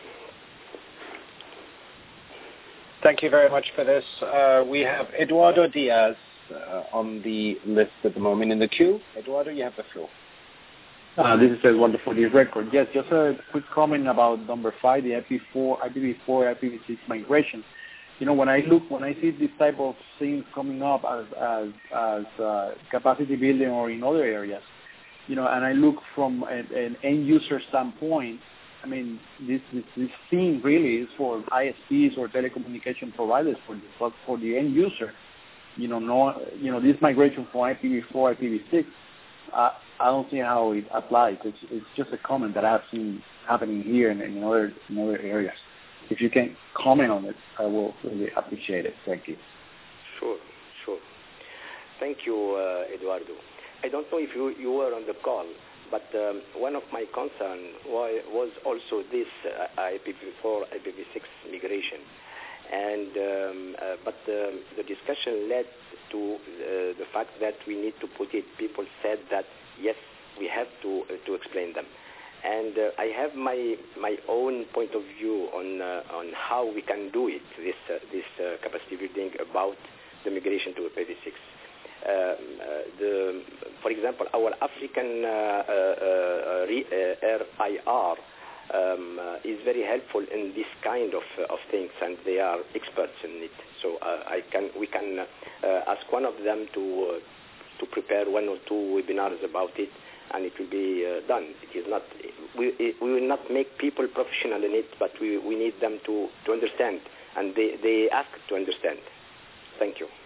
Thank you very much for this. Uh, we have Eduardo Diaz uh, on the list at the moment in the queue. Eduardo, you have the floor. Uh, this is Eduardo for the record. Yes, just a quick comment about number five, the I P v four, I P v four, I P v six migration. You know, when I look, when I see this type of things coming up as as, as uh, capacity building or in other areas, you know, and I look from an, an end user standpoint, I mean, this, this this thing really is for I S Ps or telecommunication providers for the, but for the end user. You know, no, you know, this migration from I P v four, I P v six. Uh, I don't see how it applies. It's, it's just a comment that I've seen happening here and in other in other areas. If you can comment on it, I will really appreciate it. Thank you. Sure, sure. Thank you, uh, Eduardo. I don't know if you, you were on the call, but um, one of my concerns was, was also this uh, I P v four, I P v six migration. And um, uh, but um, the discussion led to uh, the fact that we need to put it. People said that yes, we have to uh, to explain them, and uh, I have my my own point of view on uh, on how we can do it. This uh, this uh, capacity building about the migration to I P v six. uh, the, for example, our African uh, uh, uh, R I R um, uh, is very helpful in this kind of uh, of things, and they are experts in it. So uh, I can we can uh, ask one of them to uh, to prepare one or two webinars about it, and it will be uh, done. It is not we we will not make people professional in it, but we we need them to to understand, and they they ask to understand. Thank you.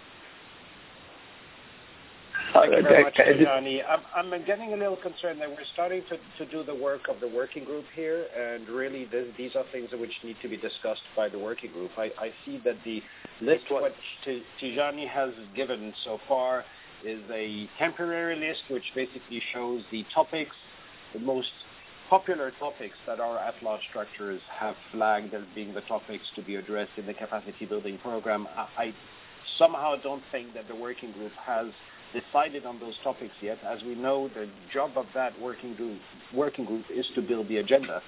Thank you very much, Tijani. I'm, I'm getting a little concerned that we're starting to, to do the work of the working group here, and really this, these are things which need to be discussed by the working group. I, I see that the list which Tijani has given so far is a temporary list which basically shows the topics, the most popular topics that our at-large structures have flagged as being the topics to be addressed in the capacity building program. I, I somehow don't think that the working group has decided on those topics yet. As we know, the job of that working group, working group is to build the agenda.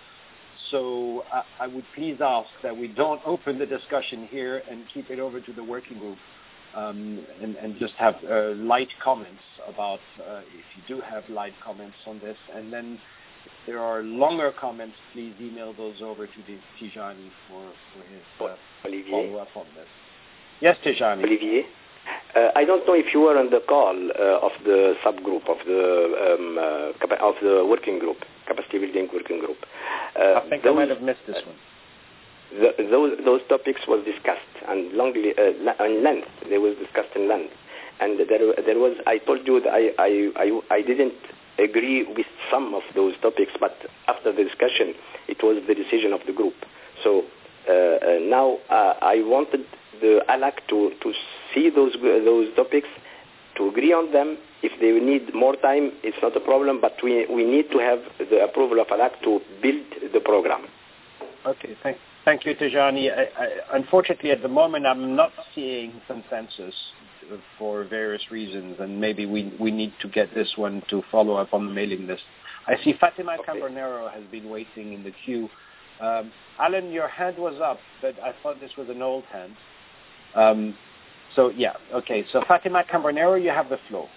So I, I would please ask that we don't open the discussion here and keep it over to the working group um, and, and just have uh, light comments about, uh, if you do have light comments on this. And then if there are longer comments, please email those over to the Tijani for, for his uh, follow-up on this. Yes, Tijani. Olivier? Uh, I don't know if you were on the call uh, of the subgroup of the um, uh, capa- of the working group, capacity building working group. Uh, I think those, I might have missed this one. The, those those topics was discussed and longly uh, in length. They was discussed in length, and there there was. I told you that I I I, I didn't agree with some of those topics, but after the discussion, it was the decision of the group. So uh, uh, now uh, I wanted the A L A C to, to see those those topics, to agree on them. If they need more time, it's not a problem, but we we need to have the approval of A L A C to build the program. Okay, thank, thank you, Tijani. I, I, unfortunately, at the moment, I'm not seeing consensus for various reasons, and maybe we, we need to get this one to follow up on the mailing list. I see Fatima okay. Cambronero has been waiting in the queue. Um, Alan, your hand was up, but I thought this was an old hand. Um, so, yeah, okay. So, Fatima Cambronero, you have the floor.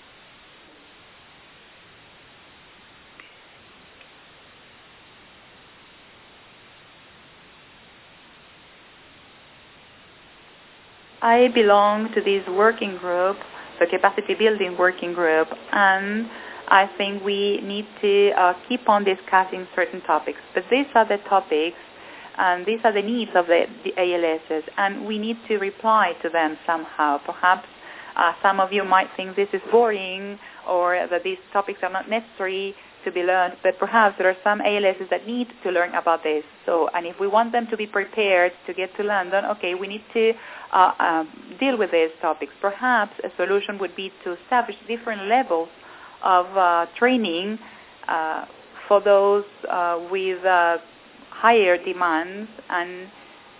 I belong to this working group, the capacity building working group, and I think we need to uh, keep on discussing certain topics. But these are the topics and these are the needs of the, the A L Ss, and we need to reply to them somehow. Perhaps uh, some of you might think this is boring or that these topics are not necessary to be learned, but perhaps there are some A L Ss that need to learn about this. So, and if we want them to be prepared to get to London, okay, we need to uh, um, deal with these topics. Perhaps a solution would be to establish different levels of uh, training uh, for those uh, with uh, higher demands, and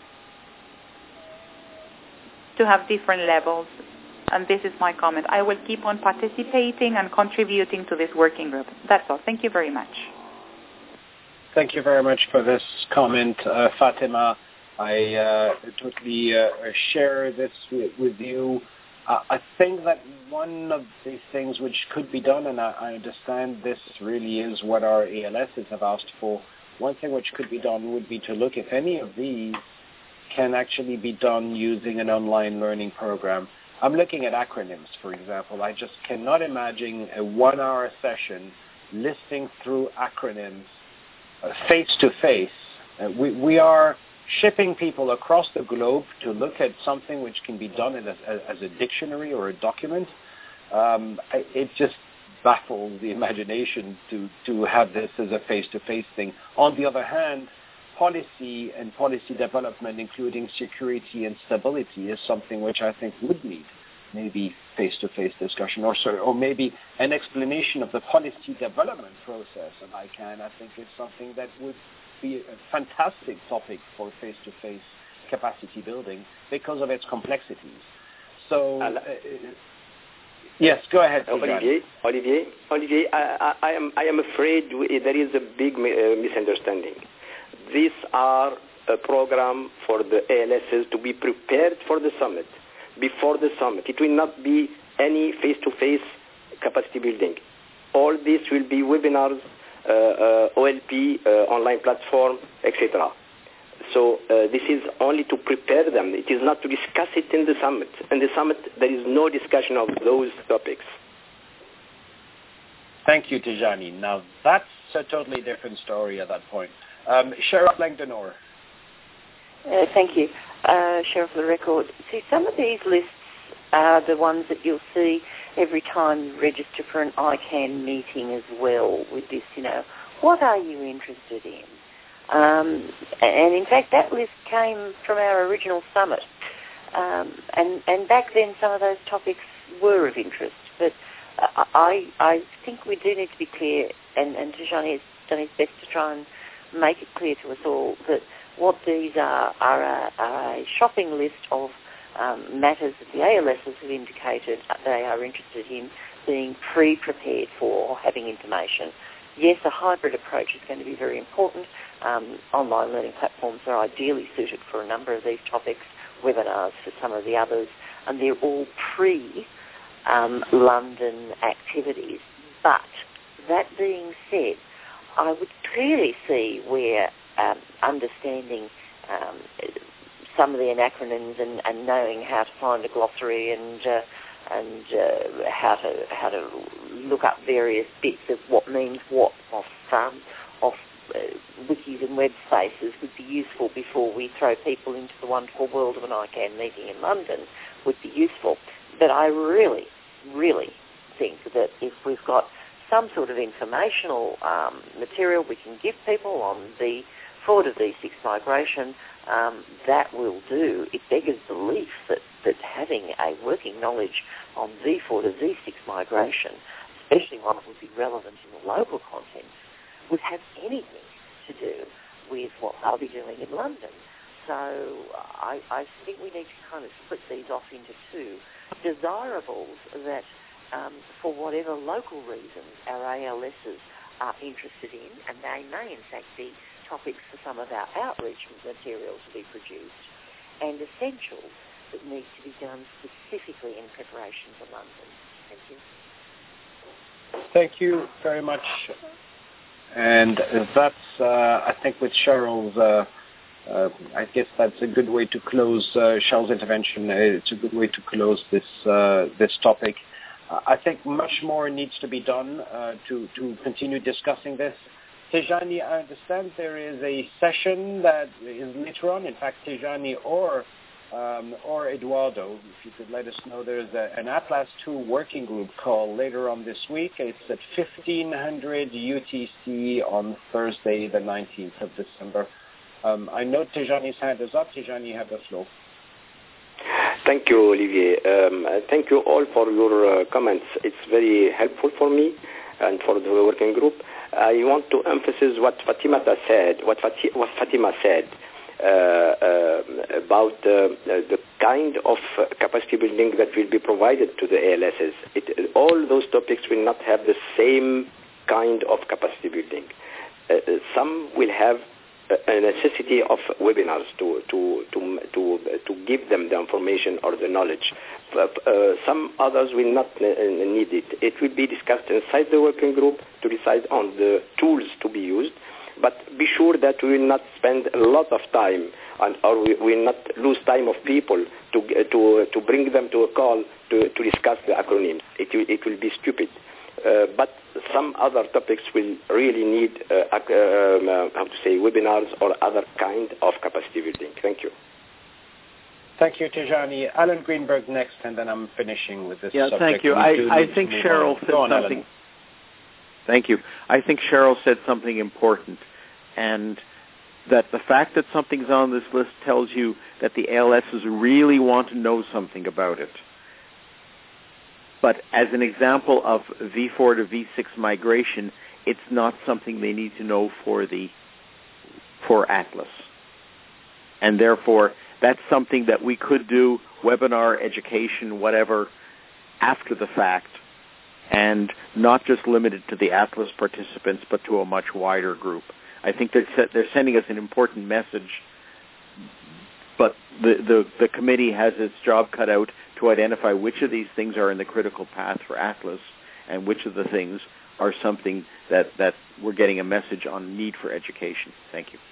to have different levels. And this is my comment. I will keep on participating and contributing to this working group. That's all. Thank you very much. Thank you very much for this comment, uh, Fatima. I uh, totally uh, share this with, with you. Uh, I think that one of the things which could be done, and I, I understand this really is what our A L Ss have asked for, one thing which could be done would be to look if any of these can actually be done using an online learning program. I'm looking at acronyms, for example. I just cannot imagine a one-hour session listing through acronyms uh, face-to-face. Uh, we, we are shipping people across the globe to look at something which can be done as, as a dictionary or a document. Um, it just baffles the imagination to, to have this as a face-to-face thing. On the other hand, policy and policy development, including security and stability, is something which I think would need maybe face-to-face discussion, or sorry, or maybe an explanation of the policy development process. And I can, I think it's something that would be a fantastic topic for face-to-face capacity building because of its complexities. So, uh, yes, go ahead, Olivier. Olivier, Olivier, I, I, I am I am afraid we, there is a big uh, misunderstanding. These are a program for the A L Ss to be prepared for the summit, before the summit. It will not be any face-to-face capacity building. All this will be webinars, uh, uh, O L P, uh, online platform, et cetera. So uh, this is only to prepare them. It is not to discuss it in the summit. In the summit, there is no discussion of those topics. Thank you, Tijani. Now, that's a totally different story at that point. Um, Cheryl Langdonor. Uh, thank you. Uh, Cheryl for the record. See, some of these lists are the ones that you'll see every time you register for an I CANN meeting as well with this, you know, what are you interested in? Um, and in fact, that list came from our original summit. Um, and, and back then, some of those topics were of interest. But I, I think we do need to be clear, and, and Tijani has done his best to try and make it clear to us all that what these are are a, are a shopping list of um, matters that the A L Ss have indicated they are interested in being pre-prepared for, having information. Yes, a hybrid approach is going to be very important. Um, online learning platforms are ideally suited for a number of these topics, webinars for some of the others, and they're all pre- Um, London activities. But that being said, I would clearly see where um, understanding um, some of the acronyms and, and knowing how to find a glossary and uh, and uh, how to how to look up various bits of what means what off um, off uh, wikis and web spaces would be useful before we throw people into the wonderful world of an I CANN meeting in London would be useful. But I really, really think that if we've got some sort of informational um, material we can give people on the forward of V six migration, um, that will do. It beggars belief that, that having a working knowledge on V four to V six migration, especially one that would be relevant in the local context, would have anything to do with what I'll be doing in London. So I, I think we need to kind of split these off into two. Desirables that, um, for whatever local reasons, our A L Ss are interested in, and they may in fact be topics for some of our outreach materials to be produced, and essentials that need to be done specifically in preparation for London. Thank you. Thank you very much. And that's, uh, I think, with Cheryl's, uh, uh, I guess that's a good way to close uh, Cheryl's intervention. It's a good way to close this uh, this topic. Uh, I think much more needs to be done uh, to to continue discussing this. Tijani, I understand there is a session that is later on. In fact, Tijani or um, or Eduardo, if you could let us know, there's a, an Atlas two working group call later on this week. It's at fifteen hundred U T C on Thursday, the nineteenth of December. Um, I know Tijani's hand is up. Tijani, you have the floor. Thank you, Olivier. Um, thank you all for your uh, comments. It's very helpful for me and for the working group. I want to emphasize what Fatima said. What, Fati- what Fatima said uh, uh, about uh, the kind of capacity building that will be provided to the A L Ss. It, all those topics will not have the same kind of capacity building. Uh, some will have a necessity of webinars to to to to to give them the information or the knowledge. Uh, some others will not need it. It will be discussed inside the working group to decide on the tools to be used. But be sure that we will not spend a lot of time, and or we will not lose time of people to to to bring them to a call to to discuss the acronyms. It will, it will be stupid. Uh, but some other topics will really need, uh, uh, uh, how to say, webinars or other kind of capacity building. Thank you. Thank you, Tijani. Alan Greenberg next, and then I'm finishing with this yeah, subject. thank you. I, I think Cheryl on. said on, something. Alan. Thank you. I think Cheryl said something important, and that the fact that something's on this list tells you that the A L Ss really want to know something about it. But as an example of V four to V six migration, it's not something they need to know for the for Atlas. And therefore, that's something that we could do, webinar, education, whatever, after the fact, and not just limited to the Atlas participants, but to a much wider group. I think they're, they're sending us an important message, but the, the, the committee has its job cut out to identify which of these things are in the critical path for Atlas and which of the things are something that, that we're getting a message on need for education. Thank you.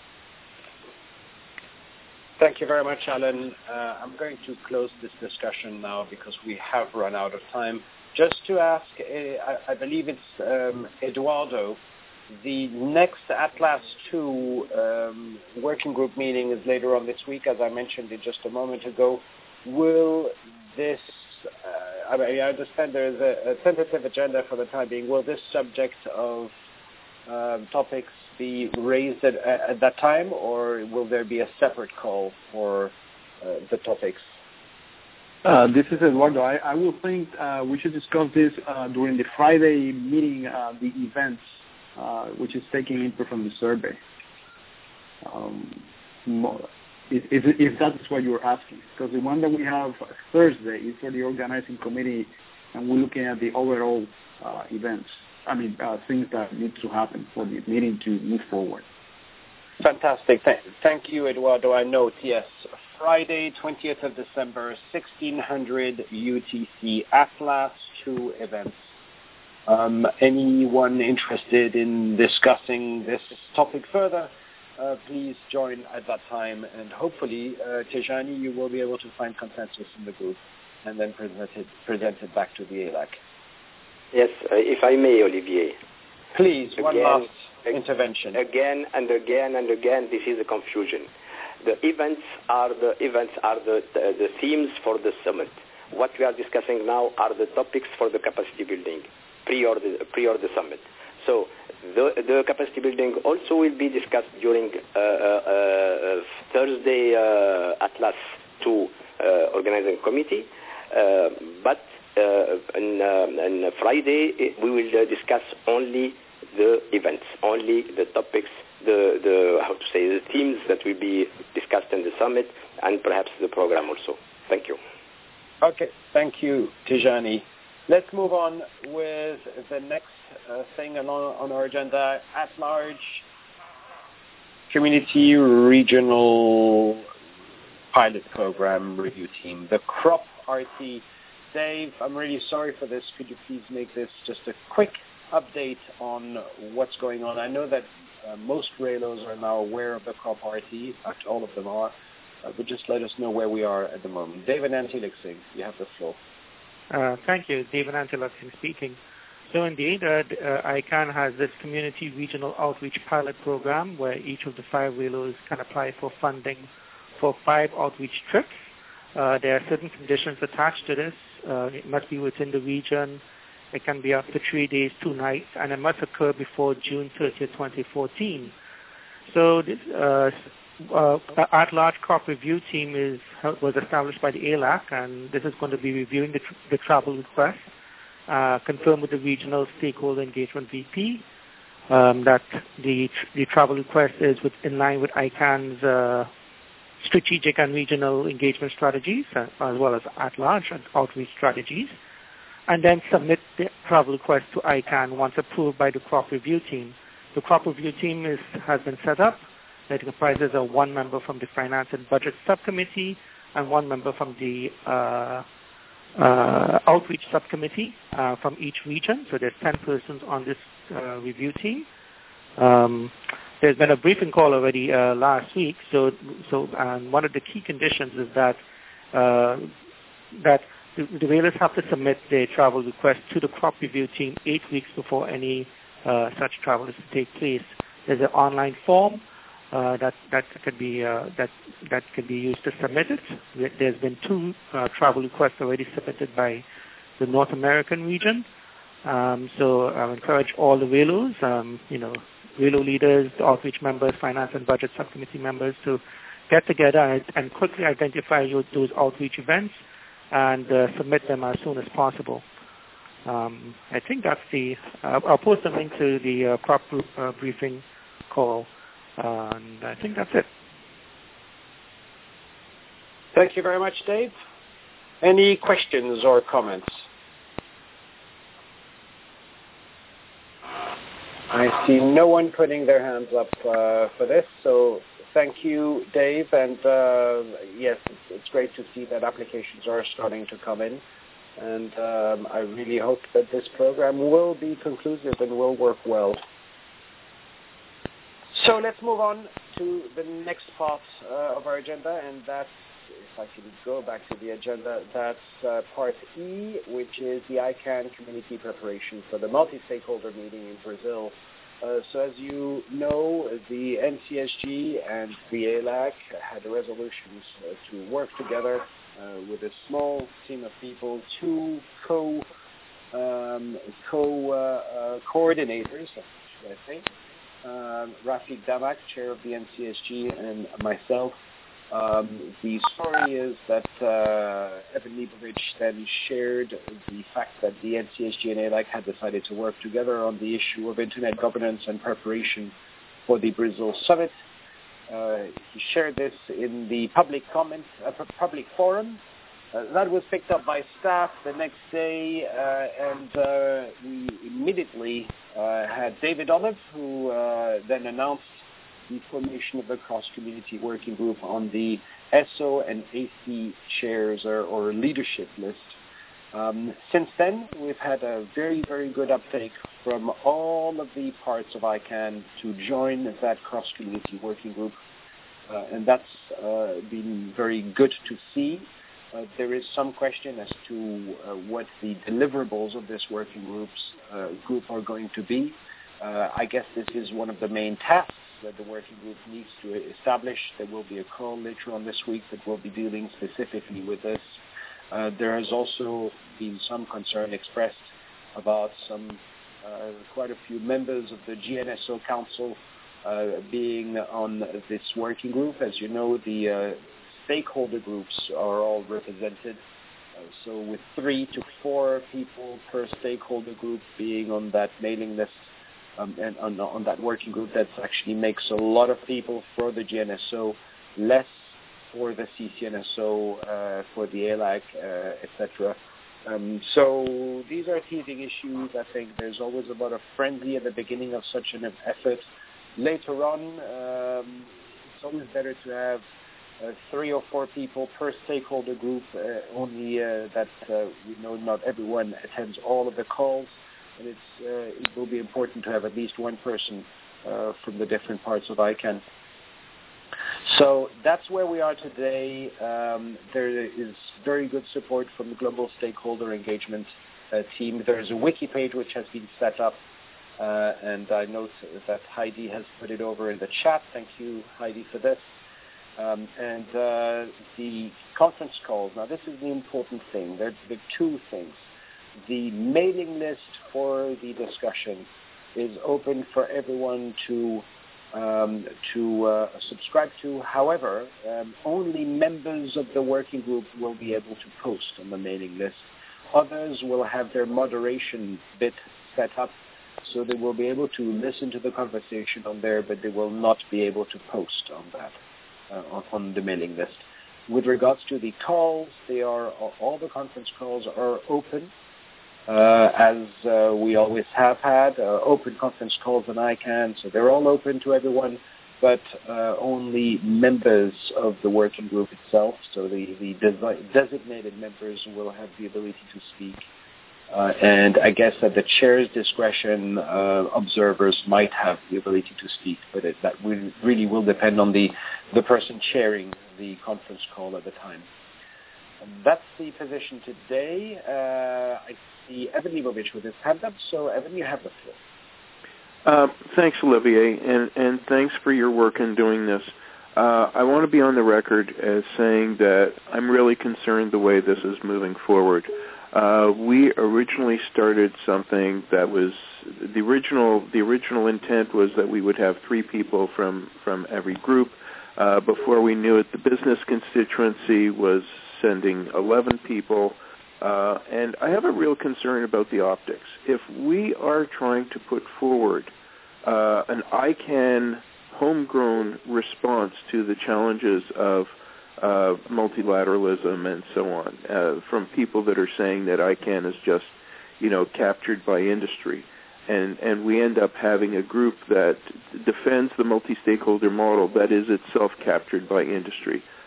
Thank you very much, Alan. Uh, I'm going to close this discussion now because we have run out of time. Just to ask, uh, I, I believe it's um, Eduardo, the next Atlas two um, working group meeting is later on this week, as I mentioned it just a moment ago. Will this, uh, I, mean, I understand there is a, a tentative agenda for the time being. Will this subject of um, topics be raised at, at that time, or will there be a separate call for uh, the topics? Uh, this is Eduardo. I, I will think uh, we should discuss this uh, during the Friday meeting, uh, the events, uh, which is taking input from the survey. Um, if, if, if that's what you're asking, because the one that we have Thursday is for the organizing committee, and we're looking at the overall uh, events. I mean, uh, things that need to happen for the meeting to move forward. Fantastic. Th- thank you, Eduardo. I note, yes, Friday, twentieth of December, sixteen hundred U T C, Atlas two events. Um, anyone interested in discussing this topic further, uh, please join at that time. And hopefully, uh, Tejani, you will be able to find consensus in the group and then present it, present it back to the A L A C. Yes, uh, if I may, Olivier. Please, again, one last intervention. Again and again and again, this is a confusion. The events are the events are the, the the themes for the summit. What we are discussing now are the topics for the capacity building pre or the pre or the summit. So the the capacity building also will be discussed during uh, uh, uh, Thursday uh, Atlas two uh, organizing committee, uh, but. Uh, and, uh, and Friday we will uh, discuss only the events, only the topics, the, the how to say the themes that will be discussed in the summit, and perhaps the program also. Thank you. Okay, thank you, Tijani. Let's move on with the next uh, thing on, on our agenda: at large community regional pilot program review team, the CROP R T. Dave, I'm really sorry for this. Could you please make this just a quick update on what's going on? I know that uh, most Raylos are now aware of the CROP R T. In fact, all of them are. Uh, but just let us know where we are at the moment. David Antilixing, you have the floor. Uh, thank you. David Antilixing speaking. So indeed, uh, uh, I CAN has this community regional outreach pilot program where each of the five Raylos can apply for funding for five outreach trips. Uh, there are certain conditions attached to this. Uh, it must be within the region. It can be up to three days, two nights, and it must occur before June thirtieth, twenty fourteen. So this uh, uh, at-large CROP review team is was established by the A L A C, and this is going to be reviewing the, tr- the travel request, uh, confirmed with the regional stakeholder engagement V P um, that the tr- the travel request is with, in line with I CAN's uh, strategic and regional engagement strategies, uh, as well as at-large and outreach strategies, and then submit the travel request to I CAN once approved by the CROP review team. The CROP review team is, has been set up. It comprises of one member from the Finance and Budget Subcommittee and one member from the uh, uh, Outreach Subcommittee uh, from each region. So there's ten persons on this uh, review team. Um, There's been a briefing call already uh, last week. So, so um, one of the key conditions is that uh, that the, the Raylos have to submit their travel request to the CROP review team eight weeks before any uh, such travel is to take place. There's an online form uh, that that could be uh, that that could be used to submit it. There's been two uh, travel requests already submitted by the North American region. Um, so I encourage all the Raylos, um, you know. Raylo leaders, outreach members, finance and budget subcommittee members to get together and, and quickly identify your, those outreach events and uh, submit them as soon as possible. Um, I think that's the, uh, I'll post a link to the uh, CROP uh, briefing call, uh, and I think that's it. Thank you very much, Dave. Any questions or comments? I see no one putting their hands up uh, for this, so thank you, Dave. And uh, yes, it's great to see that applications are starting to come in. And um, I really hope that this program will be conclusive and will work well. So let's move on to the next part uh, of our agenda, and that's, if I can go back to the agenda, that's uh, part E, which is the I CANN community preparation for the multi-stakeholder meeting in Brazil. Uh, so as you know, the N C S G and the A L A C had a resolution uh, to work together uh, with a small team of people, two co, um, co uh, uh, coordinators, should I say, uh, Rafik Damak, chair of the N C S G, and myself. Um, the story is that uh, Evan Leibovich then shared the fact that the N C S G and A L A C had decided to work together on the issue of internet governance and preparation for the Brazil summit. Uh, he shared this in the public comment, uh, public forum. Uh, that was picked up by staff the next day, uh, and uh, we immediately uh, had David Olive, who uh, then announced the formation of a cross-community working group on the S O and A C chairs or, or leadership list. Um, since then, we've had a very, very good uptake from all of the parts of I CANN to join that cross-community working group, uh, and that's uh, been very good to see. Uh, there is some question as to uh, what the deliverables of this working groups uh, group are going to be. Uh, I guess this is one of the main tasks that the working group needs to establish. There will be a call later on this week that will be dealing specifically with this. Uh, there has also been some concern expressed about some uh, quite a few members of the G N S O Council uh, being on this working group. As you know, the uh, stakeholder groups are all represented. Uh, so with three to four people per stakeholder group being on that mailing list, Um, and on, on that working group, that actually makes a lot of people for the G N S O, less for the C C N S O, uh, for the A L A C, uh, et cetera. Um, so these are teething issues. I think there's always a lot of frenzy at the beginning of such an effort. Later on, um, it's always better to have uh, three or four people per stakeholder group, uh, only uh, that uh, we know not everyone attends all of the calls. And it's, uh, it will be important to have at least one person uh, from the different parts of I CANN. So that's where we are today. Um, there is very good support from the Global Stakeholder Engagement uh, team. There is a wiki page which has been set up, uh, and I note that Heidi has put it over in the chat. Thank you, Heidi, for this. Um, and uh, the conference calls. Now, this is the important thing. There are two things. The mailing list for the discussion is open for everyone to um, to uh, subscribe to. However, um, only members of the working group will be able to post on the mailing list. Others will have their moderation bit set up, so they will be able to listen to the conversation on there, but they will not be able to post on that, uh, on, on the mailing list. With regards to the calls, they are all the conference calls are open. Uh, as uh, we always have had, uh, open conference calls on I CANN, so they're all open to everyone, but uh, only members of the working group itself, so the, the desi- designated members will have the ability to speak. Uh, and I guess at the chair's discretion, uh, observers might have the ability to speak, but it, that will, really will depend on the, the person chairing the conference call at the time. And that's the position today. Uh, I see Evan Leibovich with his hand up, so Evan, you have the floor. Uh, thanks, Olivier, and, and thanks for your work in doing this. Uh, I want to be on the record as saying that I'm really concerned the way this is moving forward. Uh, we originally started something that was the original. The original intent was that we would have three people from from every group. Uh, before we knew it, the business constituency was sending eleven people, uh, and I have a real concern about the optics. If we are trying to put forward uh, an I CANN homegrown response to the challenges of uh, multilateralism and so on, uh, from people that are saying that I CANN is just, you know, captured by industry, and, and we end up having a group that defends the multi-stakeholder model that is itself captured by industry,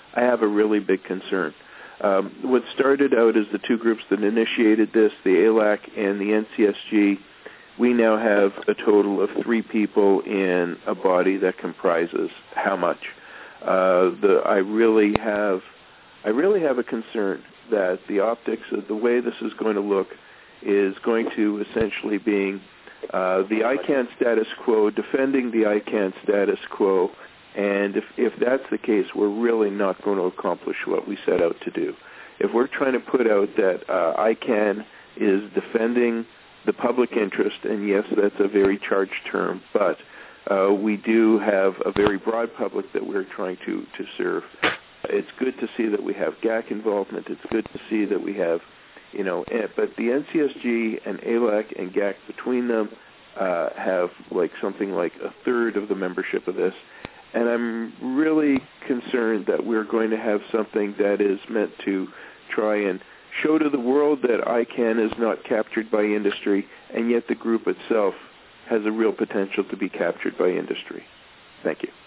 I have a really big concern. Um, what started out as the two groups that initiated this, the A L A C and the N C S G, we now have a total of three people in a body that comprises how much? Uh, the, I really have, I really have a concern that the optics of the way this is going to look is going to essentially being uh, the I CANN status quo, defending the I CANN status quo, and if, if that's the case, we're really not going to accomplish what we set out to do. If we're trying to put out that uh, I CANN is defending the public interest, and yes, that's a very charged term, but uh, we do have a very broad public that we're trying to, to serve. It's good to see that we have G A C involvement. It's good to see that we have, you know, but the N C S G and A L A C and G A C between them uh, have like something like a third of the membership of this. And I'm really concerned that we're going to have something that is meant to try and show to the world that I CANN is not captured by industry, and yet the group itself has a real potential to be captured by industry. Thank you.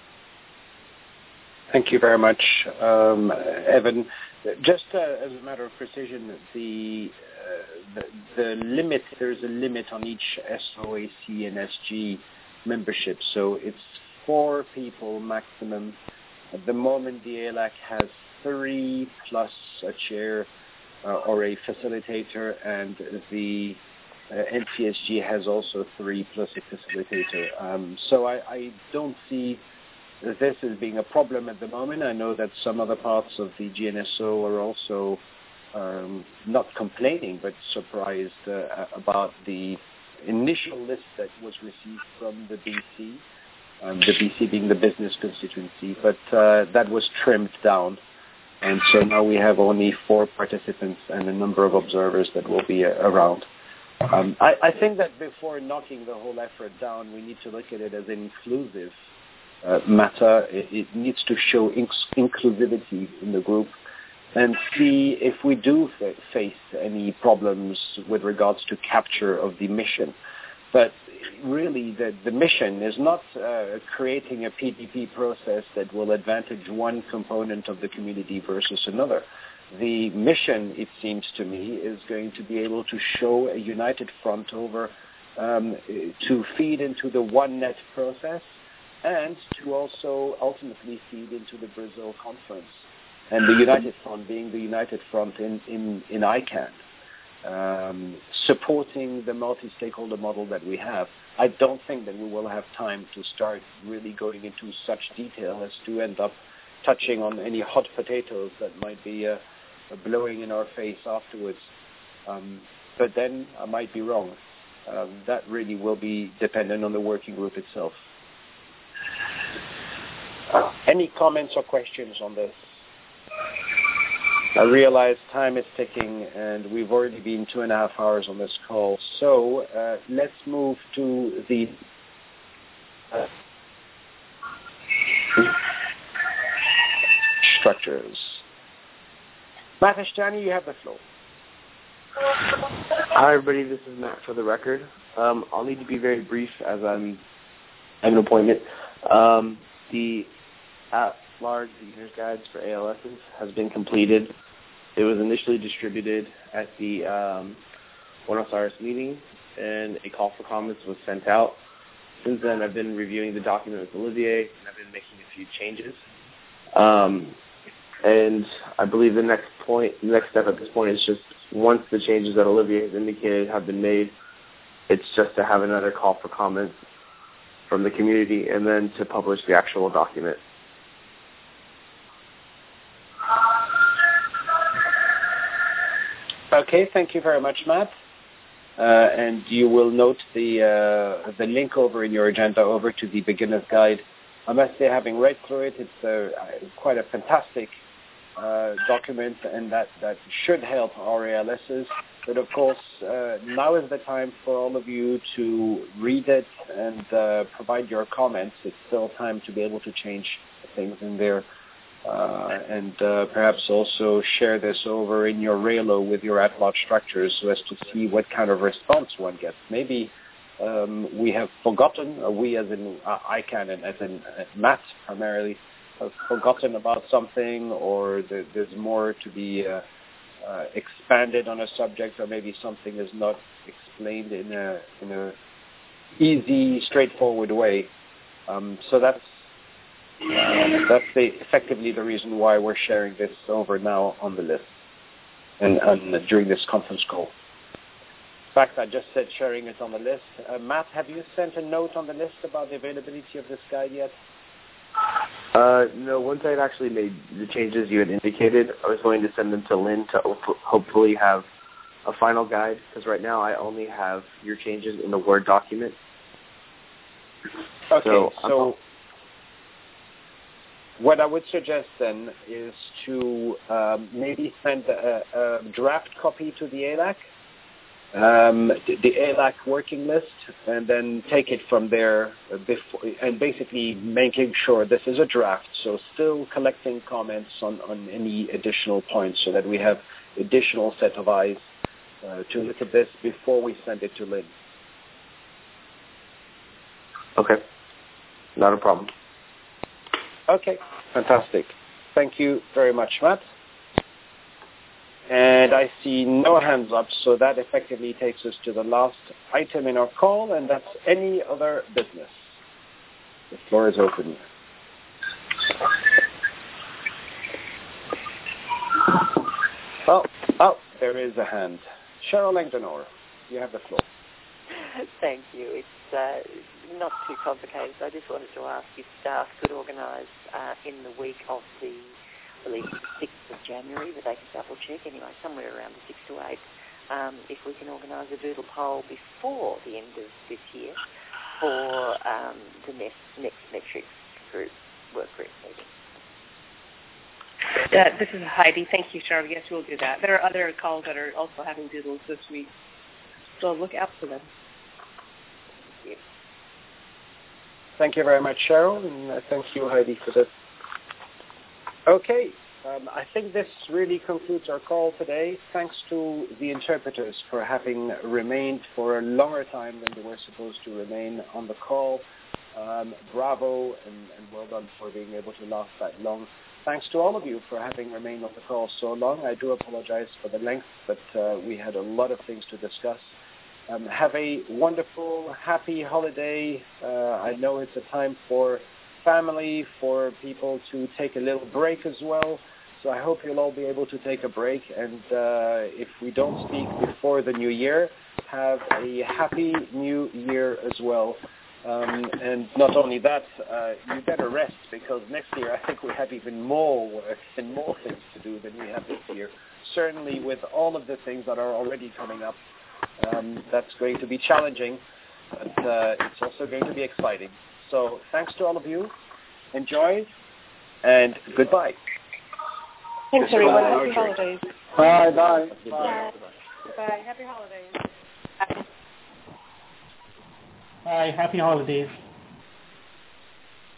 Thank you very much, um, Evan. Just uh, as a matter of precision, the, uh, the the limit, there's a limit on each S O A C and S G membership, so it's four people maximum. At the moment, the A L A C has three plus a chair uh, or a facilitator, and the uh, N C S G has also three plus a facilitator. Um, so I, I don't see this as being a problem at the moment. I know that some other parts of the G N S O are also um, not complaining, but surprised uh, about the initial list that was received from the B C. Um, the B C being the business constituency, but uh, that was trimmed down. And so now we have only four participants and a number of observers that will be uh, around. Um, I, I think that before knocking the whole effort down, we need to look at it as an inclusive uh, matter. It, it needs to show inc- inclusivity in the group and see if we do f- face any problems with regards to capture of the mission. But really, the, the mission is not uh, creating a P D P process that will advantage one component of the community versus another. The mission, it seems to me, is going to be able to show a united front over um, to feed into the OneNet process and to also ultimately feed into the Brazil conference. And the united front being the united front in, in, in I CANN. Um, supporting the multi-stakeholder model that we have. I don't think that we will have time to start really going into such detail as to end up touching on any hot potatoes that might be uh, blowing in our face afterwards. Um, but then I might be wrong. Um, that really will be dependent on the working group itself. Uh, any comments or questions on this? I realize time is ticking, and we've already been two and a half hours on this call. So uh, let's move to the uh, structures. Matt Ashtiani, you have the floor. Hi, everybody. This is Matt for the record. Um, I'll need to be very brief as I'm I have an appointment. Um, the at-large beginner's guides for A L Ss has been completed. It was initially distributed at the um, Buenos Aires meeting, and a call for comments was sent out. Since then, I've been reviewing the document with Olivier, and I've been making a few changes. Um, and I believe the next point, the next step at this point is just once the changes that Olivier has indicated have been made, it's just to have another call for comments from the community and then to publish the actual document. Okay, thank you very much, Matt. Uh, and you will note the uh, the link over in your agenda over to the beginner's guide. I must say, having read through it, it's uh, quite a fantastic uh, document, and that, that should help our A L Ss. But of course, uh, now is the time for all of you to read it and uh, provide your comments. It's still time to be able to change things in there. Uh, and uh, perhaps also share this over in your Relo with your at-large structures so as to see what kind of response one gets. Maybe um, we have forgotten, uh, we as in uh, I CANN and as in uh, Matt primarily, has forgotten about something, or there, there's more to be uh, uh, expanded on a subject, or maybe something is not explained in a in a easy, straightforward way. Um, so that's uh, that's the, effectively the reason why we're sharing this over now on the list and, and during this conference call. In fact, I just said sharing it on the list. Uh, Matt, have you sent a note on the list about the availability of this guide yet? Uh, no, once I had actually made the changes you had indicated, I was going to send them to Lynn to op- hopefully have a final guide, because right now I only have your changes in the Word document. Okay, so, so what I would suggest then is to um, maybe send a, a draft copy to the A L A C, um, the, the A L A C working list, and then take it from there before, and basically making sure this is a draft, so still collecting comments on, on any additional points so that we have additional set of eyes uh, to look at this before we send it to Lynn. Okay. Not a problem. Okay, fantastic. Thank you very much, Matt. And I see no hands up, so that effectively takes us to the last item in our call, and that's any other business. The floor is open. Oh, oh, there is a hand. Cheryl Langdonor, you have the floor. Thank you. It's uh, not too complicated. So I just wanted to ask if staff could organise uh, in the week of the, I believe, sixth of January, but they can double check anyway, somewhere around the sixth to eighth, um, if we can organise a doodle poll before the end of this year for um, the next, next metrics group, work group meeting. Uh, this is Heidi. Thank you, Cheryl. Yes, we'll do that. There are other calls that are also having doodles this week, so look out for them. Thank you. Thank you very much, Cheryl, and uh, thank you, Heidi, for that. Okay, um, I think this really concludes our call today. Thanks to the interpreters for having remained for a longer time than they were supposed to remain on the call. Um, bravo, and, and well done for being able to last that long. Thanks to all of you for having remained on the call so long. I do apologize for the length, but uh, we had a lot of things to discuss. Um, have a wonderful, happy holiday. Uh, I know it's a time for family, for people to take a little break as well. So I hope you'll all be able to take a break. And uh, if we don't speak before the new year, have a happy new year as well. Um, and not only that, uh, you better rest, because next year I think we have even more work and more things to do than we have this year. Certainly with all of the things that are already coming up, um, that's going to be challenging, but uh, it's also going to be exciting. So thanks to all of you. Enjoy, and goodbye. Thanks, everyone. Happy holidays. Bye, bye. Bye. Bye. Happy holidays. Bye. Bye. Happy holidays.